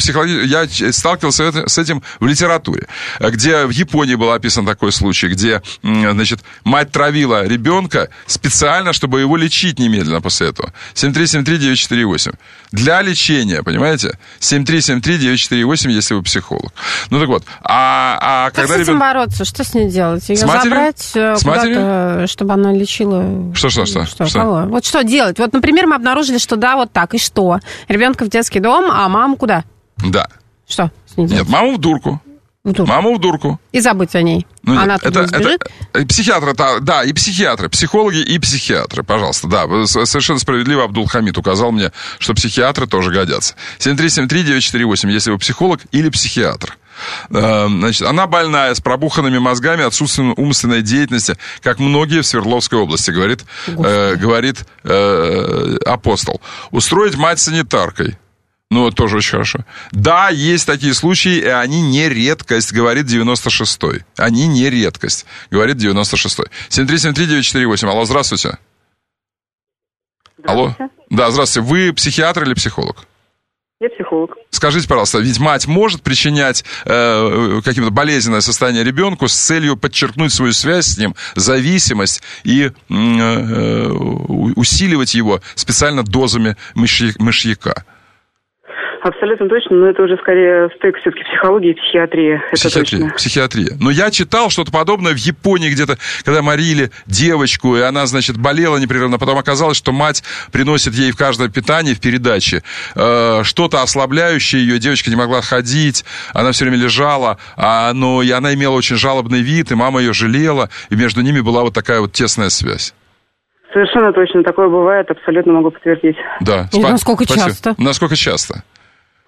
в литературе, где в Японии был описан такой случай, где, значит, мать травила ребенка специально, чтобы его лечить немедленно после этого. 7373948. Для лечения, понимаете? 7373948, если вы психолог. Ну так вот. Как с этим бороться? Что с ней делать? Ее забрать куда-то, чтобы она лечила... Что? Вот что делать? Вот, например, мы обнаружили, что да, вот так, и что? Ребенка в детский дом, а маму куда? Да. Что с ней делать? Нет, маму в дурку. Маму в дурку. И забыть о ней. Ну, она тут не сбежит? Психиатры, да, и психиатры, психологи и психиатры, пожалуйста. Да, совершенно справедливо Абдул-Хамид указал мне, что психиатры тоже годятся. 7373948, если вы психолог или психиатр. Значит, она больная, с пробуханными мозгами, отсутствием умственной деятельности, как многие в Свердловской области, говорит апостол. Устроить мать санитаркой. Ну, это тоже очень хорошо. Да, есть такие случаи, и они не редкость, говорит 96-й. Они не редкость, говорит 96-й. 7373948. Алло, здравствуйте. Алло. Да, здравствуйте. Вы психиатр или психолог? Я психолог. Скажите, пожалуйста, ведь мать может причинять каким-то болезненное состояние ребенку с целью подчеркнуть свою связь с ним, зависимость и усиливать его специально дозами мышьяка? Абсолютно точно, но это уже скорее стык все-таки психологии и психиатрии. Психиатрия. Но я читал что-то подобное в Японии где-то, когда морили девочку, и она, значит, болела непрерывно. Потом оказалось, что мать приносит ей в каждое питание, в передаче, что-то ослабляющее ее. Девочка не могла ходить, она все время лежала, и она имела очень жалобный вид, и мама ее жалела, и между ними была вот такая вот тесная связь. Совершенно точно, такое бывает, абсолютно могу подтвердить. Да. И насколько часто? Насколько часто?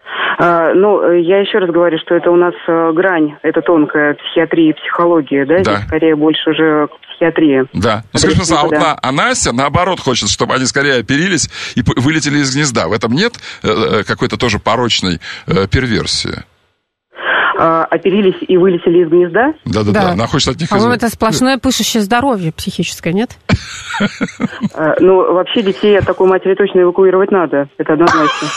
Ну, я еще раз говорю, что это у нас грань, это тонкая психиатрия и психология, да? Здесь скорее больше уже к психиатрии. Да. Ну, скажи, а Настя, наоборот, хочет, чтобы они скорее оперились и вылетели из гнезда. В этом нет какой-то тоже порочной перверсии? Оперились и вылетели из гнезда? Да. Она хочет от них по-моему, это сплошное пышущее здоровье психическое, нет? Ну, вообще детей от такой матери точно эвакуировать надо. Это однозначно.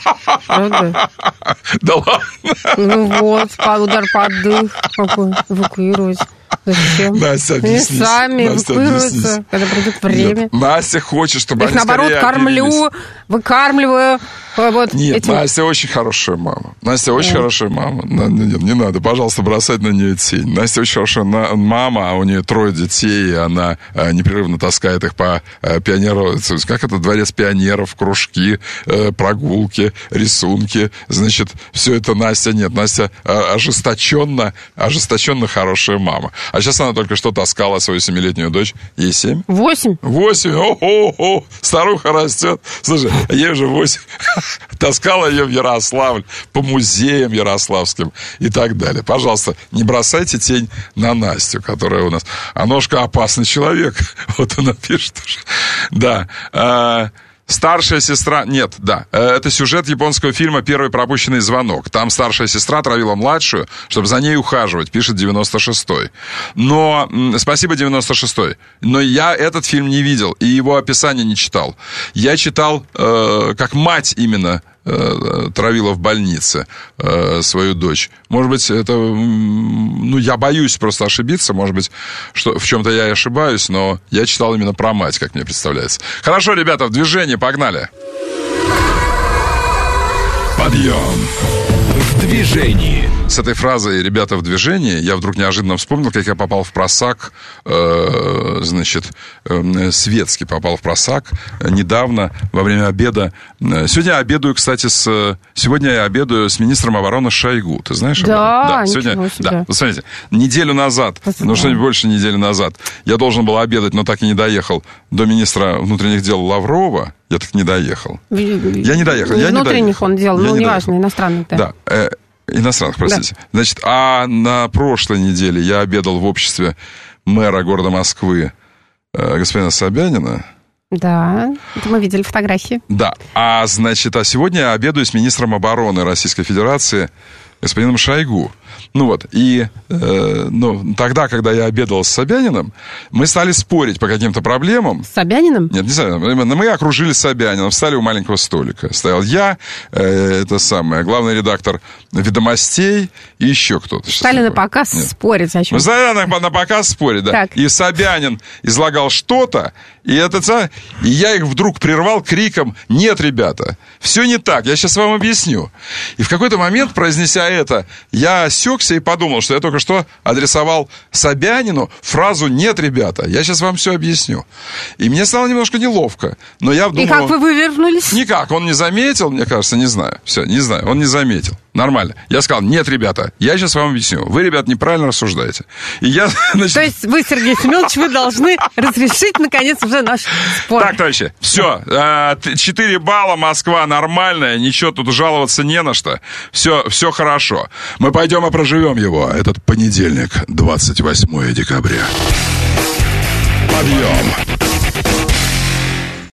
Да ладно? Ну вот, удар под дых какой, эвакуировать. Зачем? Настя, объяснись. Они сами эвакуируются, когда придет время. Нет, Настя хочет, чтобы их, они наоборот, кормлю, выкармливаю. Вот нет, этим. Настя очень хорошая мама. Настя очень хорошая мама. Нет, не надо, пожалуйста, бросать на нее тень. Настя очень хорошая мама, а у нее 3 детей, и она непрерывно таскает их по пионеру. Как это? Дворец пионеров, кружки, прогулки, рисунки. Значит, все это Настя нет. Настя ожесточенно хорошая мама. А сейчас она только что таскала свою 7-летнюю дочь. Ей 7? 8. 8? О-о-о! Старуха растет. Слушай, ей уже 8. Таскала ее в Ярославль, по музеям ярославским и так далее. Пожалуйста, не бросайте тень на Настю, которая у нас... Аношка опасный человек. Вот она пишет уже. Да. Старшая сестра... Нет, да. Это сюжет японского фильма «Первый пропущенный звонок». Там старшая сестра травила младшую, чтобы за ней ухаживать, пишет 96-й. Но... Спасибо, 96-й. Но я этот фильм не видел и его описание не читал. Я читал, как мать именно травила в больнице свою дочь. Может быть, это... Ну, я боюсь просто ошибиться. Может быть, что в чем-то я и ошибаюсь, но я читал именно про мать, как мне представляется. Хорошо, ребята, в движение, погнали. Подъем. В движении. С этой фразой «ребята в движении» я вдруг неожиданно вспомнил, как я попал в просак, светский попал в просак недавно во время обеда. Сегодня я обедаю, кстати, сегодня я обедаю с министром обороны Шойгу. Ты знаешь? Да, сегодня. Да. Вот смотрите, неделю назад, что-нибудь больше недели назад, я должен был обедать, но так и не доехал до министра внутренних дел Лаврова. Я так не доехал. Я не доехал. Внутренних он делал, неважно, иностранных. Да. Иностранных, простите. Да. Значит, а на прошлой неделе я обедал в обществе мэра города Москвы господина Собянина. Да, это мы видели фотографии. Да, а сегодня я обедаю с министром обороны Российской Федерации господином Шойгу. Ну вот, и тогда, когда я обедал с Собяниным, мы стали спорить по каким-то проблемам. С Собяниным? Нет, не Собяниным. Мы окружили Собянина, встали у маленького столика. Стоял я, главный редактор «Ведомостей» и еще кто-то. Стали на показ спорить. О чем? Мы стали на показ спорить, да. Так. И Собянин излагал что-то, и я их вдруг прервал криком: «Нет, ребята, все не так, я сейчас вам объясню». И в какой-то момент, произнеся это, я осекся и подумал, что я только что адресовал Собянину фразу «Нет, ребята, я сейчас вам все объясню». И мне стало немножко неловко. Но я думаю, и как вы вывернулись? Никак, он не заметил, мне кажется, не знаю. Все, не знаю, он не заметил. Нормально. Я сказал: «Нет, ребята, я сейчас вам объясню. Вы, ребят, неправильно рассуждаете». И я, То есть вы, Сергей Семенович, вы должны разрешить, наконец, уже наш спор. Так, товарищи, все. 4 балла, Москва нормальная, ничего тут жаловаться не на что. Все хорошо. Мы пойдем и проживем его. Этот понедельник, 28 декабря. Подъем.